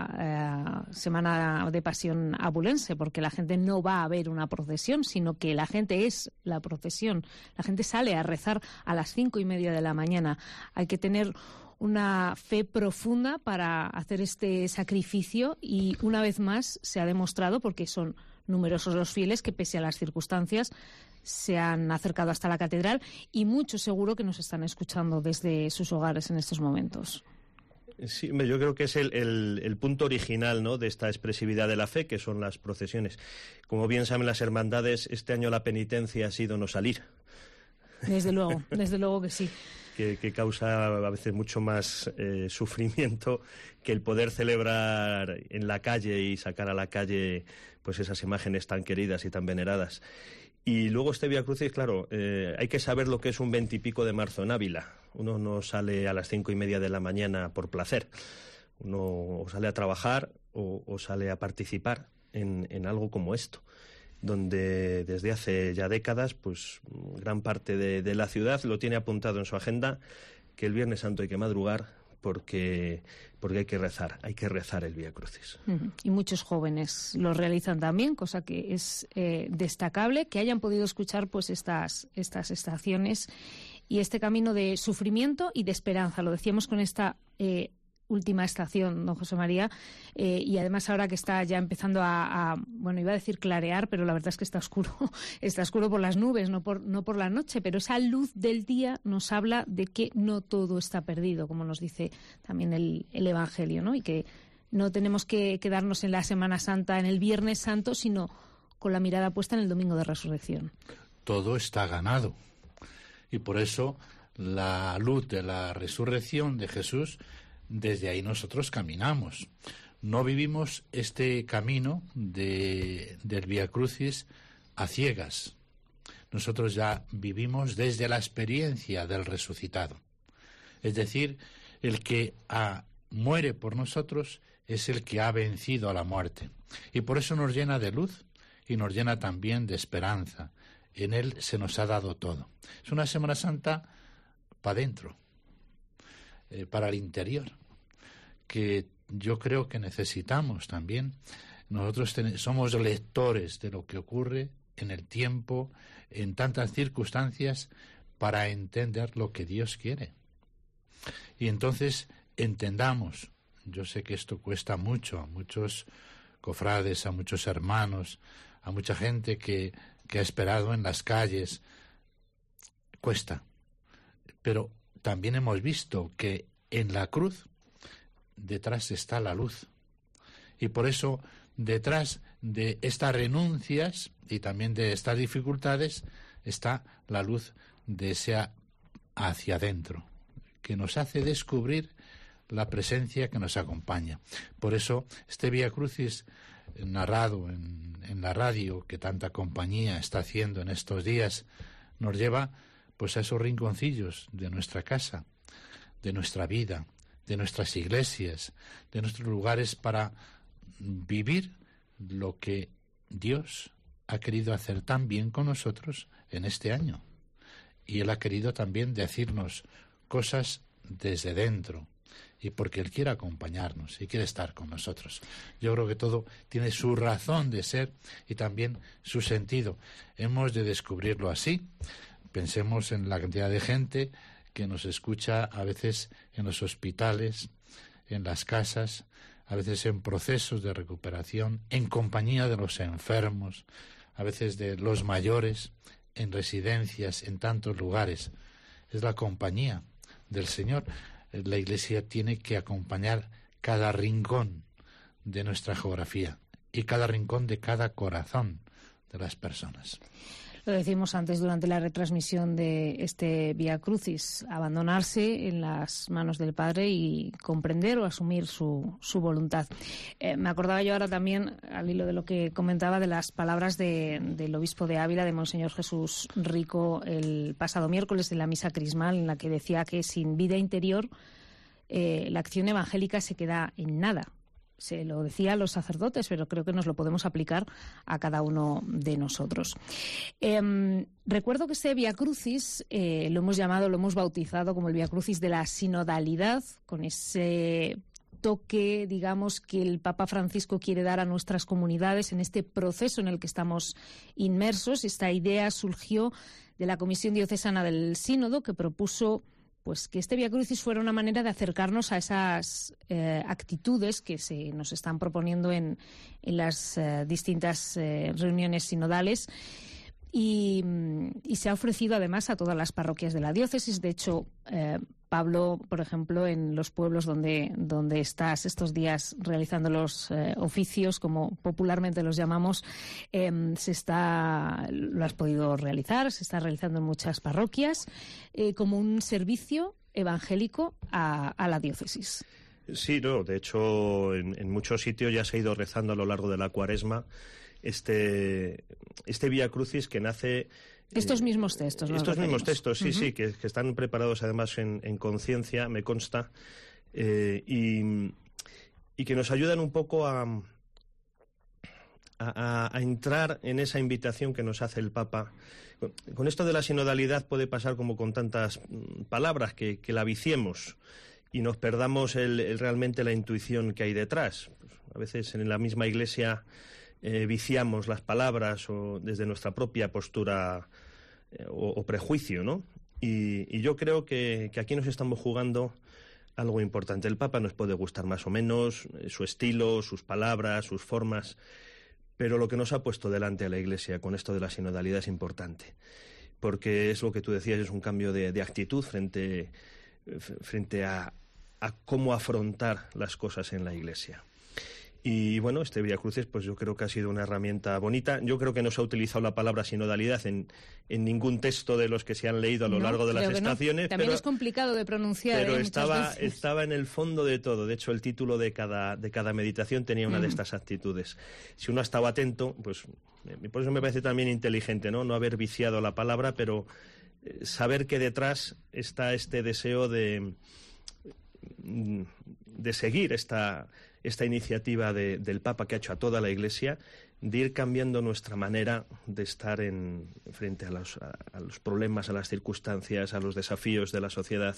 la Semana de Pasión abulense, porque la gente no va a ver una procesión, sino que la gente es la procesión. La gente sale a rezar a las 5:30 de la mañana. Hay que tener una fe profunda para hacer este sacrificio, y una vez más se ha demostrado, porque son numerosos los fieles que, pese a las circunstancias, se han acercado hasta la catedral, y muchos seguro que nos están escuchando desde sus hogares en estos momentos. Sí, yo creo que es el punto original, ¿no?, de esta expresividad de la fe, que son las procesiones. Como bien saben las hermandades, este año la penitencia ha sido no salir. Desde luego que sí. Que causa a veces mucho más sufrimiento que el poder celebrar en la calle y sacar a la calle pues esas imágenes tan queridas y tan veneradas. Y luego este Vía Crucis, claro, hay que saber lo que es un 20 y pico de marzo en Ávila. Uno no sale a las 5:30 de la mañana por placer. Uno o sale a trabajar o sale a participar en algo como esto, donde desde hace ya décadas, pues gran parte de la ciudad lo tiene apuntado en su agenda, que el Viernes Santo hay que madrugar, porque hay que rezar el Vía Crucis. Y muchos jóvenes lo realizan también, cosa que es destacable, que hayan podido escuchar pues estas estaciones y este camino de sufrimiento y de esperanza. Lo decíamos con esta última estación, don José María, y además ahora que está ya empezando bueno, iba a decir clarear, pero la verdad es que está oscuro por las nubes, no por la noche, pero esa luz del día nos habla de que no todo está perdido, como nos dice también el Evangelio, ¿no? Y que no tenemos que quedarnos en la Semana Santa, en el Viernes Santo, sino con la mirada puesta en el Domingo de Resurrección. Todo está ganado, y por eso la luz de la resurrección de Jesús, desde ahí nosotros caminamos. No vivimos este camino del Vía Crucis a ciegas. Nosotros ya vivimos desde la experiencia del resucitado. Es decir, el que muere por nosotros es el que ha vencido a la muerte. Y por eso nos llena de luz y nos llena también de esperanza. En él se nos ha dado todo. Es una Semana Santa para adentro, para el interior, que yo creo que necesitamos también. Nosotros somos lectores de lo que ocurre en el tiempo, en tantas circunstancias, para entender lo que Dios quiere. Y entonces entendamos. Yo sé que esto cuesta mucho a muchos cofrades, a muchos hermanos, a mucha gente que ha esperado en las calles. Cuesta. Pero también hemos visto que en la cruz detrás está la luz. Y por eso, detrás de estas renuncias y también de estas dificultades, está la luz de ese hacia adentro, que nos hace descubrir la presencia que nos acompaña. Por eso, este Vía Crucis narrado en la radio, que tanta compañía está haciendo en estos días, nos lleva pues a esos rinconcillos de nuestra casa, de nuestra vida, de nuestras iglesias, de nuestros lugares, para vivir lo que Dios ha querido hacer tan bien con nosotros en este año. Y Él ha querido también decirnos cosas desde dentro, y porque Él quiere acompañarnos y quiere estar con nosotros. Yo creo que todo tiene su razón de ser y también su sentido. Hemos de descubrirlo así. Pensemos en la cantidad de gente que nos escucha a veces en los hospitales, en las casas, a veces en procesos de recuperación, en compañía de los enfermos, a veces de los mayores, en residencias, en tantos lugares. Es la compañía del Señor. La Iglesia tiene que acompañar cada rincón de nuestra geografía y cada rincón de cada corazón de las personas. Lo decimos antes durante la retransmisión de este Vía Crucis, abandonarse en las manos del Padre y comprender o asumir su voluntad. Me acordaba yo ahora también, al hilo de lo que comentaba, de las palabras del obispo de Ávila, de Monseñor Jesús Rico, el pasado miércoles de la misa crismal, en la que decía que sin vida interior la acción evangélica se queda en nada. Se lo decía a los sacerdotes, pero creo que nos lo podemos aplicar a cada uno de nosotros. Recuerdo que este Vía Crucis lo hemos bautizado como el Vía Crucis de la sinodalidad, con ese toque, digamos, que el Papa Francisco quiere dar a nuestras comunidades en este proceso en el que estamos inmersos. Esta idea surgió de la Comisión Diocesana del Sínodo, que propuso pues que este Vía Crucis fuera una manera de acercarnos a esas actitudes que se nos están proponiendo en las distintas reuniones sinodales, y se ha ofrecido además a todas las parroquias de la diócesis. De hecho, Pablo, por ejemplo, en los pueblos donde estás estos días realizando los oficios, como popularmente los llamamos, lo has podido realizar, se está realizando en muchas parroquias, como un servicio evangélico a la diócesis. Sí, no, de hecho, en muchos sitios ya se ha ido rezando a lo largo de la Cuaresma este Vía Crucis, que nace... Estos mismos textos, ¿no? Estos mismos textos, sí, sí, que están preparados además en conciencia, me consta, y que nos ayudan un poco a entrar en esa invitación que nos hace el Papa. Con esto de la sinodalidad puede pasar como con tantas palabras, que la viciemos y nos perdamos realmente la intuición que hay detrás. Pues, a veces en la misma Iglesia viciamos las palabras o desde nuestra propia postura o prejuicio, ¿no? Y yo creo que aquí nos estamos jugando algo importante. El Papa nos puede gustar más o menos, su estilo, sus palabras, sus formas, pero lo que nos ha puesto delante a la Iglesia con esto de la sinodalidad es importante, porque es lo que tú decías, es un cambio de actitud frente a cómo afrontar las cosas en la Iglesia. Y bueno, este Vía Crucis, pues yo creo que ha sido una herramienta bonita. Yo creo que no se ha utilizado la palabra sinodalidad en ningún texto de los que se han leído a lo largo de las estaciones. No. También es complicado de pronunciar. Pero estaba en el fondo de todo. De hecho, el título de cada meditación tenía una de estas actitudes. Si uno ha estado atento, pues por eso me parece también inteligente, ¿no? No haber viciado la palabra, pero saber que detrás está este deseo de seguir esta iniciativa del Papa, que ha hecho a toda la Iglesia, de ir cambiando nuestra manera de estar frente a los problemas, a las circunstancias, a los desafíos de la sociedad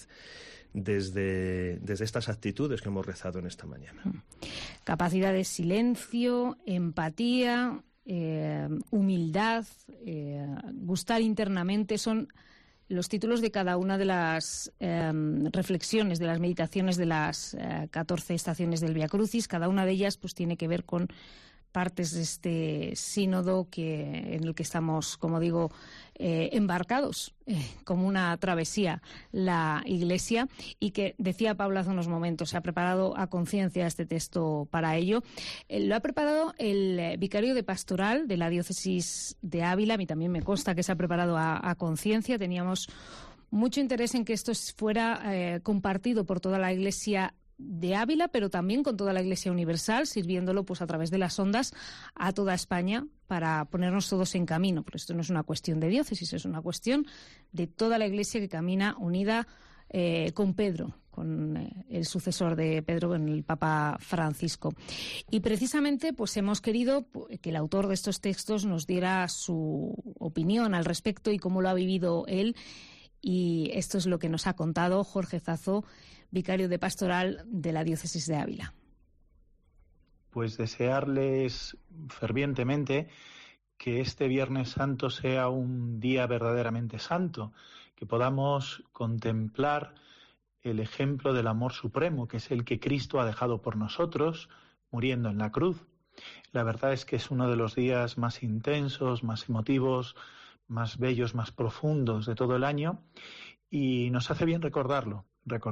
desde estas actitudes que hemos rezado en esta mañana. Capacidad de silencio, empatía, humildad, gustar internamente son los títulos de cada una de las reflexiones, de las meditaciones de las 14 estaciones del Vía Crucis. Cada una de ellas pues tiene que ver con partes de este sínodo en el que estamos, como digo, embarcados como una travesía la Iglesia, y que, decía Pablo hace unos momentos, se ha preparado a conciencia este texto para ello. Lo ha preparado el vicario de pastoral de la diócesis de Ávila. A mí también me consta que se ha preparado a conciencia. Teníamos mucho interés en que esto fuera compartido por toda la Iglesia de Ávila, pero también con toda la Iglesia universal, sirviéndolo pues a través de las ondas a toda España para ponernos todos en camino. Pero esto no es una cuestión de diócesis, es una cuestión de toda la Iglesia que camina unida con Pedro, con el sucesor de Pedro, con el Papa Francisco. Y precisamente pues hemos querido que el autor de estos textos nos diera su opinión al respecto y cómo lo ha vivido él. Y esto es lo que nos ha contado Jorge Zazo, vicario de pastoral de la diócesis de Ávila. Pues desearles fervientemente que este Viernes Santo sea un día verdaderamente santo, que podamos contemplar el ejemplo del amor supremo, que es el que Cristo ha dejado por nosotros, muriendo en la cruz. La verdad es que es uno de los días más intensos, más emotivos, más bellos, más profundos de todo el año, y nos hace bien recordar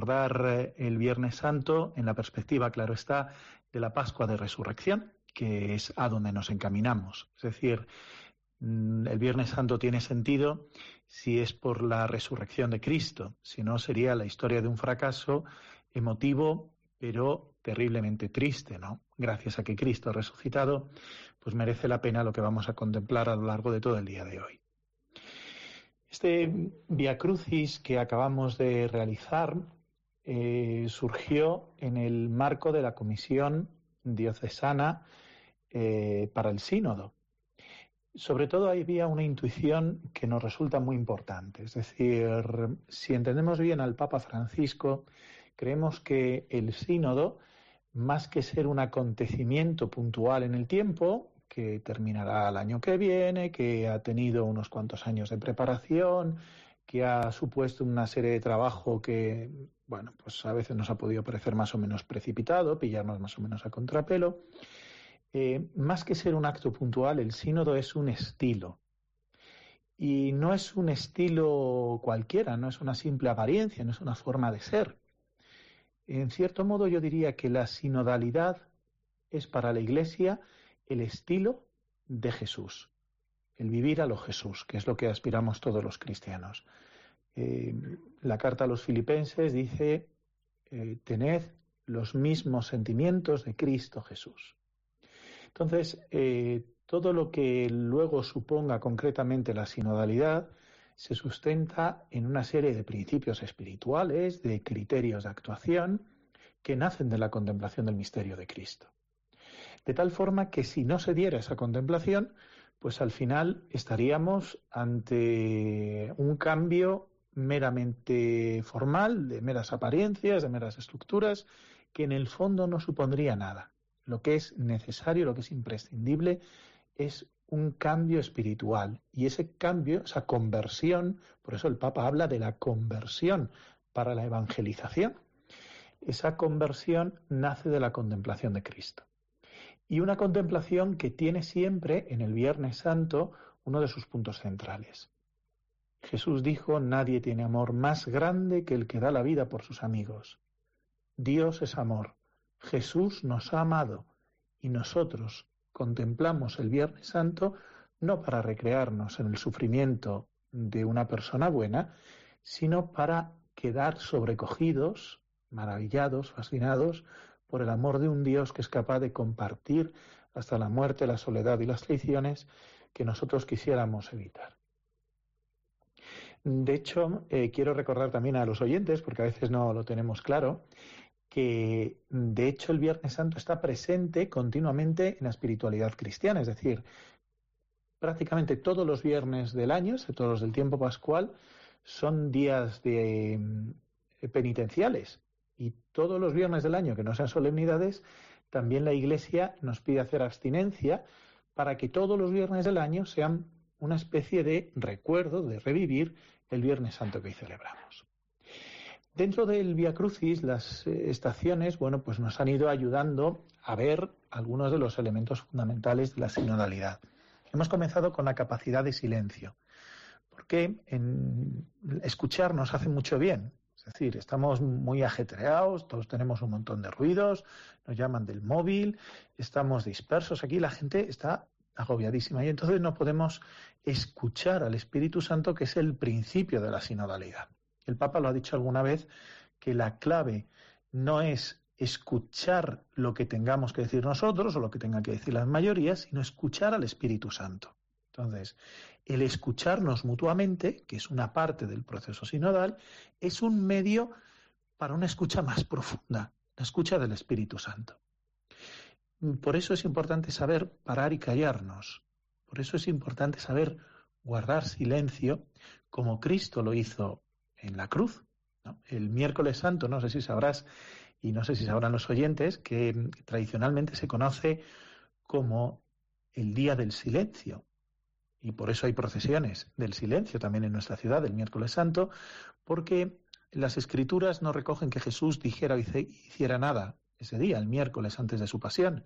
el Viernes Santo en la perspectiva, claro está, de la Pascua de Resurrección, que es a donde nos encaminamos. Es decir, el Viernes Santo tiene sentido si es por la resurrección de Cristo, si no sería la historia de un fracaso emotivo, pero terriblemente triste, ¿no? Gracias a que Cristo ha resucitado, pues merece la pena lo que vamos a contemplar a lo largo de todo el día de hoy. Este Vía Crucis que acabamos de realizar surgió en el marco de la Comisión Diocesana para el Sínodo. Sobre todo había una intuición que nos resulta muy importante. Es decir, si entendemos bien al Papa Francisco, creemos que el Sínodo, más que ser un acontecimiento puntual en el tiempo, que terminará el año que viene, que ha tenido unos cuantos años de preparación, que ha supuesto una serie de trabajo que, bueno, pues a veces nos ha podido parecer más o menos precipitado, pillarnos más o menos a contrapelo. Más que ser un acto puntual, el sínodo es un estilo. Y no es un estilo cualquiera, no es una simple apariencia, no es una forma de ser. En cierto modo yo diría que la sinodalidad es para la Iglesia el estilo de Jesús, el vivir a lo Jesús, que es lo que aspiramos todos los cristianos. La carta a los Filipenses dice, tened los mismos sentimientos de Cristo Jesús. Entonces, todo lo que luego suponga concretamente la sinodalidad se sustenta en una serie de principios espirituales, de criterios de actuación, que nacen de la contemplación del misterio de Cristo. De tal forma que si no se diera esa contemplación, pues al final estaríamos ante un cambio meramente formal, de meras apariencias, de meras estructuras, que en el fondo no supondría nada. Lo que es necesario, lo que es imprescindible, es un cambio espiritual. Y ese cambio, esa conversión, por eso el Papa habla de la conversión para la evangelización. Esa conversión nace de la contemplación de Cristo. Y una contemplación que tiene siempre en el Viernes Santo uno de sus puntos centrales. Jesús dijo, nadie tiene amor más grande que el que da la vida por sus amigos. Dios es amor. Jesús nos ha amado y nosotros contemplamos el Viernes Santo no para recrearnos en el sufrimiento de una persona buena, sino para quedar sobrecogidos, maravillados, fascinados por el amor de un Dios que es capaz de compartir hasta la muerte, la soledad y las traiciones que nosotros quisiéramos evitar. De hecho, quiero recordar también a los oyentes, porque a veces no lo tenemos claro, que de hecho el Viernes Santo está presente continuamente en la espiritualidad cristiana, es decir, prácticamente todos los viernes del año, todos los del tiempo pascual, son días penitenciales, y todos los viernes del año que no sean solemnidades, también la Iglesia nos pide hacer abstinencia para que todos los viernes del año sean una especie de recuerdo, de revivir el Viernes Santo que hoy celebramos. Dentro del Vía Crucis, las estaciones, pues nos han ido ayudando a ver algunos de los elementos fundamentales de la sinodalidad. Hemos comenzado con la capacidad de silencio, porque escuchar nos hace mucho bien. Es decir, estamos muy ajetreados, todos tenemos un montón de ruidos, nos llaman del móvil, estamos dispersos. Aquí la gente está agobiadísima y entonces no podemos escuchar al Espíritu Santo, que es el principio de la sinodalidad. El Papa lo ha dicho alguna vez, que la clave no es escuchar lo que tengamos que decir nosotros o lo que tengan que decir las mayorías, sino escuchar al Espíritu Santo. Entonces, el escucharnos mutuamente, que es una parte del proceso sinodal, es un medio para una escucha más profunda, la escucha del Espíritu Santo. Por eso es importante saber parar y callarnos. Por eso es importante saber guardar silencio, como Cristo lo hizo en la cruz, ¿no? El miércoles santo, no sé si sabrás y no sé si sabrán los oyentes, que tradicionalmente se conoce como el día del silencio. Y por eso hay procesiones del silencio también en nuestra ciudad, el miércoles santo, porque las Escrituras no recogen que Jesús dijera o hiciera nada ese día, el miércoles antes de su pasión.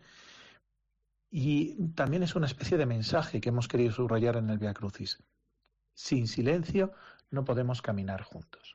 Y también es una especie de mensaje que hemos querido subrayar en el Vía Crucis. Sin silencio no podemos caminar juntos.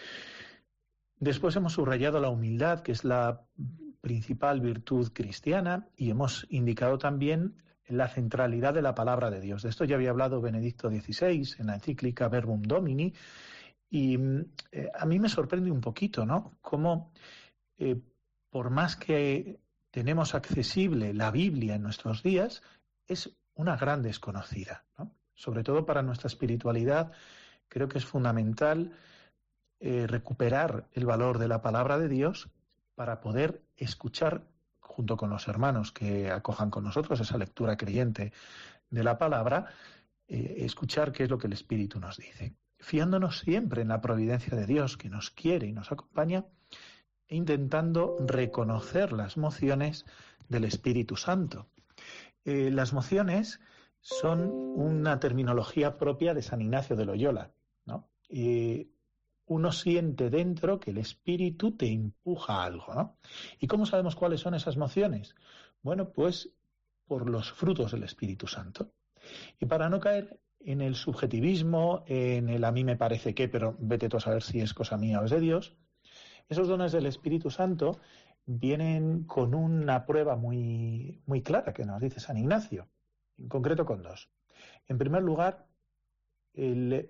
Después hemos subrayado la humildad, que es la principal virtud cristiana, y hemos indicado también la centralidad de la palabra de Dios. De esto ya había hablado Benedicto XVI en la encíclica Verbum Domini, y a mí me sorprende un poquito, ¿no? Cómo por más que tenemos accesible la Biblia en nuestros días, es una gran desconocida, ¿no? Sobre todo para nuestra espiritualidad, creo que es fundamental recuperar el valor de la palabra de Dios para poder escuchar junto con los hermanos que acojan con nosotros esa lectura creyente de la palabra, escuchar qué es lo que el Espíritu nos dice, fiándonos siempre en la providencia de Dios que nos quiere y nos acompaña, e intentando reconocer las mociones del Espíritu Santo. Las mociones son una terminología propia de San Ignacio de Loyola, ¿no? Uno siente dentro que el Espíritu te empuja a algo, ¿no? ¿Y cómo sabemos cuáles son esas mociones? Bueno, pues por los frutos del Espíritu Santo. Y para no caer en el subjetivismo, en el a mí me parece que, pero vete tú a saber si es cosa mía o es de Dios, esos dones del Espíritu Santo vienen con una prueba muy, muy clara que nos dice San Ignacio, en concreto con dos. En primer lugar, el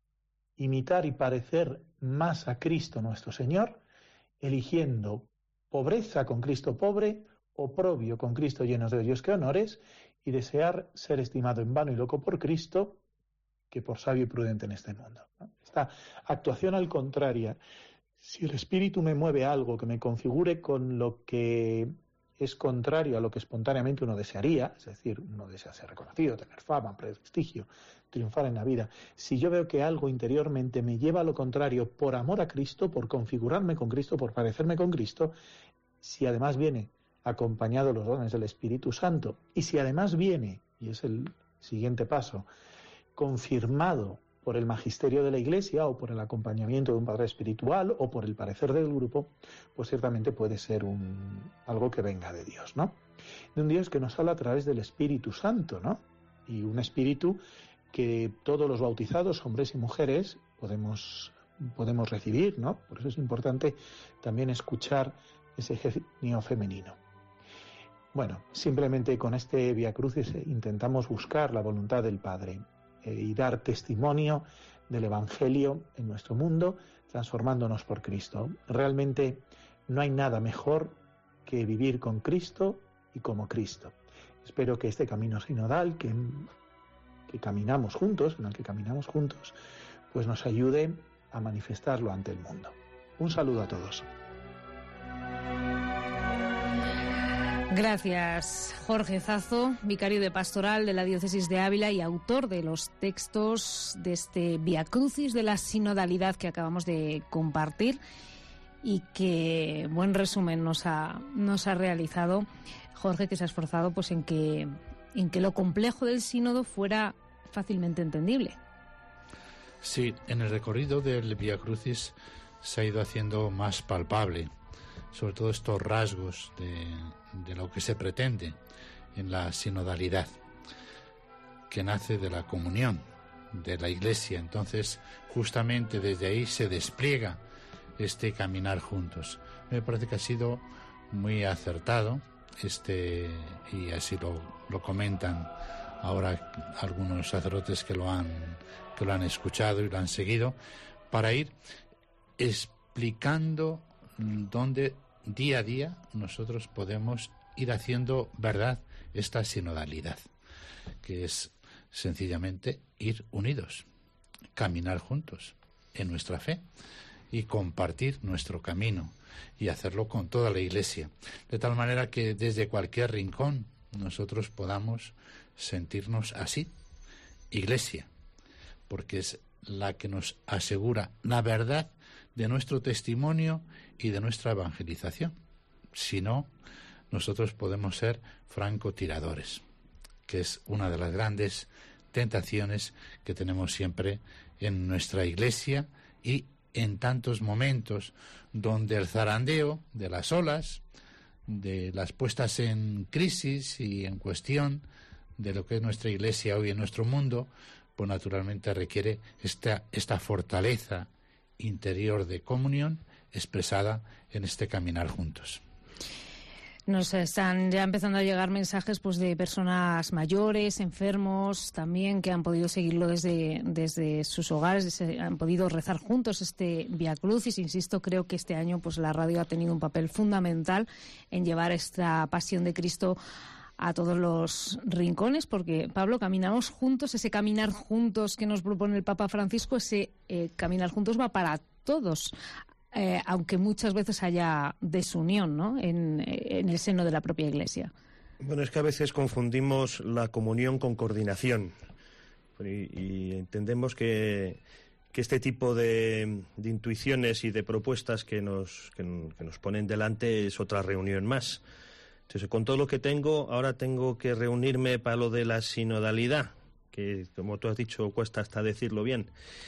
imitar y parecer más a Cristo nuestro Señor, eligiendo pobreza con Cristo pobre, oprobio con Cristo llenos de odios que honores, y desear ser estimado en vano y loco por Cristo que por sabio y prudente en este mundo, ¿no? Esta actuación al contrario, si el Espíritu me mueve a algo que me configure con lo que es contrario a lo que espontáneamente uno desearía, es decir, uno desea ser reconocido, tener fama, prestigio, triunfar en la vida. Si yo veo que algo interiormente me lleva a lo contrario por amor a Cristo, por configurarme con Cristo, por parecerme con Cristo, si además viene acompañado los dones del Espíritu Santo, y si además viene, y es el siguiente paso, confirmado por el magisterio de la Iglesia o por el acompañamiento de un padre espiritual o por el parecer del grupo, pues ciertamente puede ser algo que venga de Dios, ¿no? De un Dios que nos habla a través del Espíritu Santo, ¿no? Y un Espíritu que todos los bautizados, hombres y mujeres, podemos recibir, ¿no? Por eso es importante también escuchar ese genio femenino. Bueno, simplemente con este Vía Crucis intentamos buscar la voluntad del Padre y dar testimonio del Evangelio en nuestro mundo, transformándonos por Cristo. Realmente no hay nada mejor que vivir con Cristo y como Cristo. Espero que este camino sinodal que caminamos juntos, en el que caminamos juntos, pues nos ayude a manifestarlo ante el mundo. Un saludo a todos. Gracias, Jorge Zazo, vicario de Pastoral de la Diócesis de Ávila y autor de los textos de este Vía Crucis de la sinodalidad que acabamos de compartir y que buen resumen nos ha realizado Jorge, que se ha esforzado pues en que lo complejo del sínodo fuera fácilmente entendible. Sí, en el recorrido del Vía Crucis se ha ido haciendo más palpable, sobre todo estos rasgos de lo que se pretende en la sinodalidad, que nace de la comunión de la Iglesia. Entonces, justamente desde ahí se despliega este caminar juntos. Me parece que ha sido muy acertado y así lo comentan ahora algunos sacerdotes que lo han escuchado y lo han seguido, para ir explicando dónde día a día nosotros podemos ir haciendo verdad esta sinodalidad, que es sencillamente ir unidos, caminar juntos en nuestra fe y compartir nuestro camino y hacerlo con toda la Iglesia, de tal manera que desde cualquier rincón nosotros podamos sentirnos así, Iglesia, porque es la que nos asegura la verdad de nuestro testimonio y de nuestra evangelización. Si no, nosotros podemos ser francotiradores, que es una de las grandes tentaciones que tenemos siempre en nuestra Iglesia y en tantos momentos donde el zarandeo de las olas, de las puestas en crisis y en cuestión de lo que es nuestra Iglesia hoy en nuestro mundo, pues naturalmente requiere esta fortaleza interior de comunión expresada en este caminar juntos. Nos están ya empezando a llegar mensajes pues de personas mayores, enfermos, también que han podido seguirlo desde sus hogares, han podido rezar juntos este Vía Crucis. Insisto, creo que este año pues la radio ha tenido un papel fundamental en llevar esta pasión de Cristo a todos los rincones, porque, Pablo, caminamos juntos, ese caminar juntos que nos propone el Papa Francisco, ese caminar juntos va para todos, aunque muchas veces haya desunión, ¿no?, en el seno de la propia Iglesia. Bueno, es que a veces confundimos la comunión con coordinación y entendemos que este tipo de intuiciones y de propuestas que nos ponen delante es otra reunión más. Entonces, con todo lo que tengo, ahora tengo que reunirme para lo de la sinodalidad, que, como tú has dicho, cuesta hasta decirlo bien.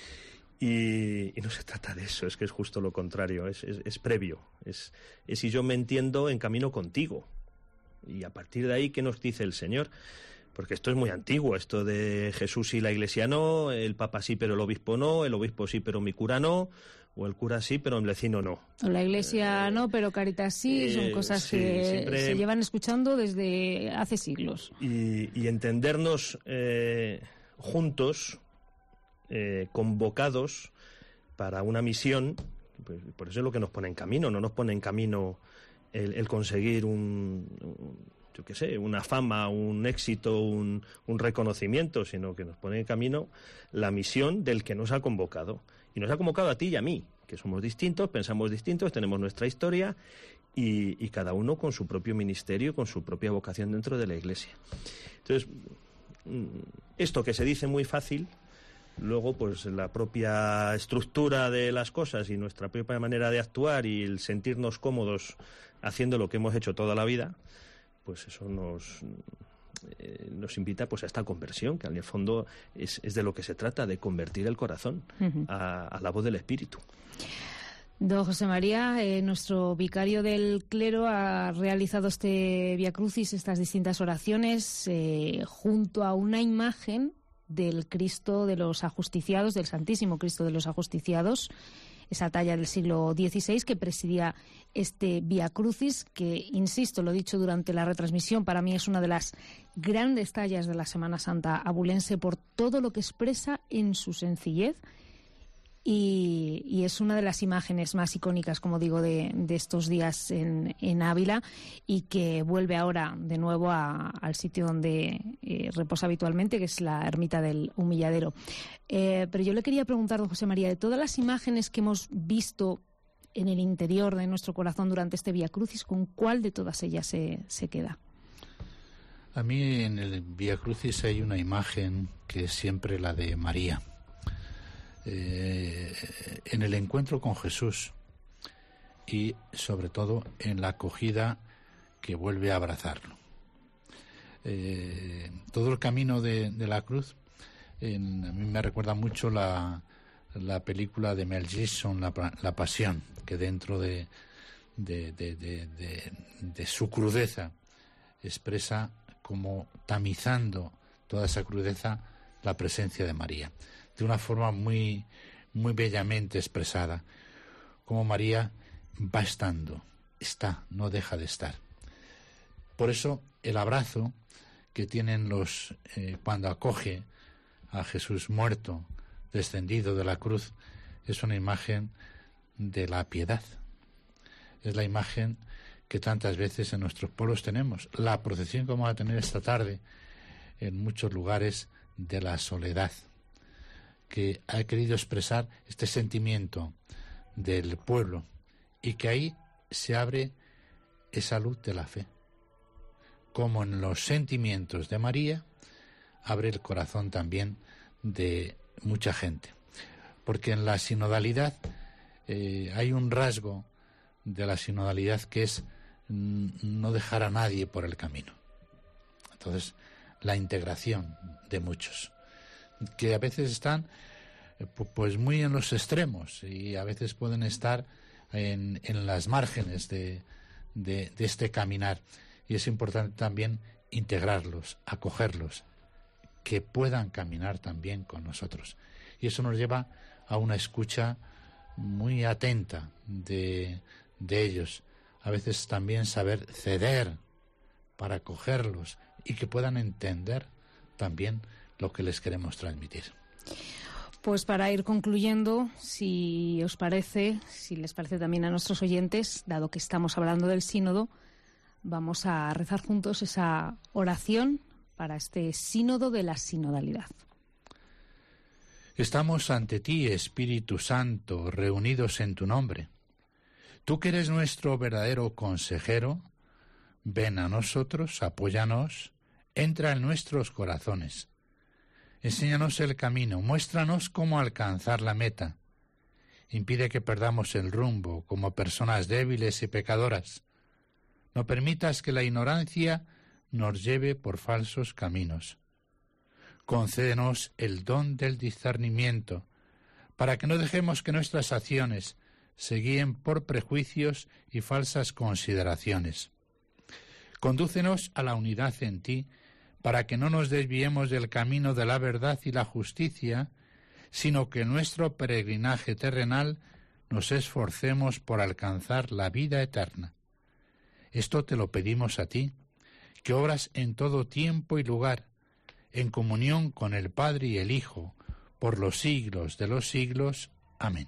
Y no se trata de eso, es que es justo lo contrario, es previo. Es si yo me entiendo en camino contigo. Y a partir de ahí, ¿qué nos dice el Señor? Porque esto es muy antiguo, esto de Jesús y la Iglesia no, el Papa sí pero el obispo no, el obispo sí pero mi cura no, o el cura sí pero el vecino no. O la Iglesia no, pero Caritas sí, son cosas sí, que siempre se llevan escuchando desde hace siglos. Y entendernos juntos, convocados para una misión, pues, por eso es lo que nos pone en camino, no nos pone en camino el conseguir una fama, un éxito, un reconocimiento, sino que nos pone en camino la misión del que nos ha convocado. Y nos ha convocado a ti y a mí, que somos distintos, pensamos distintos, tenemos nuestra historia y cada uno con su propio ministerio, con su propia vocación dentro de la Iglesia. Entonces, esto que se dice muy fácil, luego pues la propia estructura de las cosas y nuestra propia manera de actuar y el sentirnos cómodos haciendo lo que hemos hecho toda la vida, pues eso nos invita pues a esta conversión, que en el fondo es de lo que se trata, de convertir el corazón a la voz del Espíritu. Don José María, nuestro vicario del clero ha realizado este Vía Crucis, estas distintas oraciones, junto a una imagen del Cristo de los Ajusticiados, del Santísimo Cristo de los Ajusticiados, esa talla del siglo XVI que presidía este Vía Crucis, que, insisto, lo he dicho durante la retransmisión, para mí es una de las grandes tallas de la Semana Santa abulense por todo lo que expresa en su sencillez y es una de las imágenes más icónicas, como digo, de estos días en Ávila y que vuelve ahora de nuevo al sitio donde reposa habitualmente, que es la ermita del Humilladero. Pero yo le quería preguntar, don José María, de todas las imágenes que hemos visto en el interior de nuestro corazón durante este Vía Crucis, ¿con cuál de todas ellas se queda? A mí en el Vía Crucis hay una imagen que es siempre la de María. En el encuentro con Jesús y sobre todo en la acogida que vuelve a abrazarlo. Todo el camino de la cruz a mí me recuerda mucho la película de Mel Gibson, La Pasión, que dentro de su crudeza expresa como tamizando toda esa crudeza la presencia de María, de una forma muy, muy bellamente expresada, como María va estando, está, no deja de estar. Por eso el abrazo que tienen cuando acoge a Jesús muerto, descendido de la cruz, es una imagen de la piedad. Es la imagen que tantas veces en nuestros pueblos tenemos. La procesión que vamos a tener esta tarde en muchos lugares de la soledad, que ha querido expresar este sentimiento del pueblo y que ahí se abre esa luz de la fe. Como en los sentimientos de María, abre el corazón también de mucha gente. Porque en la sinodalidad hay un rasgo de la sinodalidad que es no dejar a nadie por el camino. Entonces, la integración de muchos, que a veces están pues muy en los extremos y a veces pueden estar en las márgenes de este caminar. Y es importante también integrarlos, acogerlos, que puedan caminar también con nosotros. Y eso nos lleva a una escucha muy atenta de ellos. A veces también saber ceder para acogerlos y que puedan entender también lo que les queremos transmitir. Pues para ir concluyendo, si os parece, si les parece también a nuestros oyentes, dado que estamos hablando del sínodo, vamos a rezar juntos esa oración para este sínodo de la sinodalidad. Estamos ante ti, Espíritu Santo, reunidos en tu nombre. Tú que eres nuestro verdadero consejero, ven a nosotros, apóyanos, entra en nuestros corazones. Enséñanos el camino, muéstranos cómo alcanzar la meta. Impide que perdamos el rumbo como personas débiles y pecadoras. No permitas que la ignorancia nos lleve por falsos caminos. Concédenos el don del discernimiento, para que no dejemos que nuestras acciones se guíen por prejuicios y falsas consideraciones. Condúcenos a la unidad en ti, para que no nos desviemos del camino de la verdad y la justicia, sino que en nuestro peregrinaje terrenal nos esforcemos por alcanzar la vida eterna. Esto te lo pedimos a ti, que obras en todo tiempo y lugar, en comunión con el Padre y el Hijo, por los siglos de los siglos. Amén.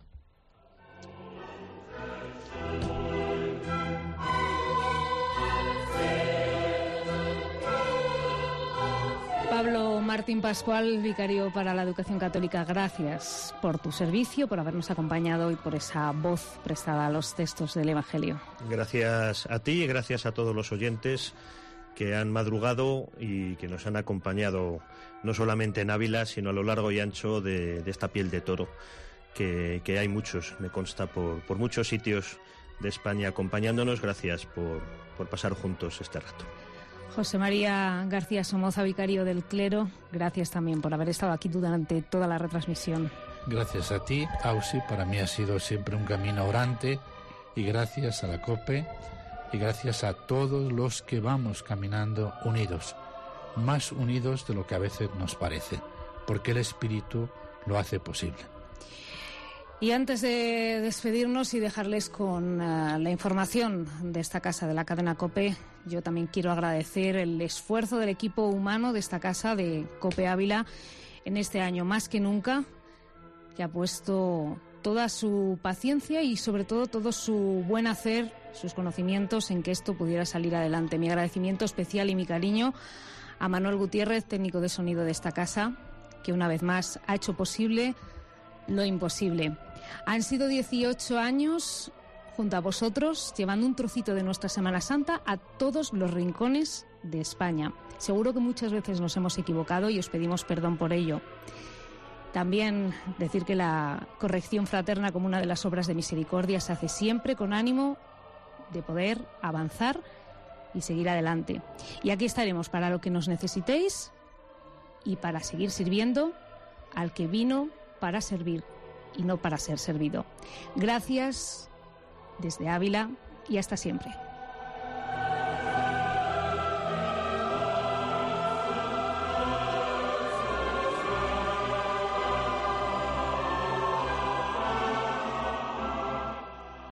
Pablo Martín Pascual, vicario para la Educación Católica, gracias por tu servicio, por habernos acompañado y por esa voz prestada a los textos del Evangelio. Gracias a ti y gracias a todos los oyentes que han madrugado y que nos han acompañado no solamente en Ávila, sino a lo largo y ancho de esta piel de toro, que hay muchos, me consta, por muchos sitios de España acompañándonos. Gracias por pasar juntos este rato. José María García Somoza, vicario del clero, gracias también por haber estado aquí durante toda la retransmisión. Gracias a ti, Ausi, para mí ha sido siempre un camino orante, y gracias a la COPE y gracias a todos los que vamos caminando unidos, más unidos de lo que a veces nos parece, porque el Espíritu lo hace posible. Y antes de despedirnos y dejarles con la información de esta casa, de la cadena COPE, yo también quiero agradecer el esfuerzo del equipo humano de esta casa, de COPE Ávila, en este año más que nunca, que ha puesto toda su paciencia y sobre todo su buen hacer, sus conocimientos en que esto pudiera salir adelante. Mi agradecimiento especial y mi cariño a Manuel Gutiérrez, técnico de sonido de esta casa, que una vez más ha hecho posible lo imposible. Han sido 18 años junto a vosotros, llevando un trocito de nuestra Semana Santa a todos los rincones de España. Seguro que muchas veces nos hemos equivocado y os pedimos perdón por ello. También decir que la corrección fraterna como una de las obras de misericordia se hace siempre con ánimo de poder avanzar y seguir adelante. Y aquí estaremos para lo que nos necesitéis y para seguir sirviendo al que vino para servir y no para ser servido. Gracias desde Ávila y hasta siempre.